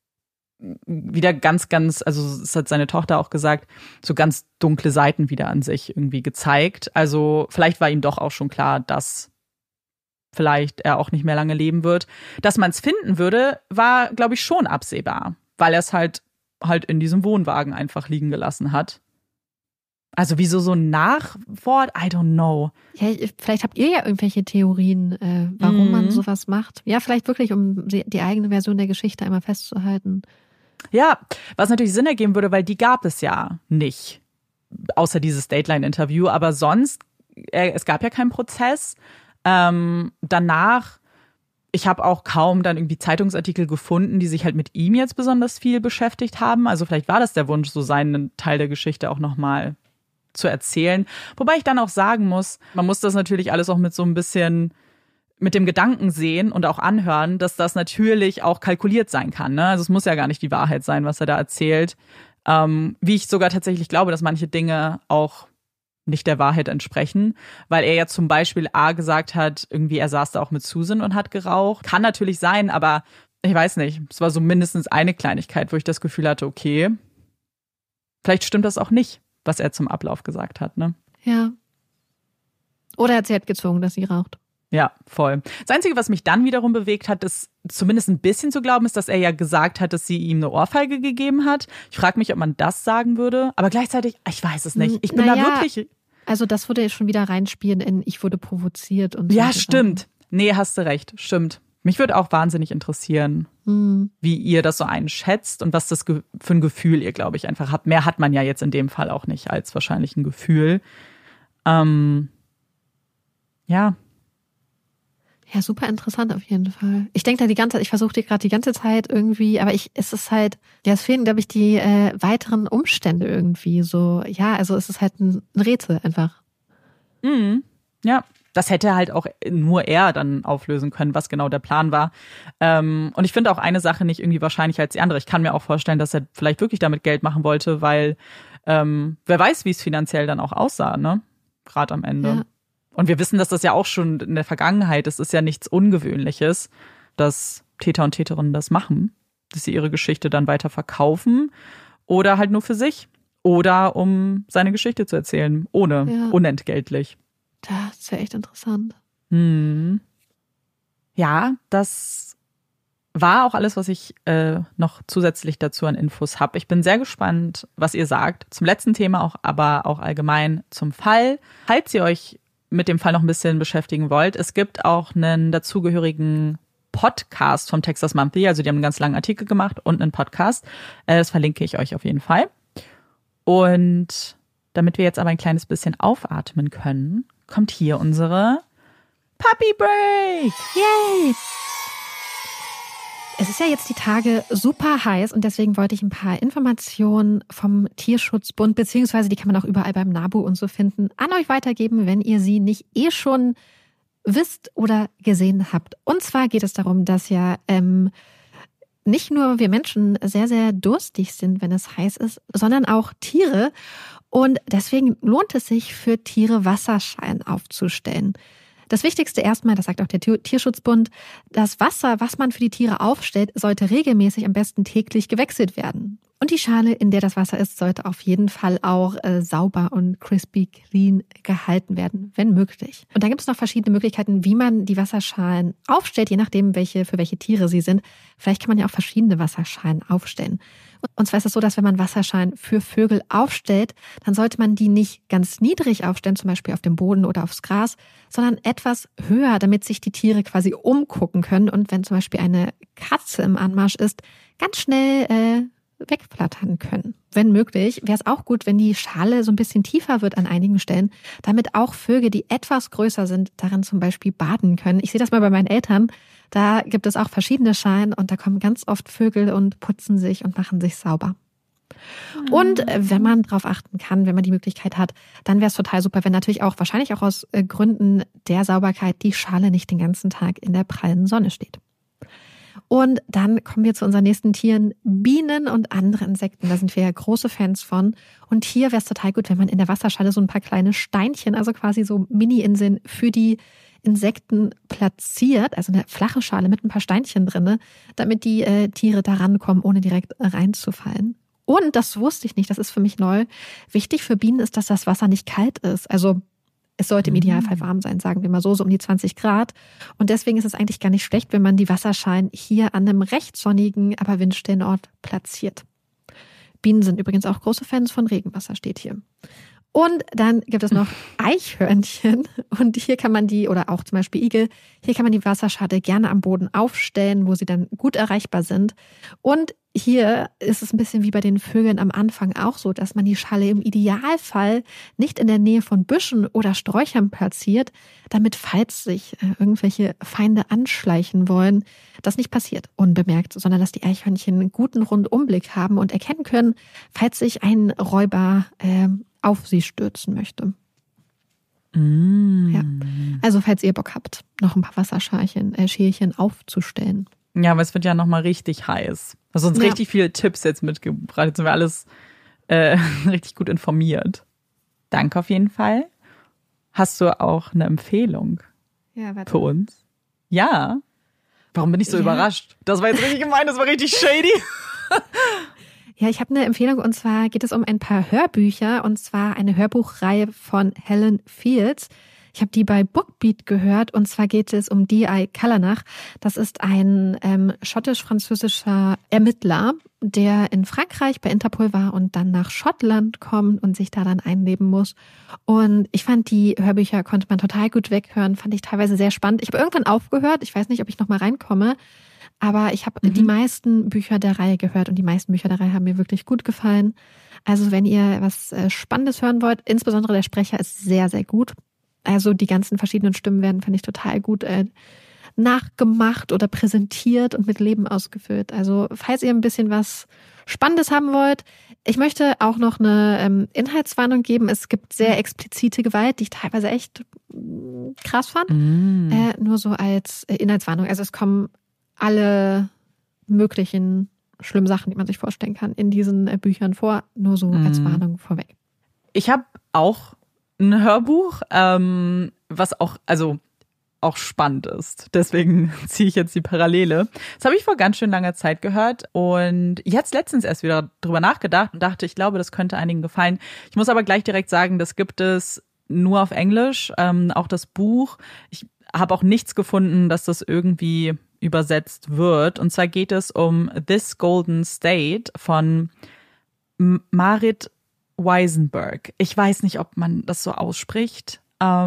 wieder ganz, also das hat seine Tochter auch gesagt, so ganz dunkle Seiten wieder an sich irgendwie gezeigt. Also vielleicht war ihm doch auch schon klar, dass vielleicht er auch nicht mehr lange leben wird. Dass man es finden würde, war, glaube ich, schon absehbar, weil er es halt in diesem Wohnwagen einfach liegen gelassen hat. Also wieso so ein Nachwort? I don't know. Ja, vielleicht habt ihr ja irgendwelche Theorien, warum man sowas macht. Ja, vielleicht wirklich, um die eigene Version der Geschichte einmal festzuhalten. Ja, was natürlich Sinn ergeben würde, weil die gab es ja nicht, außer dieses Dateline-Interview. Aber sonst, es gab ja keinen Prozess. Danach, ich habe auch kaum dann irgendwie Zeitungsartikel gefunden, die sich halt mit ihm jetzt besonders viel beschäftigt haben. Also vielleicht war das der Wunsch, so seinen Teil der Geschichte auch nochmal zu erzählen. Wobei ich dann auch sagen muss, man muss das natürlich alles auch mit so ein bisschen mit dem Gedanken sehen und auch anhören, dass das natürlich auch kalkuliert sein kann. Ne? Also es muss ja gar nicht die Wahrheit sein, was er da erzählt. Wie ich sogar tatsächlich glaube, dass manche Dinge auch nicht der Wahrheit entsprechen, weil er ja zum Beispiel gesagt hat, irgendwie er saß da auch mit Susan und hat geraucht. Kann natürlich sein, aber ich weiß nicht. Es war so mindestens eine Kleinigkeit, wo ich das Gefühl hatte, okay, vielleicht stimmt das auch nicht, was er zum Ablauf gesagt hat. Ne? Ja. Oder hat sie halt gezwungen, dass sie raucht. Ja, voll. Das Einzige, was mich dann wiederum bewegt hat, ist zumindest ein bisschen zu glauben, ist, dass er ja gesagt hat, dass sie ihm eine Ohrfeige gegeben hat. Ich frage mich, ob man das sagen würde. Aber gleichzeitig, ich weiß es nicht. Ich bin da wirklich... Also das würde schon wieder reinspielen in ich wurde provoziert und so. Ja, stimmt. Nee, hast du recht. Stimmt. Mich würde auch wahnsinnig interessieren, wie ihr das so einschätzt und was das für ein Gefühl ihr, glaube ich, einfach habt. Mehr hat man ja jetzt in dem Fall auch nicht als wahrscheinlich ein Gefühl. Ja. Ja, super interessant auf jeden Fall. Ich denke da die ganze Zeit, ich versuche dir gerade die ganze Zeit irgendwie, aber es ist halt, ja, es fehlen, glaube ich, die weiteren Umstände irgendwie so. Ja, also es ist halt ein Rätsel einfach. Ja, das hätte halt auch nur er dann auflösen können, was genau der Plan war. Und ich finde auch eine Sache nicht irgendwie wahrscheinlicher als die andere. Ich kann mir auch vorstellen, dass er vielleicht wirklich damit Geld machen wollte, weil wer weiß, wie es finanziell dann auch aussah, ne? Gerade am Ende. Ja. Und wir wissen, dass das ja auch schon in der Vergangenheit ist. Es ist ja nichts Ungewöhnliches, dass Täter und Täterinnen das machen, dass sie ihre Geschichte dann weiter verkaufen oder halt nur für sich oder um seine Geschichte zu erzählen, unentgeltlich. Das ist ja echt interessant. Ja, das war auch alles, was ich noch zusätzlich dazu an Infos habe. Ich bin sehr gespannt, was ihr sagt. Zum letzten Thema auch, aber auch allgemein zum Fall. Falls ihr euch mit dem Fall noch ein bisschen beschäftigen wollt, es gibt auch einen dazugehörigen Podcast vom Texas Monthly, also die haben einen ganz langen Artikel gemacht und einen Podcast. Das verlinke ich euch auf jeden Fall. Und damit wir jetzt aber ein kleines bisschen aufatmen können, kommt hier unsere Puppy Break. Yay! Es ist ja jetzt die Tage super heiß und deswegen wollte ich ein paar Informationen vom Tierschutzbund, beziehungsweise die kann man auch überall beim NABU und so finden, an euch weitergeben, wenn ihr sie nicht schon wisst oder gesehen habt. Und zwar geht es darum, dass ja nicht nur wir Menschen sehr, sehr durstig sind, wenn es heiß ist, sondern auch Tiere. Und deswegen lohnt es sich, für Tiere Wasserschein aufzustellen. Das Wichtigste erstmal, das sagt auch der Tierschutzbund, das Wasser, was man für die Tiere aufstellt, sollte regelmäßig, am besten täglich gewechselt werden. Und die Schale, in der das Wasser ist, sollte auf jeden Fall auch sauber und crispy clean gehalten werden, wenn möglich. Und dann gibt es noch verschiedene Möglichkeiten, wie man die Wasserschalen aufstellt, je nachdem, für welche Tiere sie sind. Vielleicht kann man ja auch verschiedene Wasserschalen aufstellen. Und zwar ist es so, dass wenn man Wasserschalen für Vögel aufstellt, dann sollte man die nicht ganz niedrig aufstellen, zum Beispiel auf dem Boden oder aufs Gras, sondern etwas höher, damit sich die Tiere quasi umgucken können. Und wenn zum Beispiel eine Katze im Anmarsch ist, ganz schnell wegflattern können. Wenn möglich, wäre es auch gut, wenn die Schale so ein bisschen tiefer wird an einigen Stellen, damit auch Vögel, die etwas größer sind, darin zum Beispiel baden können. Ich sehe das mal bei meinen Eltern. Da gibt es auch verschiedene Schalen und da kommen ganz oft Vögel und putzen sich und machen sich sauber. Und wenn man drauf achten kann, wenn man die Möglichkeit hat, dann wäre es total super, wenn natürlich auch, wahrscheinlich auch aus Gründen der Sauberkeit, die Schale nicht den ganzen Tag in der prallen Sonne steht. Und dann kommen wir zu unseren nächsten Tieren, Bienen und andere Insekten. Da sind wir ja große Fans von. Und hier wäre es total gut, wenn man in der Wasserschale so ein paar kleine Steinchen, also quasi so Mini-Inseln für die Insekten platziert, also eine flache Schale mit ein paar Steinchen drin, damit die Tiere da rankommen, ohne direkt reinzufallen. Und das wusste ich nicht, das ist für mich neu. Wichtig für Bienen ist, dass das Wasser nicht kalt ist. Also es sollte im Idealfall warm sein, sagen wir mal so um die 20 Grad. Und deswegen ist es eigentlich gar nicht schlecht, wenn man die Wasserschalen hier an einem recht sonnigen, aber windstillen Ort platziert. Bienen sind übrigens auch große Fans von Regenwasser, steht hier. Und dann gibt es noch Eichhörnchen und hier kann man die, oder auch zum Beispiel Igel, hier kann man die Wasserschale gerne am Boden aufstellen, wo sie dann gut erreichbar sind. Und hier ist es ein bisschen wie bei den Vögeln am Anfang auch so, dass man die Schale im Idealfall nicht in der Nähe von Büschen oder Sträuchern platziert, damit, falls sich irgendwelche Feinde anschleichen wollen, das nicht passiert unbemerkt, sondern dass die Eichhörnchen einen guten Rundumblick haben und erkennen können, falls sich ein Räuber auf sie stürzen möchte. Ja. Also falls ihr Bock habt, noch ein paar Wasserschälchen aufzustellen. Ja, aber es wird ja nochmal richtig heiß. Also uns richtig viele Tipps jetzt mitgebracht. Jetzt sind wir alles richtig gut informiert. Danke auf jeden Fall. Hast du auch eine Empfehlung für uns? Ja. Warum bin ich so überrascht? Das war jetzt richtig gemein, das war richtig shady. Ja, ich habe eine Empfehlung und zwar geht es um ein paar Hörbücher und zwar eine Hörbuchreihe von Helen Fields. Ich habe die bei Bookbeat gehört und zwar geht es um D.I. Calanach. Das ist ein schottisch-französischer Ermittler, der in Frankreich bei Interpol war und dann nach Schottland kommt und sich da dann einleben muss. Und ich fand, die Hörbücher konnte man total gut weghören, fand ich teilweise sehr spannend. Ich habe irgendwann aufgehört, ich weiß nicht, ob ich noch mal reinkomme, aber ich habe die meisten Bücher der Reihe gehört und die meisten Bücher der Reihe haben mir wirklich gut gefallen. Also wenn ihr was Spannendes hören wollt, insbesondere der Sprecher ist sehr, sehr gut. Also die ganzen verschiedenen Stimmen werden, finde ich, total gut nachgemacht oder präsentiert und mit Leben ausgefüllt. Also falls ihr ein bisschen was Spannendes haben wollt, ich möchte auch noch eine Inhaltswarnung geben. Es gibt sehr explizite Gewalt, die ich teilweise echt krass fand. Nur so als Inhaltswarnung. Also es kommen alle möglichen schlimmen Sachen, die man sich vorstellen kann, in diesen Büchern vor. Nur so als Warnung vorweg. Ich habe auch ein Hörbuch, was auch spannend ist. Deswegen ziehe ich jetzt die Parallele. Das habe ich vor ganz schön langer Zeit gehört und jetzt letztens erst wieder drüber nachgedacht und dachte, ich glaube, das könnte einigen gefallen. Ich muss aber gleich direkt sagen, das gibt es nur auf Englisch, auch das Buch. Ich habe auch nichts gefunden, dass das irgendwie übersetzt wird. Und zwar geht es um This Golden State von Marit Weisenberg. Ich weiß nicht, ob man das so ausspricht.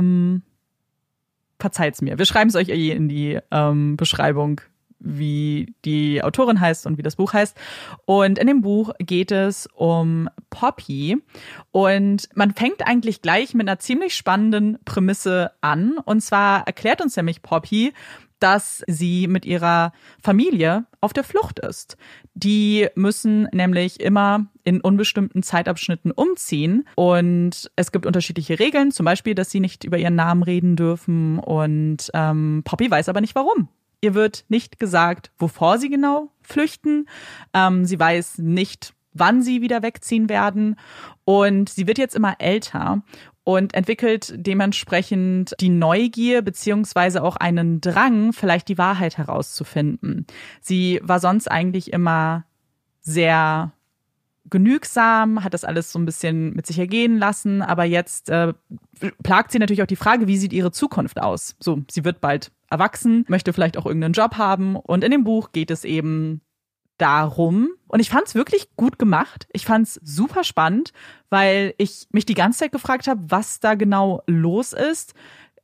Verzeiht's mir. Wir schreiben es euch in die Beschreibung, wie die Autorin heißt und wie das Buch heißt. Und in dem Buch geht es um Poppy. Und man fängt eigentlich gleich mit einer ziemlich spannenden Prämisse an. Und zwar erklärt uns nämlich Poppy, dass sie mit ihrer Familie auf der Flucht ist. Die müssen nämlich immer in unbestimmten Zeitabschnitten umziehen und es gibt unterschiedliche Regeln, zum Beispiel, dass sie nicht über ihren Namen reden dürfen und Poppy weiß aber nicht warum. Ihr wird nicht gesagt, wovor sie genau flüchten. Sie weiß nicht, wann sie wieder wegziehen werden und sie wird jetzt immer älter und entwickelt dementsprechend die Neugier beziehungsweise auch einen Drang, vielleicht die Wahrheit herauszufinden. Sie war sonst eigentlich immer sehr genügsam, hat das alles so ein bisschen mit sich ergehen lassen, aber jetzt plagt sie natürlich auch die Frage, wie sieht ihre Zukunft aus? So, sie wird bald erwachsen, möchte vielleicht auch irgendeinen Job haben und in dem Buch geht es eben darum. Und ich fand es wirklich gut gemacht. Ich fand es super spannend, weil ich mich die ganze Zeit gefragt habe, was da genau los ist.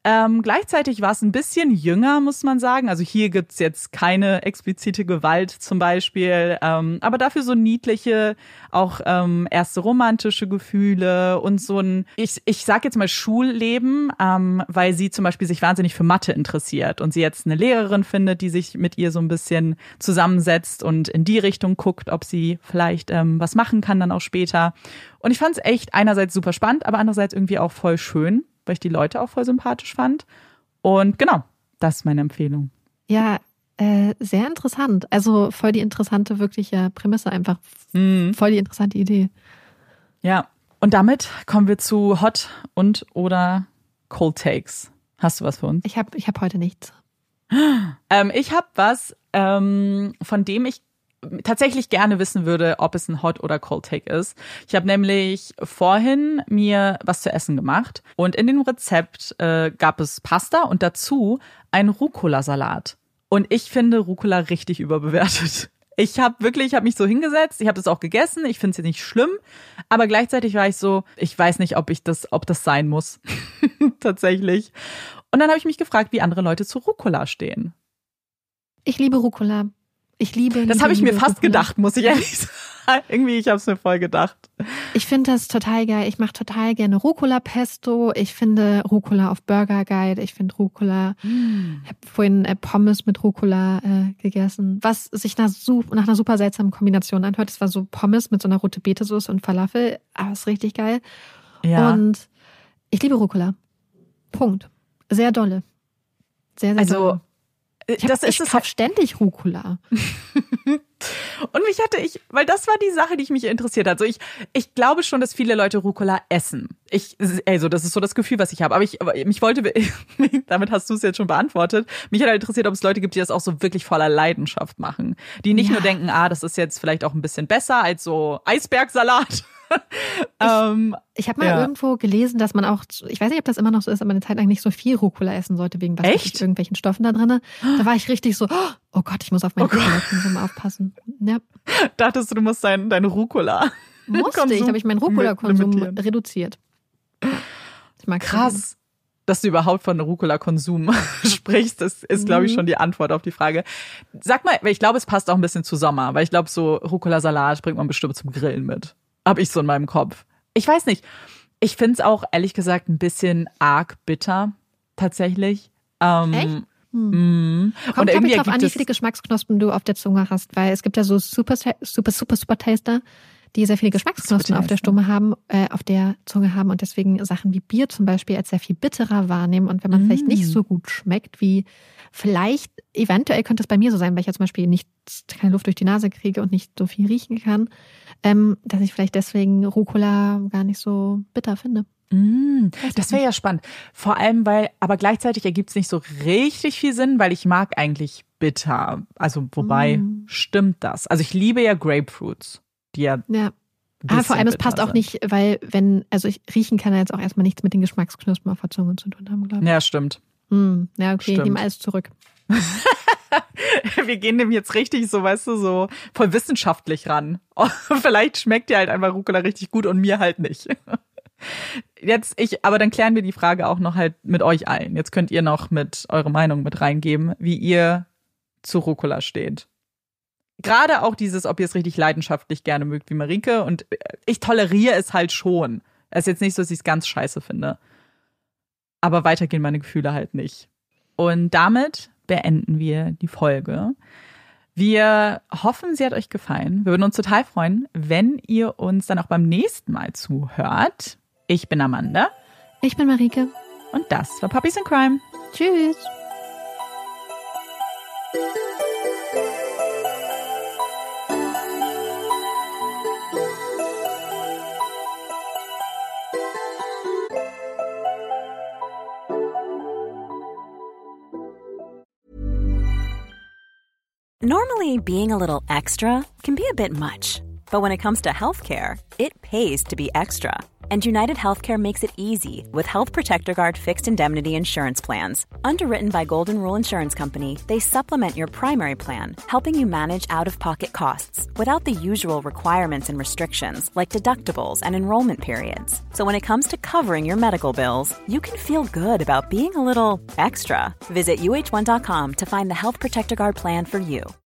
Gleichzeitig war es ein bisschen jünger, muss man sagen. Also hier gibt's jetzt keine explizite Gewalt zum Beispiel, aber dafür so niedliche, auch erste romantische Gefühle und so ein, ich sag jetzt mal Schulleben, weil sie zum Beispiel sich wahnsinnig für Mathe interessiert und sie jetzt eine Lehrerin findet, die sich mit ihr so ein bisschen zusammensetzt und in die Richtung guckt, ob sie vielleicht was machen kann dann auch später. Und ich fand es echt einerseits super spannend, aber andererseits irgendwie auch voll schön, weil ich die Leute auch voll sympathisch fand. Und genau, das ist meine Empfehlung. Ja, sehr interessant. Also voll die interessante, wirkliche Prämisse einfach. Voll die interessante Idee. Ja, und damit kommen wir zu Hot und oder Cold Takes. Hast du was für uns? Ich hab heute nichts. Ich habe was, von dem ich tatsächlich gerne wissen würde, ob es ein Hot oder Cold Take ist. Ich habe nämlich vorhin mir was zu essen gemacht und in dem Rezept gab es Pasta und dazu einen Rucola-Salat. Und ich finde Rucola richtig überbewertet. Ich habe mich so hingesetzt, ich habe das auch gegessen, ich finde es jetzt nicht schlimm, aber gleichzeitig war ich so, ich weiß nicht, ob das sein muss. Tatsächlich. Und dann habe ich mich gefragt, wie andere Leute zu Rucola stehen. Ich liebe Rucola. Das habe ich mir fast gedacht, muss ich ehrlich sagen. Irgendwie, ich habe es mir voll gedacht. Ich finde das total geil. Ich mache total gerne Rucola-Pesto. Ich finde Rucola auf Burger geil. Ich finde Rucola. Ich habe vorhin Pommes mit Rucola gegessen, was sich nach einer super seltsamen Kombination anhört. Es war so Pommes mit so einer rote Beete-Soße und Falafel. Aber ist richtig geil. Ja. Und ich liebe Rucola. Punkt. Sehr dolle. Sehr, sehr dolle. Ich kaufe ständig Rucola. Und weil das war die Sache, die mich interessiert hat. Also ich glaube schon, dass viele Leute Rucola essen. Das ist so das Gefühl, was ich habe. Aber damit hast du es jetzt schon beantwortet. Mich hat halt interessiert, ob es Leute gibt, die das auch so wirklich voller Leidenschaft machen. Die nicht nur denken, das ist jetzt vielleicht auch ein bisschen besser als so Eisbergsalat. Ich habe mal irgendwo gelesen, dass man auch, ich weiß nicht, ob das immer noch so ist, aber eine Zeit lang nicht so viel Rucola essen sollte, wegen irgendwelchen Stoffen da drin. Da war ich richtig so, oh Gott, ich muss auf meinen Rucola-Konsum aufpassen. Ja. Dachtest du musst deine Rucola Musste ich, habe ich meinen Rucola-Konsum reduziert. Ja. Ich mag krass, dass du überhaupt von Rucola-Konsum sprichst. Das ist, glaube ich, schon die Antwort auf die Frage. Sag mal, ich glaube, es passt auch ein bisschen zu Sommer, weil ich glaube, so Rucola-Salat bringt man bestimmt zum Grillen mit. Habe ich so in meinem Kopf. Ich weiß nicht. Ich finde es auch, ehrlich gesagt, ein bisschen arg bitter, tatsächlich. Echt? Kommt, glaube ich, drauf an, wie viele Geschmacksknospen du auf der Zunge hast, weil es gibt ja so super Taster, die sehr viele Geschmacksknospen auf der Zunge haben und deswegen Sachen wie Bier zum Beispiel als sehr viel bitterer wahrnehmen. Und wenn man vielleicht nicht so gut schmeckt, wie vielleicht, eventuell könnte es bei mir so sein, weil ich ja zum Beispiel keine Luft durch die Nase kriege und nicht so viel riechen kann, dass ich vielleicht deswegen Rucola gar nicht so bitter finde. Das wäre ja spannend. Vor allem, aber gleichzeitig ergibt es nicht so richtig viel Sinn, weil ich mag eigentlich bitter. Also, wobei, stimmt das? Also, ich liebe ja Grapefruits, die ja. Aber vor allem, es passt auch nicht, weil riechen kann ja jetzt auch erstmal nichts mit den Geschmacksknospen auf der Zunge zu tun haben, glaube ich. Ja, stimmt. Ja, okay, ich nehme alles zurück. Wir gehen dem jetzt richtig so, weißt du, so voll wissenschaftlich ran. Vielleicht schmeckt dir halt einfach Rucola richtig gut und mir halt nicht. Aber dann klären wir die Frage auch noch halt mit euch allen. Jetzt könnt ihr noch mit eure Meinung mit reingeben, wie ihr zu Rucola steht. Gerade auch dieses, ob ihr es richtig leidenschaftlich gerne mögt wie Marike. Und ich toleriere es halt schon. Es ist jetzt nicht so, dass ich es ganz scheiße finde. Aber weitergehen meine Gefühle halt nicht. Und damit beenden wir die Folge. Wir hoffen, sie hat euch gefallen. Wir würden uns total freuen, wenn ihr uns dann auch beim nächsten Mal zuhört. Ich bin Amanda. Ich bin Marike. Und das war Puppies in Crime. Tschüss. Normally, being a little extra can be a bit much, but when it comes to healthcare, it pays to be extra. And United Healthcare makes it easy with Health Protector Guard fixed indemnity insurance plans. Underwritten by Golden Rule Insurance Company, they supplement your primary plan, helping you manage out-of-pocket costs without the usual requirements and restrictions like deductibles and enrollment periods. So when it comes to covering your medical bills, you can feel good about being a little extra. Visit UH1.com to find the Health Protector Guard plan for you.